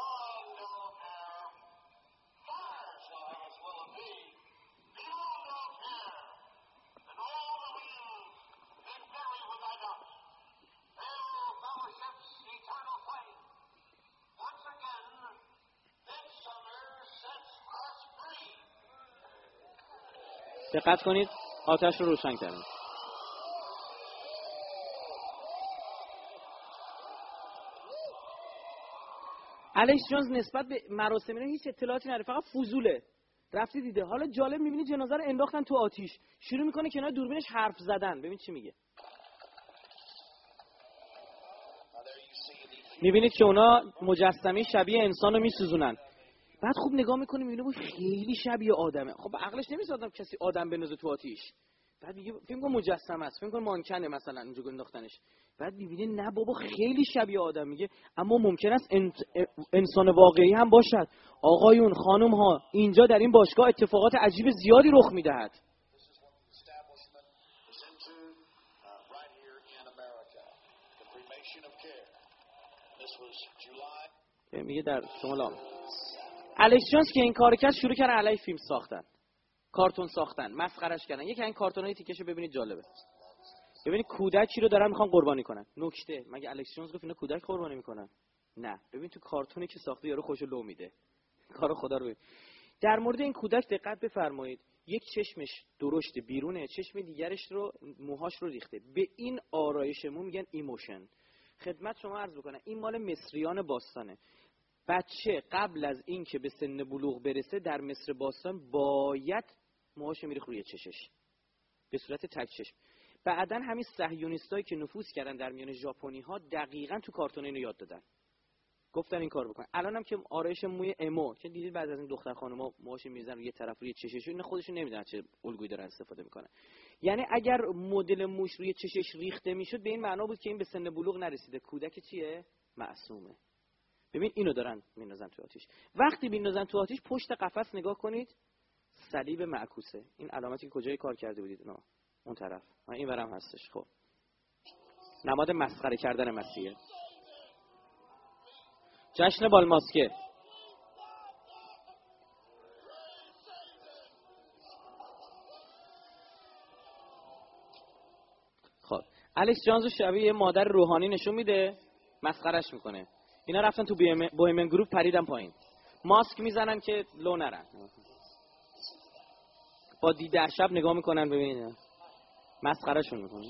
دقت کنید، آتش رو روشن کردن. الکس جونز نسبت به مراسم اینا هیچ اطلاعاتی نداره، فقط فضوله. رفتی دیده. حالا جالب می‌بینی جنازه رو انداختن تو آتیش، شروع میکنه کنار دوربینش حرف زدن. ببین چی میگه. میبینید که اونا مجسمه شبیه انسان رو میسوزونن. بعد خوب نگاه میکنه میبینه بود خیلی شبیه آدمه. خب عقلش نمیسازم کسی آدم بندازه تو آتیش. بعد میگه فکر کنم مجسمه است، فکر کنم مانکنه مثلا اینجا انداختنش. بعد میبینه نه بابا خیلی شبیه آدم. میگه اما ممکن است انسان واقعی هم باشد. آقایون خانم ها، اینجا در این باشگاه اتفاقات عجیب زیادی رخ میدهد. میگه در شمال آمریکا. الکس جونز که این کار کرد، شروع کردن علیه فیلم ساختن، کارتون ساختن، مسخرهش کردن. یکی این کارتونای تیکشو ببینید جالبه. ببینید کودکی رو دارن میخوان قربانی کنن. نکته، مگه الکس جونز گفت اینا کودک قربانی میکنن؟ نه. ببین تو کارتونی که ساخته یارو خوشو لو میده. کارو خدا رو ببین. در مورد این کودک دقت بفرمایید. یک چشمش درشت بیرونه، چشم دیگرش رو موهاش رو ریخته. به این آرایش مو میگن ایموشن. خدمت شما عرض بکنم این مال مصریان باستانه. بچه قبل از این که به سن بلوغ برسه در مصر باستان باید موهاش میریخ روی چشش به صورت تک چشم. بعدن همین صهیونیستایی که نفوذ کردن در میان ژاپنی ها دقیقاً تو کارتون اینو یاد دادن، گفتن این کار بکن. الانم که آرایش موی امو که دیدید بعضی از این دختر خانم‌ها موهاش میریزن روی طرف روی چششون، اینا خودشون نمیدونن چه الگویی دارن استفاده میکنن. یعنی اگر مدل موش روی چشش ریخته میشد به این معنا بود که این به سن بلوغ نرسیده، کودک چیه؟ معصومه. ببین اینو دارن میندازن تو آتیش. وقتی میندازن تو آتیش پشت قفس نگاه کنید، صلیب معکوسه. این علامتی که کجای کار کرده بودید نه اون طرف، من این ورم هستش. خب نماد مسخره کردن مسیحه. جشن بالماسکه. خب الکس جونز شبیه یه مادر روحانی نشون میده، مسخرهش میکنه. اینا رفتن تو بوهمیان گروپ پریدن پایین، ماسک میزنن که لو نرن، با دیده شب نگاه میکنن. ببینید مسخرهشون میکنه.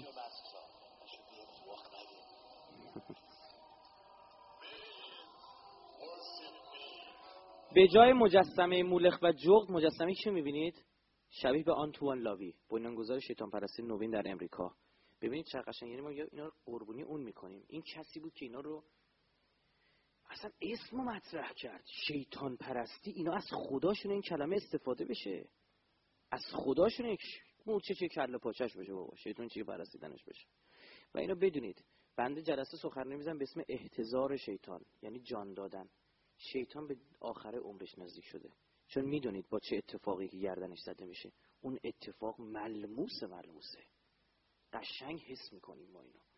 به جای مجسمه مولخ و جغد، مجسمه چی میبینید؟ شبیه به آنتوان لاوی، بنیانگذار شیطان پرستی نوین در امریکا. ببینید چه قشنگ. یعنی ما اینا رو قربونی اون میکنیم. این کسی بود که اینا رو اصلا اسمو مطرح کرد، شیطان پرستی. اینا از خداشون این کلمه استفاده بشه، از خداشون یک مورچه چه کله پاچش بشه بابا، شیطان چی پرستیدنش بشه. و اینو بدونید بنده جلسه سخنرانی میزنم به اسم احتضار شیطان، یعنی جان دادن. شیطان به آخر عمرش نزدیک شده. چون میدونید با چه اتفاقی که گردنش زده میشه. اون اتفاق ملموس ملموسه، قشنگ حس میکنیم ما اینو.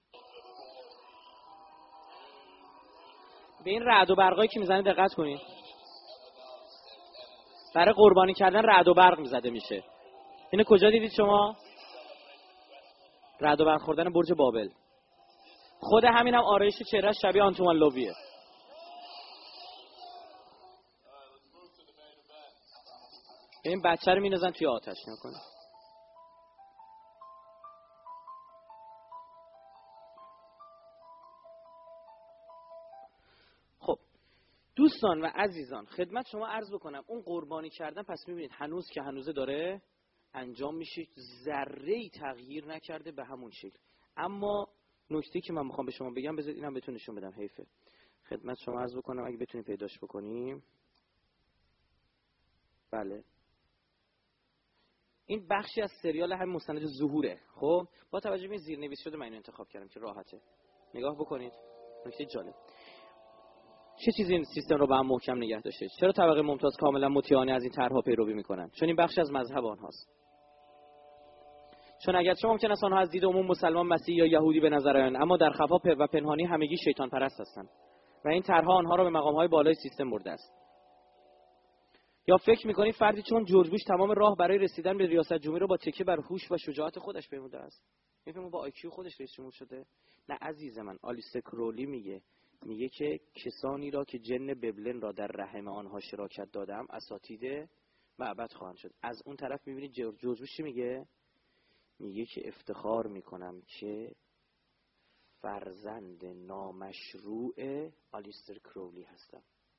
به این رعد و برقایی که میزنه دقت کنید. برای قربانی کردن رعد و برق میزده میشه. اینو کجا دیدید شما؟ رعد و برق خوردن برج بابل. خود همینم هم آرایش چهرهش شبیه آنتوان لوویه. این بچه رو می‌نازن توی آتش نکنه. خب دوستان و عزیزان خدمت شما عرض بکنم اون قربانی کردن پس می‌بینید هنوز که هنوزه داره انجام میشه، ذره‌ای تغییر نکرده به همون شکل. اما نکته‌ای که من می‌خوام به شما بگم بذارید اینم بهتون نشون بدم، حیفه. خدمت شما عرض بکنم اگه بتونید پیداش بکنیم. بله این بخشی از سریال همین مستند ظهوره. خب با توجه به زیرنویس شده من اینو انتخاب کردم که راحته. نگاه بکنید. نکته جالب. چه چیزی این سیستم رو به هم محکم نگه داشته؟ چرا طبقه ممتاز کاملا مطیعانه از این طرح‌ها پیروی میکنن؟ چون این بخشی از مذهب آنهاست. چون اگرچه ممکن است آنها از دید عموم مسلمان، مسیحی یا یهودی به نظر آیند، اما در خفا و پنهانی همگی شیطان پرست هستند و این طرح‌ها آنها را به مقام‌های بالای سیستم برده است. یا فکر می‌کنی فردی چون جورج بوش تمام راه برای رسیدن به ریاست جمهوری رو با تکیه بر هوش و شجاعت خودش پیموده است؟ می‌فهمی با آی کیو خودش رئیس جمهور شده؟ نه عزیز من، آلیستر کرولی میگه میگه که کسانی را که جن ببلن را در رحم آنها شراکت دادم اساتید معبد خواهند شد. از اون طرف می‌بینی جورج بوش چی میگه؟ میگه که افتخار میکنم که فرزند نامشروع آلیستر کرولی هستم.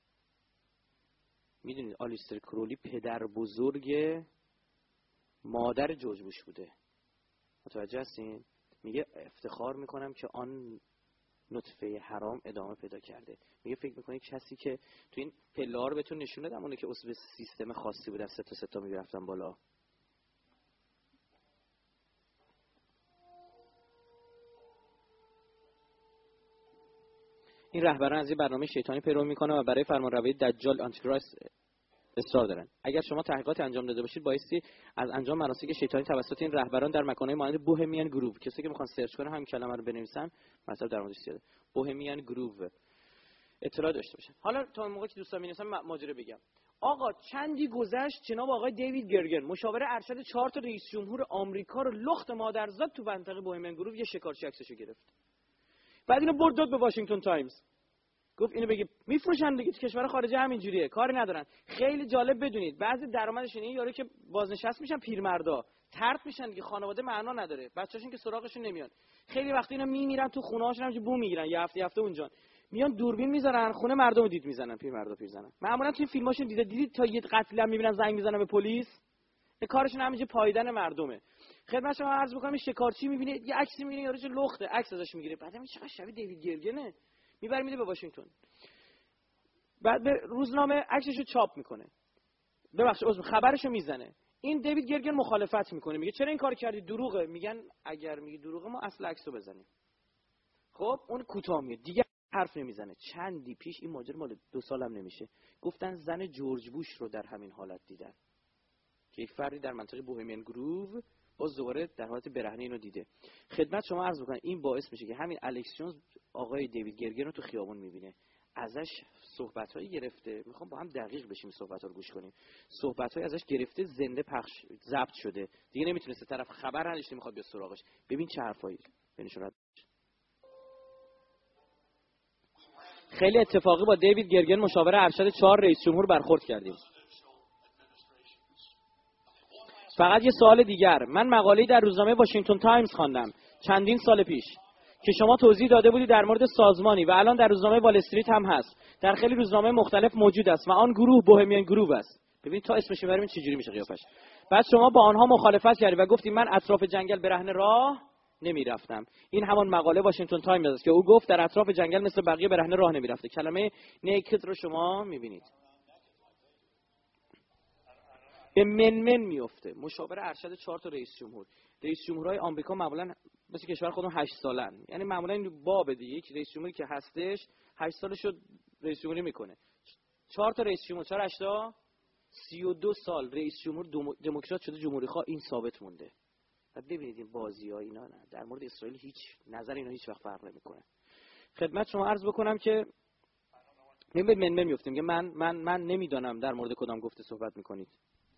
میدونید آلیستر کرولی پدر بزرگ مادر جورج بوش بوده. متوجه هستین؟ میگه افتخار میکنم که آن نطفه حرام ادامه پیدا کرده. میگه فکر میکنید کسی که تو این پله‌ها رو بهتون نشون دادم اونه که عضو سیستم خاصی بودن سه تا سه تا میرفتن بالا. این رهبران از این برنامه شیطانی پیروی میکنه و برای فرمانروایی دجال آنتیکریست اصرار دارن. اگر شما تحقیقات انجام داده باشید بایستی از انجام مناسک شیطانی توسط این رهبران در مکان‌های مانند بوهمیان گروو، کسی که میخوان سرچ کنن همین کلمه رو بنویسن مطلب در موردش زیاده، بوهمیان گروو، اطلاع داشته باشن. حالا تا موقعی که دوستان می‌نویسن ماجرا بگم. آقا چندی گذشت جناب آقای دیوید گرگن مشاور ارشد چهار تا رئیس جمهور آمریکا رو لخت مادرزاد تو منطقه بوهمیان گروو یه شکارچی عکسشو گرفت. بعد اینو برد داد به واشنگتن تایمز. گفت اینو بگی میفروشن دیگه، کشور خارجی همین جوریه، کاری ندارن. خیلی جالب بدونید بعضی درآمدشون این یارو که بازنشسته میشن پیرمردا طرد میشن دیگه، خانواده معنا نداره، بچه‌شون که سراغشون نمیان. خیلی وقت اینا میمیرن تو خونه‌هاشون همینجوری بو میگیرن، یه هفته هفته اونجا میان دوربین میذارن خونه مردمو دید میزنن، پیرمردا پیرزنن. معمولا تو این فیلماشون دیده دیدید تا یه قتل هم میبینن زنگ میزنن به پلیس. این کارشون همینجوری پاییدن مردمه. خدمت شما عرض بکنم شکارچی میبینه یه عکسی میبینه یارو چه لخته، عکس ازش میگیره، بعد میگه چقدر شبیه دیوید گرگنه، میبره میده به واشنگتن. بعد به روزنامه عکسشو چاپ میکنه، ببخشید عذر خبرشو میزنه. این دیوید گرگن مخالفت میکنه، میگه چرا این کار کردی، دروغه. میگن اگر میگی دروغه ما اصل عکسو بزنیم. خب اون کوتاه میاد دیگه حرف نمیزنه. چندی پیش این ماجرا مال دو سالم نمیشه گفتن زن جورج بوش رو در همین حالت دیدن که یک فردی در منطقه بوهمیان گروو باز دوباره در حالت برهنه اینو دیده. خدمت شما عرض بکنم این باعث میشه که همین الکس جونز آقای دیوید گرگن رو تو خیابون میبینه، ازش صحبتایی گرفته. میخوام با هم دقیق بشیم صحبت‌ها رو گوش کنیم. صحبتایی ازش گرفته زنده پخش ضبط شده، دیگه نمیتونسته طرف خبر نداشته میخواد بیاد سراغش. ببین چه حرفایی بنشون. خیلی اتفاقی با دیوید گرگن مشاور ارشد چهار رئیس جمهور برخورد کردیم. فقط یه سوال دیگر، من مقاله‌ای در روزنامه واشنگتن تایمز خواندم چندین سال پیش که شما توضیح داده بودی در مورد سازمانی و الان در روزنامه وال استریت هم هست، در خیلی روزنامه مختلف موجود است و آن گروه بوهمیان گروو است. ببین تا اسمش ببریم چه جوری میشه قیافش. بعد شما با آنها مخالفت کردی و گفتی من اطراف جنگل برهنه راه نمیرفتم. این همان مقاله واشنگتن تایمز است که او گفت در اطراف جنگل مثل بقیه برهنه راه نمیرفته. کلمه نیکد رو شما میبینید به منمن میفته. مشاور ارشد چهار تا رئیس جمهور، رئیس جمهورهای آمریکا معمولا مثل کشور خودمون هشت سالن، یعنی معمولا این باب دیگه یک رئیس جمهوری که هستش هشت سالشو رئیس جمهوری میکنه. چهار تا رئیس جمهور، چهار هشتا سی و دو سال رئیس جمهور دموکرات شده جمهوری خواه، این ثابت مونده. و ببینید این بازی‌ها اینا نه، در مورد اسرائیل هیچ نظر اینا هیچ وقت فرق نمی‌کنه. خدمت شما عرض بکنم که ببین من من میافتیم که من من من نمیدونم در مورد کدام گفته صحبت می‌کنید.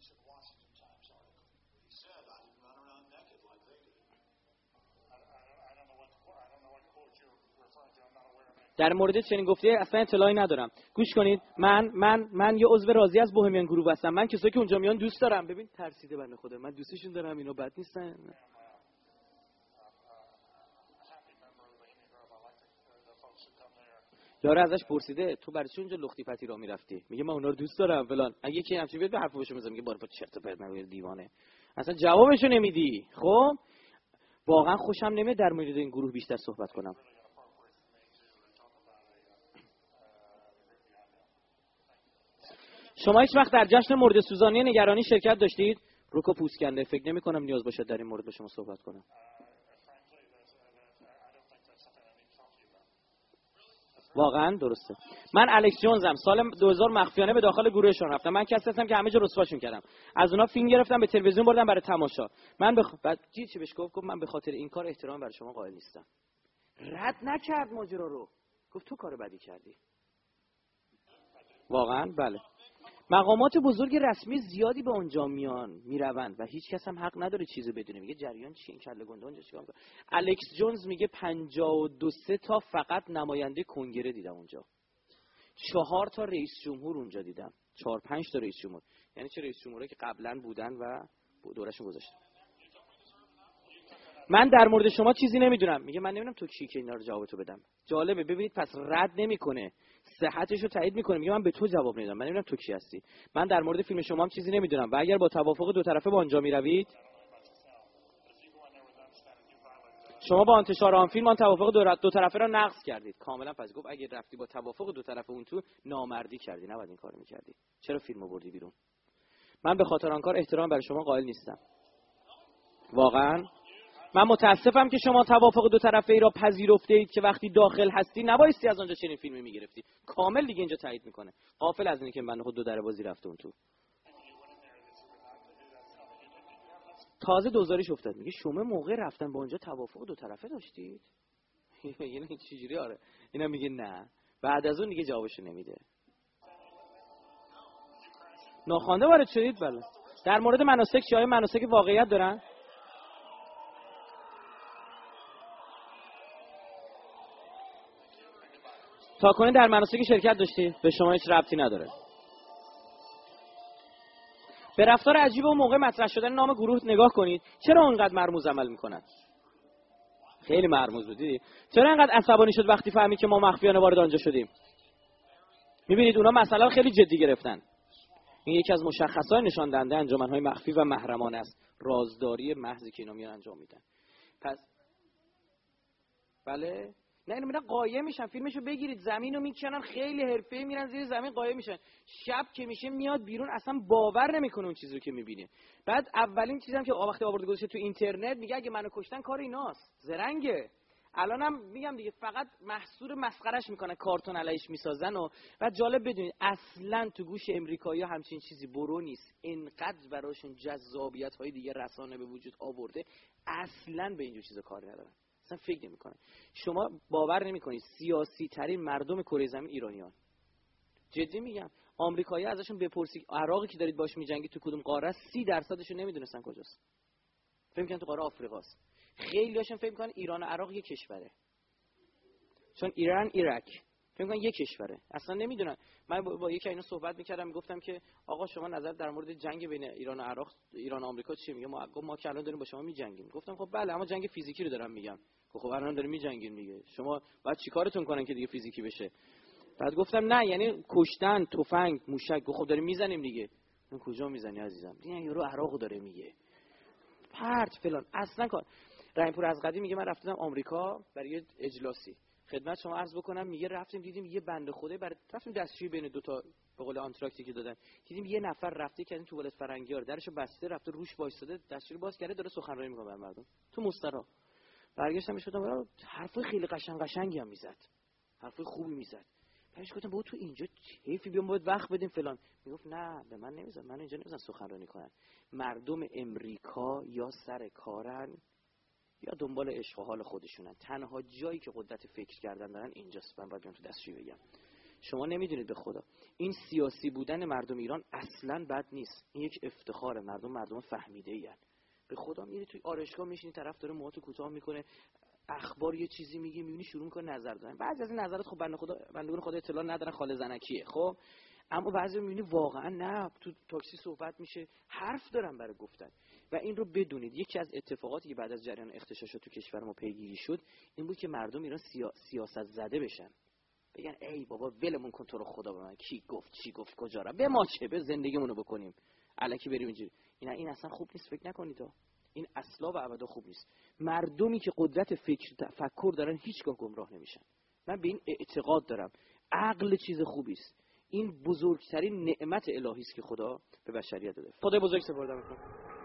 در مورد چنین گفته اصلا اطلاعی ندارم. گوش کنید، من من من یه عضو راضی از بوهمیان گروه هستم. من کسایی که اونجا میان دوست دارم. ببین ترسیده بنده خدا، من دوستشون دارم، اینا بد نیستن. یارو ازش پرسیده تو برای چی اونجا لختی پتی را میرفتی؟ میگه من اونا رو دوست دارم فلان. اگه یکی همچین بیاد به حرفو بشه میگه بار با چرت و پرت نگو دیوانه. اصلا جوابشو نمیدی. خب واقعا خوشم نمیاد در مورد این گروه بیشتر صحبت کنم. شما هیچ وقت در جشن مرده سوزانی نگرانی شرکت داشتید؟ روکو پوست کنده. فکر نمی کنم نیاز باشه در این مورد با شما صحبت کنم. واقعا درسته. من الکس جونزم، سال دو هزار مخفیانه به داخل گروهشون رفتم. من کسی هستم که همه جا رسواشون کردم. از اونا فیلم گرفتم به تلویزیون بردم برای تماشا. من بخ... بعد چی بهش گفت؟ گفت من به خاطر این کار احترام برای شما قائل نیستم. رد نکرد ماجرا رو. گفت تو کار بدی کردی. واقعا بله. مقامات بزرگ رسمی زیادی به اونجا میان میروند و هیچ کس هم حق نداره چیزی بدونه. میگه جریان چی این کله گنده اونجا چیکار میکنه؟ الکس جونز میگه پنجاه و دو تا فقط نماینده کنگره دیدم اونجا. چهار تا رئیس جمهور اونجا دیدم. چهار پنج تا رئیس جمهور. یعنی چه رئیس جمهوری که قبلا بودن و دورشون گذاشتن. من در مورد شما چیزی نمیدونم. میگه من نمیدونم تو کی که اینا رو جوابتو بدم. جالبه ببینید، پس رد نمیکنه، صحتش رو تایید میکنه. میگه من به تو جواب نمیدم، من نمیدونم تو کی هستی. من در مورد فیلم شما هم چیزی نمیدونم و اگر با توافق دو طرفه با آنجا میروید، شما با انتشار آن فیلم آن توافق دو, دو طرفه را نقض کردید. کاملا پس گفت اگه رفتی با توافق دو طرفه اون تو نامردی کردی، نباید این کارو میکردی. چرا فیلمو بردی بیرون؟ من به خاطر آن کار احترام برای شما قائل نیستم. واقعا من متاسفم که شما توافق دو طرفه ای را پذیرفته اید که وقتی داخل هستی نبایستی از آنجا چنین فیلمی میگرفتی. کامل دیگه اینجا تایید میکنه. غافل از اینه که من خود دو در بازی رفته اون تو. تازه دوزاریش افتاد. میگه شما موقع رفتن با اونجا توافق دو طرفه داشتید؟ یعنی چجوری؟ آره. اینا میگه نه. بعد از اون دیگه جوابشو نمیده. ناخوانده وارد شدید؟ بله. در مورد مناسک چه؟ آیا مناسک واقعیت دارن؟ تا کنید در مناسک شرکت داشتی؟ به شما هیچ ربطی نداره. به رفتار عجیب و موقع مطرح شدن نام گروه نگاه کنید. چرا اونقدر مرموز عمل میکنن؟ خیلی مرموز بودی. چرا انقدر عصبانی شد وقتی فهمید که ما مخفیانه وارد آنجا شدیم؟ میبینید اونا مسئله رو خیلی جدی گرفتن. این یکی از مشخصات نشان دهنده انجمن‌های مخفی و محرمانه است. رازداری محضی که اینا میان انجام میدن. پس بله، نه اینو میرن قایم میشن، فیلمشو بگیرید زمینو میکنن، خیلی حرفه‌ای میرن زیر زمین قایم میشن. شب که میشه میاد بیرون اصلا باور نمیکنه اون چیزی رو که میبینه. بعد اولین چیزی هم که وقتی آورد گذاشته تو اینترنت میگه اگه منو کشتن کار ایناست. زرنگه. الانم میگم دیگه فقط محصور مسخرهش میکنه، کارتون علیش میسازن. و بعد جالب بدونید اصلا تو گوش امریکایی‌ها همچین چیزی برو نیست. اینقدر براشون جذابیت های دیگه رسانه به وجود آورده، اصلا به اینجور چیزا کار ندارن. اصلا فکر نمی‌کنه. شما باور نمی‌کنید سیاسی ترین مردم کره زمین ایرانیان. جدی میگم. آمریکایی‌ها ازشون بپرسید عراقی که دارید باش می‌جنگید تو کدوم قاره است، سی درصدشون نمیدونستن کجاست. فکر می‌کنن تو قاره آفریقاست. خیلی‌هاشون فکر می‌کنن ایران و عراق یک کشوره. چون ایران عراق فکر می‌کنن یک کشوره. اصلا نمیدونن. من با, با یکی اینا صحبت می‌کردم، میگفتم که آقا شما نظر در مورد جنگ بین ایران و عراق، ایران و آمریکا چیه؟ میگه ما ما که الان داریم با شما می‌جنگیم. گفتم خب بله، اما جنگ فیزیکی رو دارم میگم. خب الان داریم می‌جنگیم دیگه. شما باید چیکارتون کنن که دیگه فیزیکی بشه؟ بعد گفتم نه، یعنی کشتن، تفنگ، موشک. خب داریم میزنیم دیگه. من کجا میزنی عزیزم؟ دیگه یارو عراق داره میگه. پرت فلان. اصلا کار. رحیم‌پور از قدیم میگه من رفتم آمریکا برای اجلاسی. خدمت شما عرض بکنم، میگه رفتیم دیدیم یه بنده خدای برای رفتیم دستشویی بین دو تا به قول آنتراکتی که دادن، دیدیم یه نفر رفته که این توالت فرنگیار درشو بسته، رفته روش وایساده، دستشویی رو باز کرده، داره سخنرانی میکنه بر مردم تو مسترا. برگشتم بهش گفتم حرفای خیلی قشنگ قشنگی هم میزد، حرفای خوبی میزد. هرش گفتم بابا تو اینجا حیفی بیام باید وقت بدیم فلان. میگفت نه به من نمیذارن، من اینجا نمیذارن سخنرانی کنن. مردم امریکا یا سر کارن یا دنبال عشق و حال خودشونن. تنها جایی که قدرت فکر کردن دارن اینجاست. من باید بیام تو دستشویی بگم. شما نمیدونید به خدا این سیاسی بودن مردم ایران اصلاً بد نیست. این یک افتخاره. مردم مردم فهمیده این. به خدا میری توی آرایشگاه میشینی طرف داره موهاتو کوتاه میکنه، اخبار یه چیزی میگه، میبینی شروع میکنه نظر دادن. بعضی از این نظرات خب بنده خدا بندگان خدا اطلاع ندارن، خاله زنکیه. خب اما بعضی میبینی واقعا نه، تو تاکسی صحبت میشه، حرف دارن برای گفتن. و این رو بدونید یکی از اتفاقاتی که بعد از جریان اغتشاشات تو کشور ما پیگیری شد این بود که مردم ایران سیا... سیاست زده بشن، بگن ای بابا ولمون کن، تو رو خدا به من کی گفت چی گفت کجا را، به ما چه، به زندگیمونو بکنیم الکی بریم اینجوری. این این اصلا خوب نیست، فکر نکنید ها. این اصلا و ابدا خوب نیست. مردمی که قدرت فکر تفکر دارن هیچگاه گمراه نمیشن. من به این اعتقاد دارم. عقل چیز خوبی است. این بزرگترین نعمت الهی است که خدا به بشریت داده. خدای بزرگ سپردمتون.